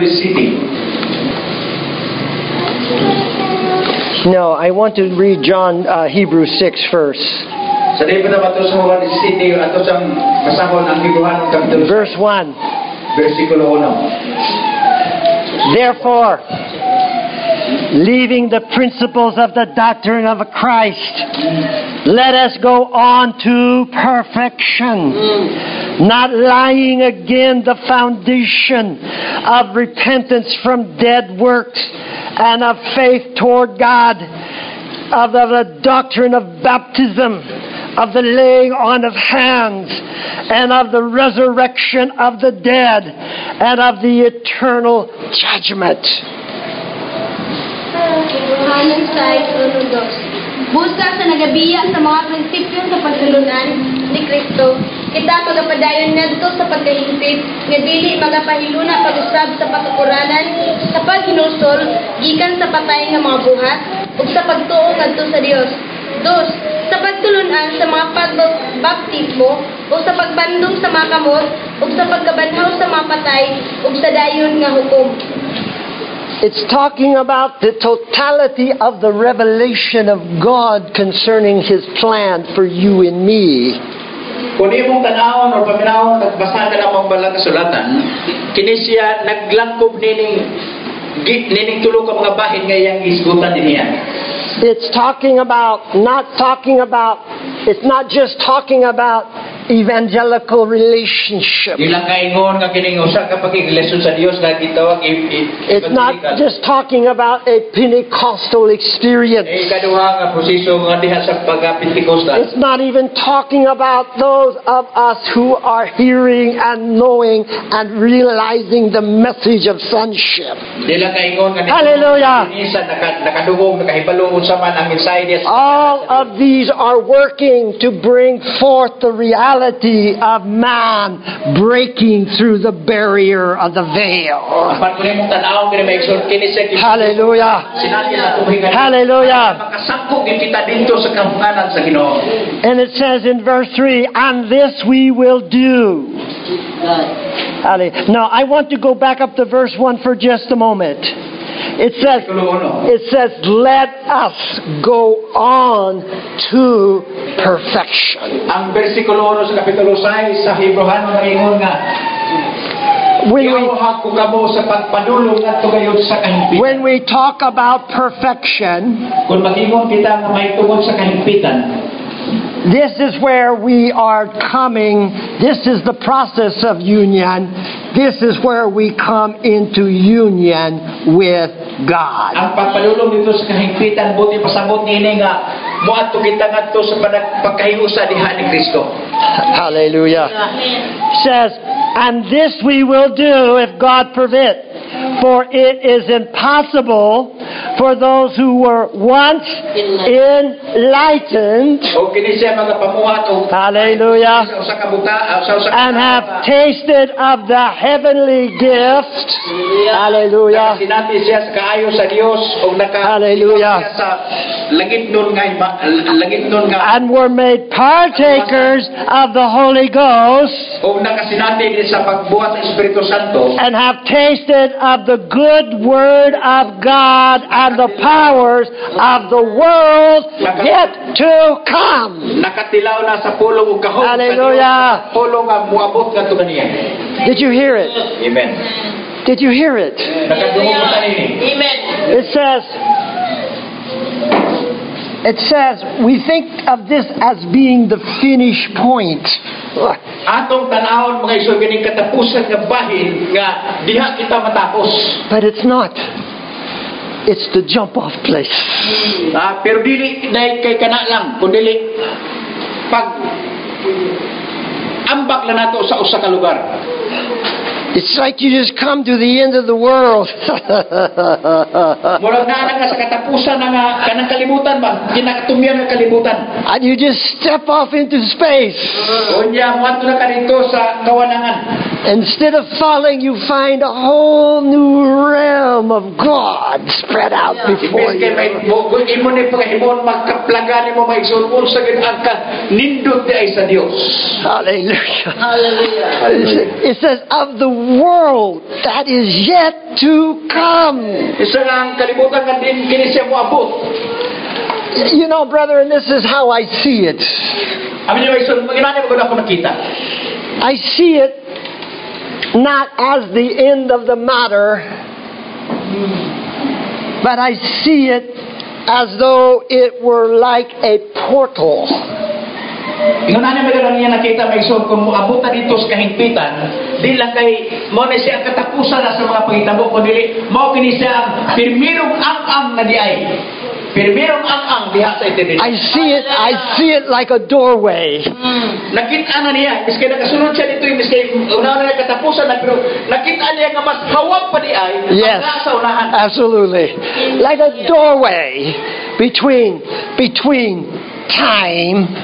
17. No, I want to read Hebrews 6 first. Sa dili pa nabato sa Juan 17 ato sang basahon ang Hebrewan kapitulo Verse 1. versikulo 1. Therefore, leaving the principles of the doctrine of Christ, let us go on to perfection, not laying again the foundation of repentance from dead works and of faith toward God, of the doctrine of baptism, of the laying on of hands, and of the resurrection of the dead, and of the eternal judgment. Yohanan 6:1-2. Busa sa nagabiya sa mga prinsipyo sa pagtulunan ni Kristo, kita magapadayon ngadto sa pagkahingpit, nga dili magapahiluna pag-usab sa pagkakuranan, sa paghinusol gikan sa patay nga mga buhat, ug sa pagtuo ngadto sa Dios. 2. Sa pagtulunan sa mga pagbaptismo, o sa pagbandong sa mga kamot, o sa pagkabanhaw sa mga patay, ug sa dayon nga hukom. It's talking about the totality of the revelation of God concerning His plan for you and me. Kung imong tanawon o paminawon nagbasa ka ng mga balang kasulatan, kini siya naglangkob nining tulo ka mga bahin nga iyang isgutan din niya. It's not just talking about evangelical relationship. Ilang kaingon nga kining usa ka pagigrelasyon sa Dios nga gitawag It's not just talking about a Pentecostal experience. kaduha nga proseso nga diha sa pagka-Pentecostal. It's not even talking about those of us who are hearing and knowing and realizing the message of sonship. Ilang kaingon nga Hallelujah. Minsan nakadugong nakahibaloon sa man ang mensahe niya. All of these are working to bring forth the reality of man breaking through the barrier of the veil. Apan kun imong tan-aw kini may igsoon kini sa Hallelujah. sinabi sa tubigan. Hallelujah. Makasangkog gyud kita dito sa kampunganan sa Ginoo. And it says in verse 3, and this we will do. Now, I want to go back up to verse 1 for just a moment. It says, let us go on to perfection. Ang bersikulo 1 sa kapitulo 6 sa Hebreano naingon nga iawhag ko kamo sa pagpadulong ngadto gayud sa kahimpitan. When we talk about perfection, Kung mag-ingon kita nga may tungod sa kahimpitan, this is where we are coming. This is the process of union. This is where we come into union with God. ang pagpadulong dito sa kahimpitan buti pasabot niini nga moadto kita ngadto sa pagkahiusa diha ni Kristo. Hallelujah. Says, and this we will do if God permit. For it is impossible for those who were once enlightened, O kini siya magapamuhat og hallelujah, sa usa ka buta sa usa and have tasted of the heavenly gift, hallelujah, sinati siya sa kaayo sa Dios og Hallelujah. siya sa langit nun nga and were made partakers of the Holy Ghost, og nakasinati din sa pagbuhat sa Espiritu Santo and have tasted of the good word of God and the powers of the world yet to come. nakatilaw na sa pulong ug kahog Hallelujah. pulong nga muabot ngadto kaniya. Did you hear it? Amen. Did you hear it? Nakadungog mo tanini. Amen. It says, we think of this as being the finish point. Atong tan-awon mga igsoon kining katapusan nga bahin nga diha kita matapos. But it's not. It's the jump off place. Pero dili dahil kay kana lang kun dili pag ambak lang nato sa usa ka lugar. It's like you just come to the end of the world. Murag naa nga sa katapusan na nga kanang kalibutan ba, kinakatumyan nga kalibutan. And you just step off into space. Unya mo ato na kadito sa kawanangan. Instead of falling, you find a whole new realm of God spread out before Ibig kay may you. imo ni pagahimon magkaplagan mo maigsoon unsa gid ang nindot di ay sa Dios. Hallelujah. Hallelujah. It says, of the world that is yet to come. Isa nga ang kalibutan nga din kini siya moabot. You know, brother, and this is how I see it. Amin niyo igsoon maginani mo ako nakita. I see it not as the end of the matter, But I see it as though it were like a portal. Ingon ani magalang niya nakita may igsoon kung moabutan dito sa kahingpitan, di lang kay mo na siya katapusan na sa mga panghitabo kun dili mao kini siya ang pirmirong ang na diay. Pirmirong ang diha sa eternidad. I see it like a doorway. Nakita na niya, miski nakasunod siya dito, miski una na katapusan na, pero nakita niya nga mas hawag pa di ay Yes, ang sa unahan. absolutely. Like a doorway between time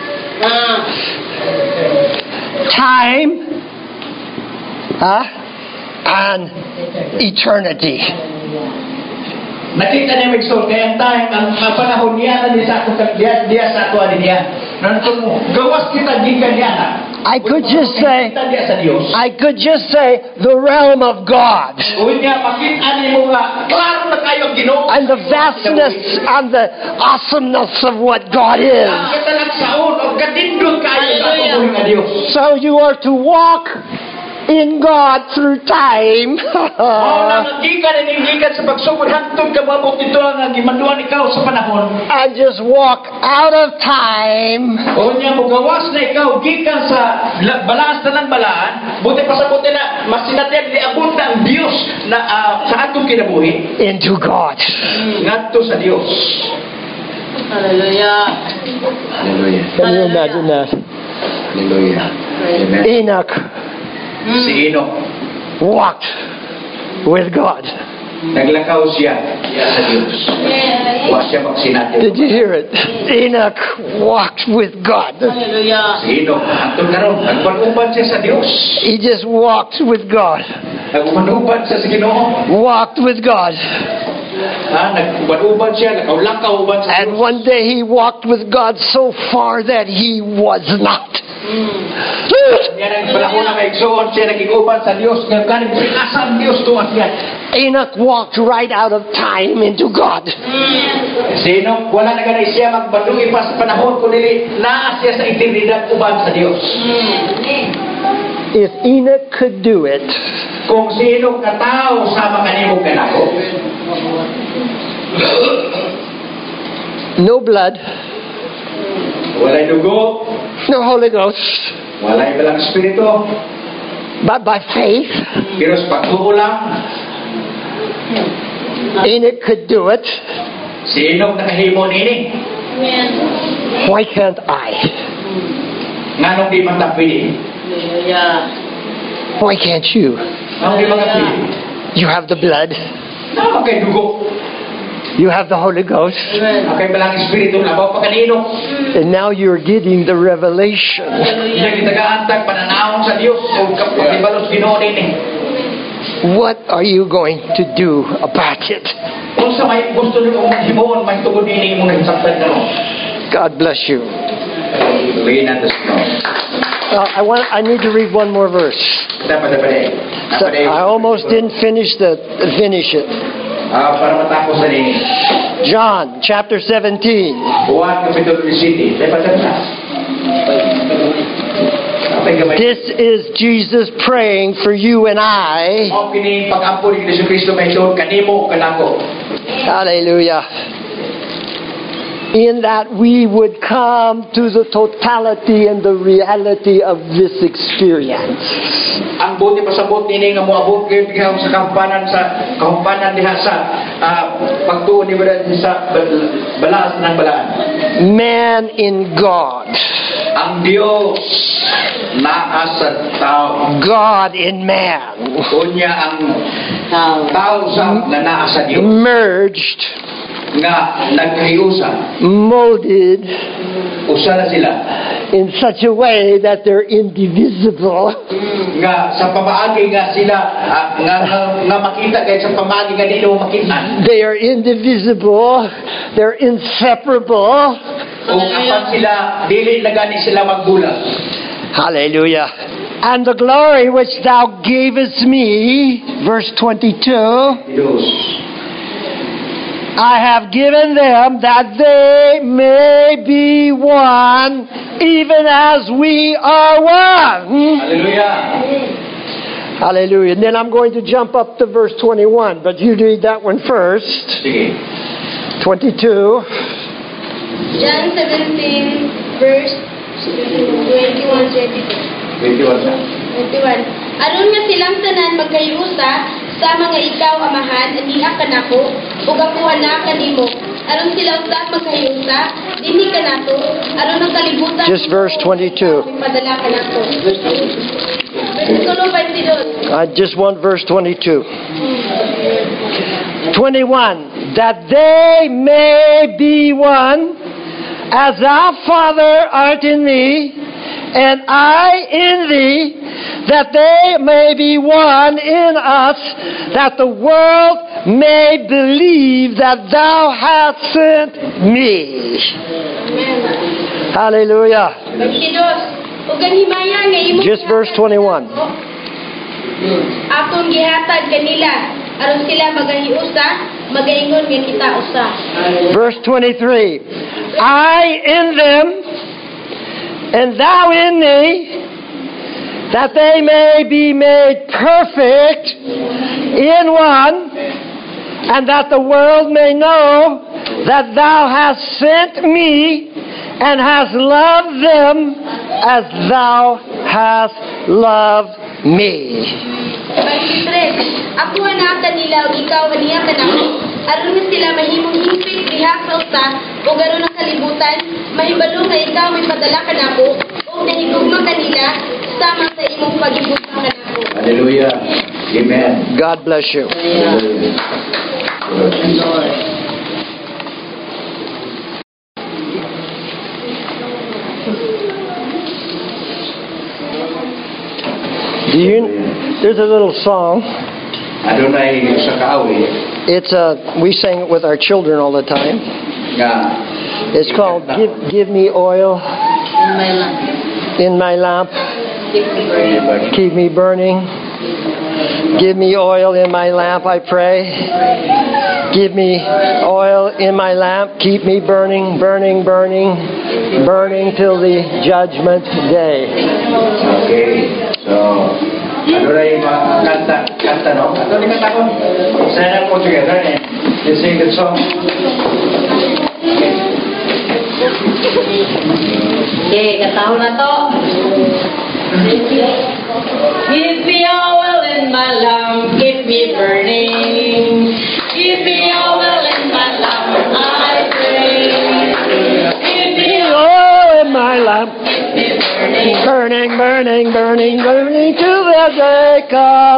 and eternity. Nakita niya magsol, kaya ang panahon niya na sa ato diya sa ato niya. Nandun mo, gawas kita gikan niya na. I could just say the realm of God. Unya makita niyo nga klaro na kayo ang Ginoo. And the vastness and the awesomeness of what God is. So you are to walk in God through time. And just walk out of time. Into God. Hallelujah. Can you imagine that? Hallelujah. Amen. Enoch Si Enoch walked with God. naglakaw siya sa Diyos. Wa siya magsinati. Did you hear it? Enoch walked with God. Si Enoch hangtod karon nagpanuban siya sa Diyos. He just walked with God. Nagpanuban siya sa Ginoo. Walked with God. Nagpanuban siya, nakaulakaw uban sa Diyos. And one day he walked with God so far that he was not. Yan ang panahon na may igsoon siya nagiguban sa Diyos. Ngayon pinasang Diyos tuwas siya. Enoch walked right out of time into God. Si Enoch, wala na ganay siya magbadugi pa sa panahon kundi naa siya sa eternidad uban sa Diyos. If Enoch could do it, kung si Enoch na tao sama kanimo kanako, no blood, walay dugo, no Holy Ghost, walay balang espiritu, but by faith, pero sa pagtuo lang, Enoch could do it. si Enoch nakahimo nini. Why can't I? Nganong di man ta pwede? Why can't you? Nganong di man ka pwede? You have the blood. Nganong kay dugo? You have the Holy Ghost. Okay balang espiritu labaw pa kanino? And now you're getting the revelation. Hindi kita gaantag pananawon sa Dios o kapibalos Ginoo nini. What are you going to do about it? Kung sa may gusto niyo himuon may tugod nini mo nagsaktan karon. God bless you. Bigyan natin sa I need to read one more verse. Dapat. So I almost didn't finish it. Para matapos na nini. John chapter 17. Buwan kapitulo 17. Dapat. This is Jesus praying for you and I. Kini pag-ampo ni Jesu-Kristo may igsoon kanimo kanako. Hallelujah. In that we would come to the totality and the reality of this experience. Ang buti pasabot nini nga moabot kay bighaw sa kahumpanan diha sa pagtuon ni Brad sa balas ng balaan. Man in God. Ang Dios naa sa tao. God in man. Kunya ang tao sa nga naa sa Dios. Merged. Nga nagkayusa. Molded. Usa na sila. In such a way that they're indivisible. Nga sa pamaagi nga sila nga makita kay sa pamaagi nga dili mo makita. They are indivisible. They're inseparable. Kung apan sila dili na gani sila magbulag. Hallelujah. And the glory which thou gavest me, verse 22. Dios. I have given them that they may be one, even as we are one. Hallelujah. Hallelujah. And then I'm going to jump up to verse 21, but you read that one first. Sige. 22. John 17, verse 21, 21. Aron nga silang tanan magkayusa sa mga ikaw amahan aniha kanako ug ako anak kanimo. Aron sila usab magkayusa dinhi kanato aron ang kalibutan. Just verse 22. Padala kanako. Versículo 22. I just want verse 22. 21. That they may be one, as thou, Father, art in me, and I in thee, that they may be one in us, that the world may believe that thou hast sent me. Hallelujah. 22. Ug ganhimaya nga imo Just verse 21. Akong gihatag kanila aron sila magahiusa magaingon nga kita usa. Verse 23. I in them, and thou in me, that they may be made perfect in one, and that the world may know that thou hast sent me, and hast loved them as thou hast loved me. 23. Ako anak kanila ug ikaw aniya kanako aron nga sila mahimong hingpit diha sa usa ug aron ang kalibutan mahibalo nga ikaw may padala kanako ug nahigugma kanila sama sa imong pagigugma kanako. Hallelujah. Amen. God bless you. There's a little song. Adonai sa kaawi We sing it with our children all the time. nga It's called Give Me Oil in My Lamp. Keep me burning. Give me oil in my lamp, I pray. Give me oil in my lamp. Keep me burning, burning, burning, burning till the judgment day. Okay. So, Adonai kanta, no? Adonai kanta ko. Stand up all together and you sing the song. Okay, katahon na to. Give me oil in my lamp, keep me burning. Give me oil in my lamp, I pray. Give me Oil in my lamp. keep me burning. Burning, burning, burning, burning to the break of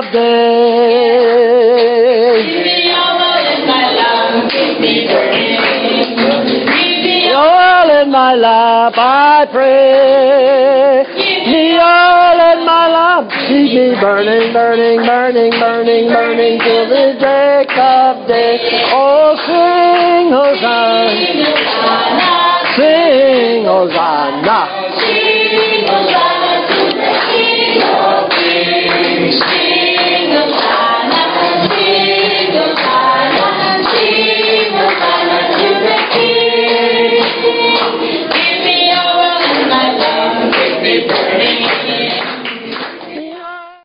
day. Give me oil in my lamp, keep me burning. Give me Oil in my lamp, I pray. The oil in my lamp, keep me burning, burning, burning, burning, burning till the break of day. Oh, sing Hosanna, sing Hosanna. Hosanna to the King of Kings.